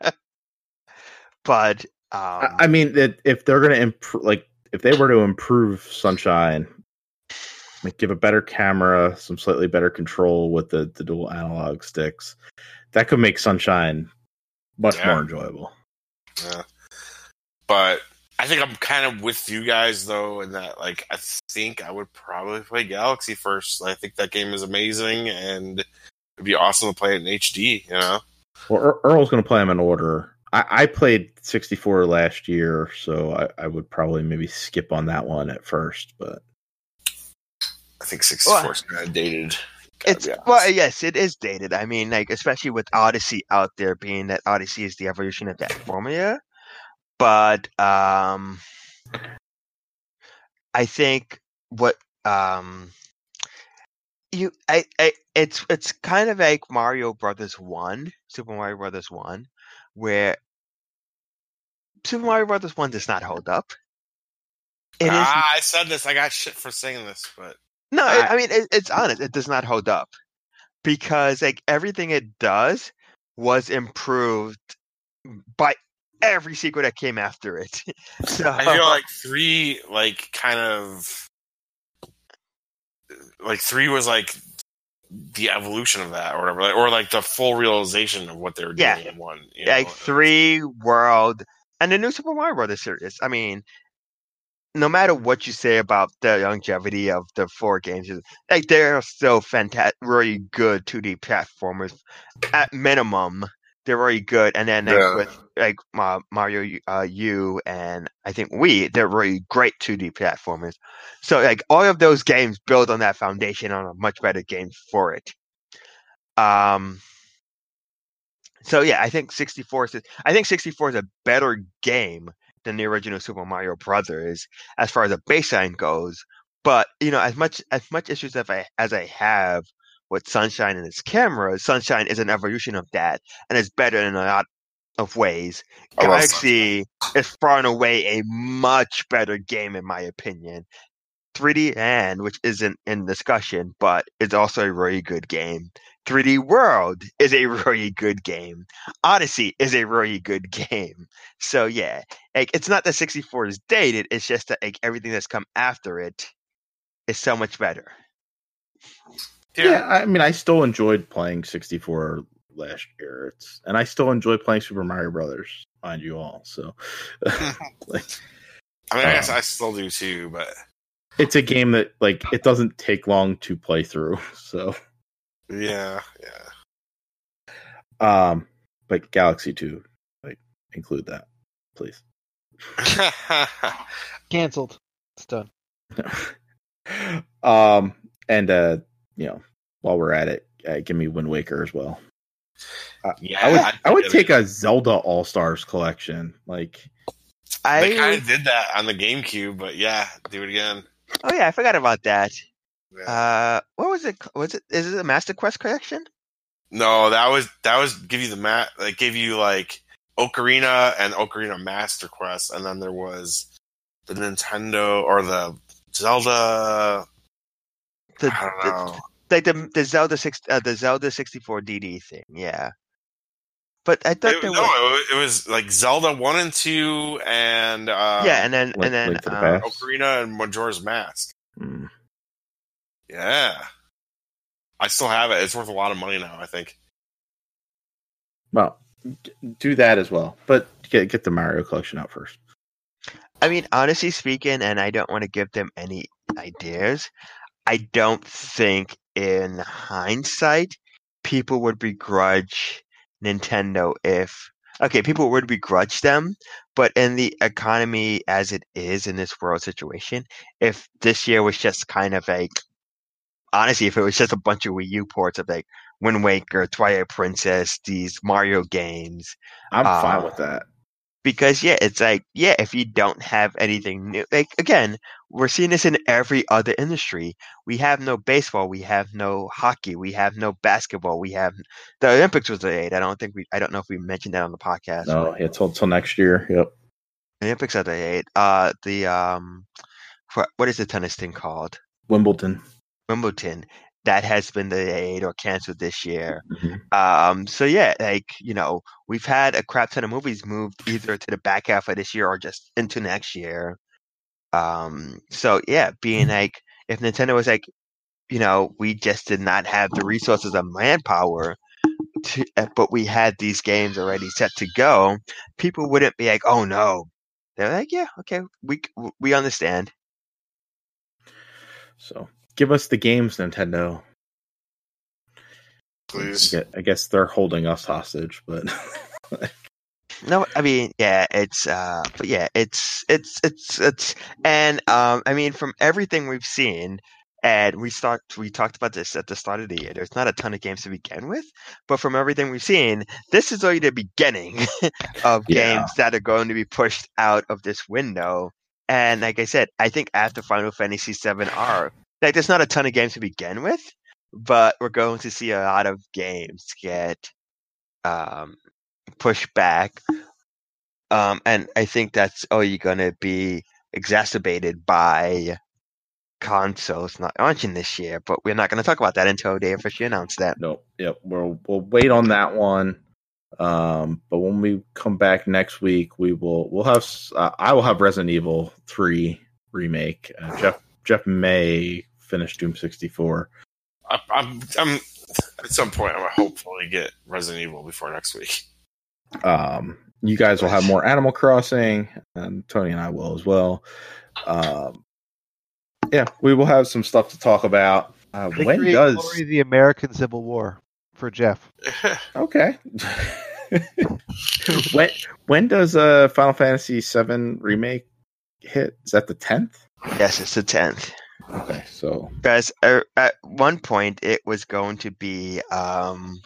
But um, I, I mean, that if they're going to improve, like if they were to improve Sunshine, like give a better camera, some slightly better control with the, the dual analog sticks, that could make Sunshine much Yeah. more enjoyable. Yeah. But I think I'm kind of with you guys though, in that like I think I would probably play Galaxy first. I think that game is amazing, and it'd be awesome to play it in H D. You know. Well, Ear- Earl's going to play them in order. I, I played sixty-four last year, so I, I would probably maybe skip on that one at first. But I think sixty-four is kind of dated. Gotta it's be honest. well, yes, it is dated. I mean, like especially with Odyssey out there, being that Odyssey is the evolution of that formula. But um, I think what um, you I, I it's it's kind of like Mario Brothers One, Super Mario Brothers One, where Super Mario Brothers One does not hold up. It is ah, I said this. I got shit for saying this, but no, I- I, I mean it, it's honest. It does not hold up because like everything it does was improved by every sequel that came after it. So I feel like three, like kind of, like three was like the evolution of that, or whatever, or like the full realization of what they were doing Yeah. in one. You know? like three World and the new Super Mario Brothers series. I mean, no matter what you say about the longevity of the four games, like they're still fantastic, really good two D platformers. At minimum, they're really good. And then like, Yeah. with like uh, Mario uh, U and I think Wii, they're really great two D platformers. So like all of those games build on that foundation on a much better game for it. Um. So yeah, I think sixty-four is I think sixty-four is a better game than the original Super Mario Brothers as far as a baseline goes. But you know, as much as much issues as I as I have with Sunshine and its cameras, Sunshine is an evolution of that, and it's better in a lot of ways. I love Galaxy is far and away a much better game in my opinion. three D Land, which isn't in discussion, but it's also a really good game. three D World is a really good game. Odyssey is a really good game. So yeah, like it's not that sixty-four is dated. It's just that like everything that's come after it is so much better. Yeah, yeah I mean, I still enjoyed playing sixty-four last year. It's and I still enjoy playing Super Mario Brothers, mind you all. So, like, I mean, I guess um, I still do too, but it's a game that like it doesn't take long to play through. So. Yeah, yeah. Um, but Galaxy two, like, include that, please. Cancelled. It's done. um, and uh, you know, while we're at it, uh, give me Wind Waker as well. Uh, yeah, I would, I, I would take a Zelda All Stars collection. Like, I they kind of did that on the GameCube, but yeah, do it again. Oh yeah, I forgot about that. Yeah. Uh, what was it? Was it? Is it a Master Quest collection? No, that was that was give you the mat. Like give you like Ocarina and Ocarina Master Quest, and then there was the Nintendo or the Zelda. The, I don't know. The, like the the Zelda six, uh, the Zelda sixty-four D D thing. Yeah, but I thought it, there no, was it was like Zelda one and two, and um, yeah, and then Link, and then Link to the uh, Past. Ocarina and Majora's Mask. Hmm. Yeah, I still have it. It's worth a lot of money now, I think. Well, do that as well, but get get the Mario collection out first. I mean, honestly speaking, and I don't want to give them any ideas. I don't think, in hindsight, people would begrudge Nintendo if okay, people would begrudge them, but in the economy as it is in this world situation, if this year was just kind of like honestly, if it was just a bunch of Wii U ports of like Wind Waker, Twilight Princess, these Mario games, I'm uh, fine with that. Because yeah, it's like yeah, if you don't have anything new, like again, we're seeing this in every other industry. We have no baseball, we have no hockey, we have no basketball, we have the Olympics was delayed. I don't think we, I don't know if we mentioned that on the podcast. No, yeah, till till next year. Yep. The Olympics are delayed. Uh, the um, what, what is the tennis thing called? Wimbledon. Wimbledon, that has been delayed or canceled this year. Mm-hmm. Um, so yeah, like, you know, we've had a crap ton of movies moved either to the back half of this year or just into next year. Um, so yeah, being like, if Nintendo was like, you know, we just did not have the resources of manpower to, but we had these games already set to go, people wouldn't be like, oh no. They're like, yeah, okay, we we understand. So give us the games, Nintendo. Please. I guess they're holding us hostage, but no, I mean, yeah, it's, uh, but yeah, it's, it's, it's, it's, and um, I mean, from everything we've seen, and we start, we talked about this at the start of the year. There's not a ton of games to begin with, but from everything we've seen, this is only the beginning of yeah. games that are going to be pushed out of this window. And like I said, I think after Final Fantasy seven R, like there's not a ton of games to begin with, but we're going to see a lot of games get um, pushed back. Um, and I think that's only going to be exacerbated by consoles not launching this year. But we're not going to talk about that until they officially announce that. Nope. Yep. We'll we'll wait on that one. Um, but when we come back next week, we will we'll have uh, I will have Resident Evil three remake. Uh, Jeff Jeff may finish Doom sixty-four. I, I'm I'm at some point I'm gonna hopefully get Resident Evil before next week. Um, you guys will have more Animal Crossing, and Tony and I will as well. Um, yeah, we will have some stuff to talk about. Uh, when Victory, does glory, the American Civil War for Jeff? okay? when when does uh, Final Fantasy seven remake hit? Is that the tenth? Yes, it's the tenth. Okay, so Because uh, at one point it was going to be, um,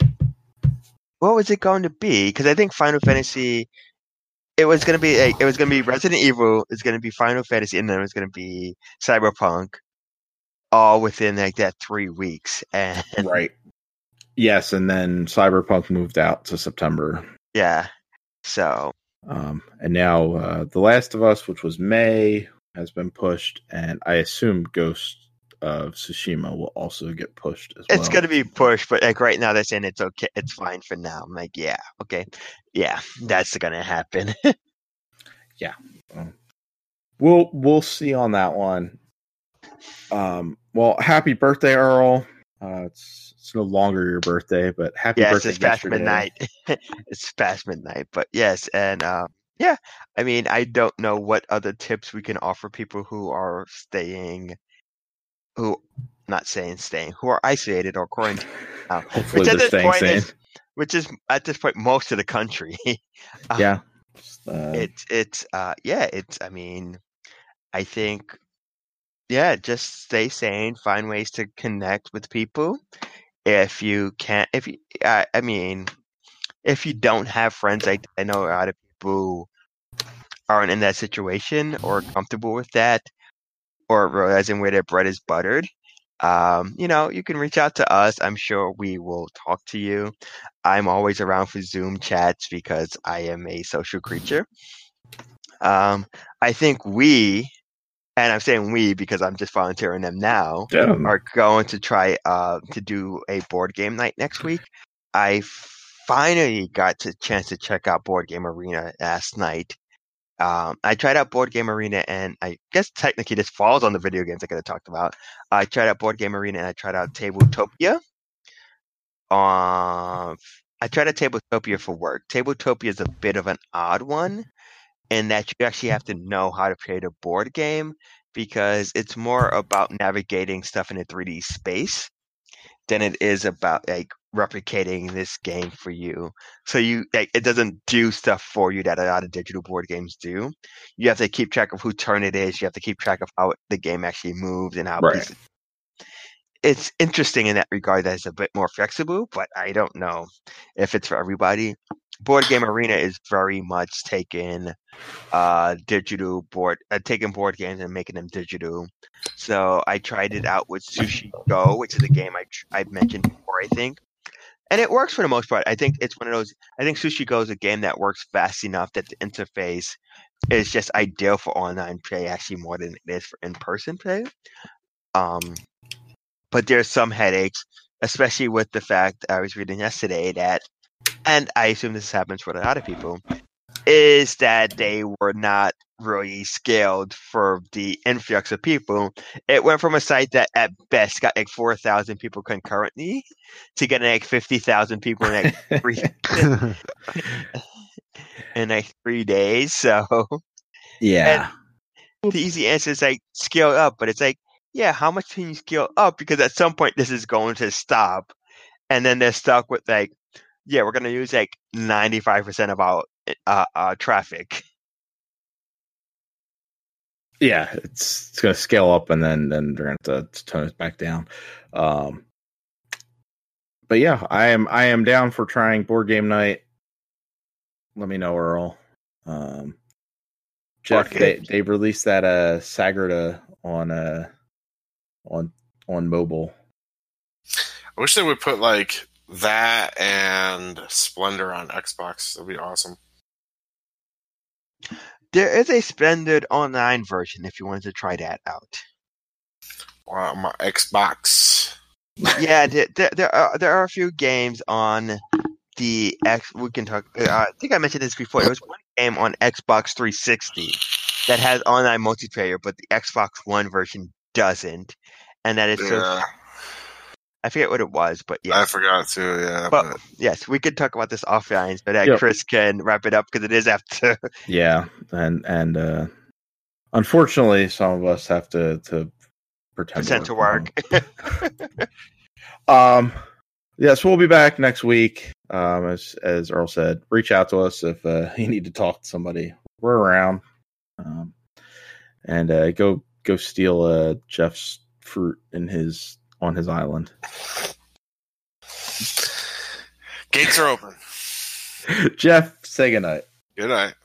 what was it going to be? Because I think Final Fantasy, it was going to be, a, it was going to be Resident Evil, it's going to be Final Fantasy, and then it was going to be Cyberpunk, all within like that three weeks. And right, yes, and then Cyberpunk moved out to September. yeah, so um, and now uh, The Last of Us, which was May, has been pushed, and I assume Ghost of Tsushima will also get pushed as well. it's going to be pushed, but like right now they're saying it's okay, it's fine for now. I'm like, yeah, okay, yeah, that's going to happen. yeah, um, we'll we'll see on that one. Um, well, happy birthday, Earl. Uh, it's it's no longer your birthday, but happy yes, birthday! it's past yesterday. midnight. It's past midnight, but yes, and um, yeah, I mean, I don't know what other tips we can offer people who are staying, who not saying staying, who are isolated or quarantined now, Hopefully, which at they're this staying point sane. is, which is at this point most of the country. uh, Yeah, uh, it's it's uh yeah, it's I mean, I think yeah, just stay sane, find ways to connect with people. If you can't, if you, I, I mean, if you don't have friends, I, I know a lot of people aren't in that situation or comfortable with that or realizing where their bread is buttered. Um, you know, you can reach out to us. I'm sure we will talk to you. I'm always around for Zoom chats because I am a social creature. Um, I think we, and I'm saying we because I'm just volunteering them now, yeah. are going to try uh, to do a board game night next week. I finally got a chance to check out Board Game Arena last night. Um, I tried out Board Game Arena, and I guess technically this falls on the video games I could have talked about. I tried out Board Game Arena, and I tried out Tabletopia. Um, I tried out Tabletopia for work. Tabletopia is a bit of an odd one in that you actually have to know how to create a board game because it's more about navigating stuff in a three D space than it is about like replicating this game for you. So you like it doesn't do stuff for you that a lot of digital board games do. You have to keep track of whose turn it is. You have to keep track of how the game actually moves and how Right. pieces. It's interesting in that regard that it's a bit more flexible, but I don't know if it's for everybody. Board Game Arena is very much taking uh, digital board, uh, taking board games and making them digital. So I tried it out with Sushi Go, which is a game I I mentioned before, I think, and it works for the most part. I think it's one of those. I think Sushi Go is a game that works fast enough that the interface is just ideal for online play, actually more than it is for in-person play. Um, but there's some headaches, especially with the fact I was reading yesterday that, and I assume this happens for a lot of people, is that they were not really scaled for the influx of people. It went from a site that at best got like four thousand people concurrently to getting like fifty thousand people in like three, in like three days. So Yeah. the easy answer is like scale up, but it's like, yeah, how much can you scale up? Because at some point this is going to stop. And then they're stuck with like, yeah, we're going to use like ninety-five percent of our uh, uh, traffic. Yeah, it's it's going to scale up, and then then they're going to have to tone it back down. Um, but yeah, I am I am down for trying board game night. Let me know, Earl. Um, Jeff, they they released that uh Sagrada on uh on on mobile. I wish they would put like that and Splendor on Xbox. That'd be awesome. There is a Splendid online version if you wanted to try that out. Wow, my Xbox. Yeah, there, there, there are there are a few games on the X. We can talk. Uh, I think I mentioned this before. There was one game on Xbox three sixty that has online multiplayer, but the Xbox One version doesn't, and that is so. Yeah. I forget what it was, but yeah. I forgot to. Yeah, But, but, yes, we could talk about this offline, but uh, Yep. Chris can wrap it up because it is after. Yeah, and and uh, unfortunately, some of us have to to pretend Pretend to from home. work. Um, yeah, so we'll be back next week. Um, as as Earl said, reach out to us if uh, you need to talk to somebody. We're around. Um, and uh, go go steal uh, Jeff's fruit in his on his island. gates are open. Jeff, say goodnight. Good night.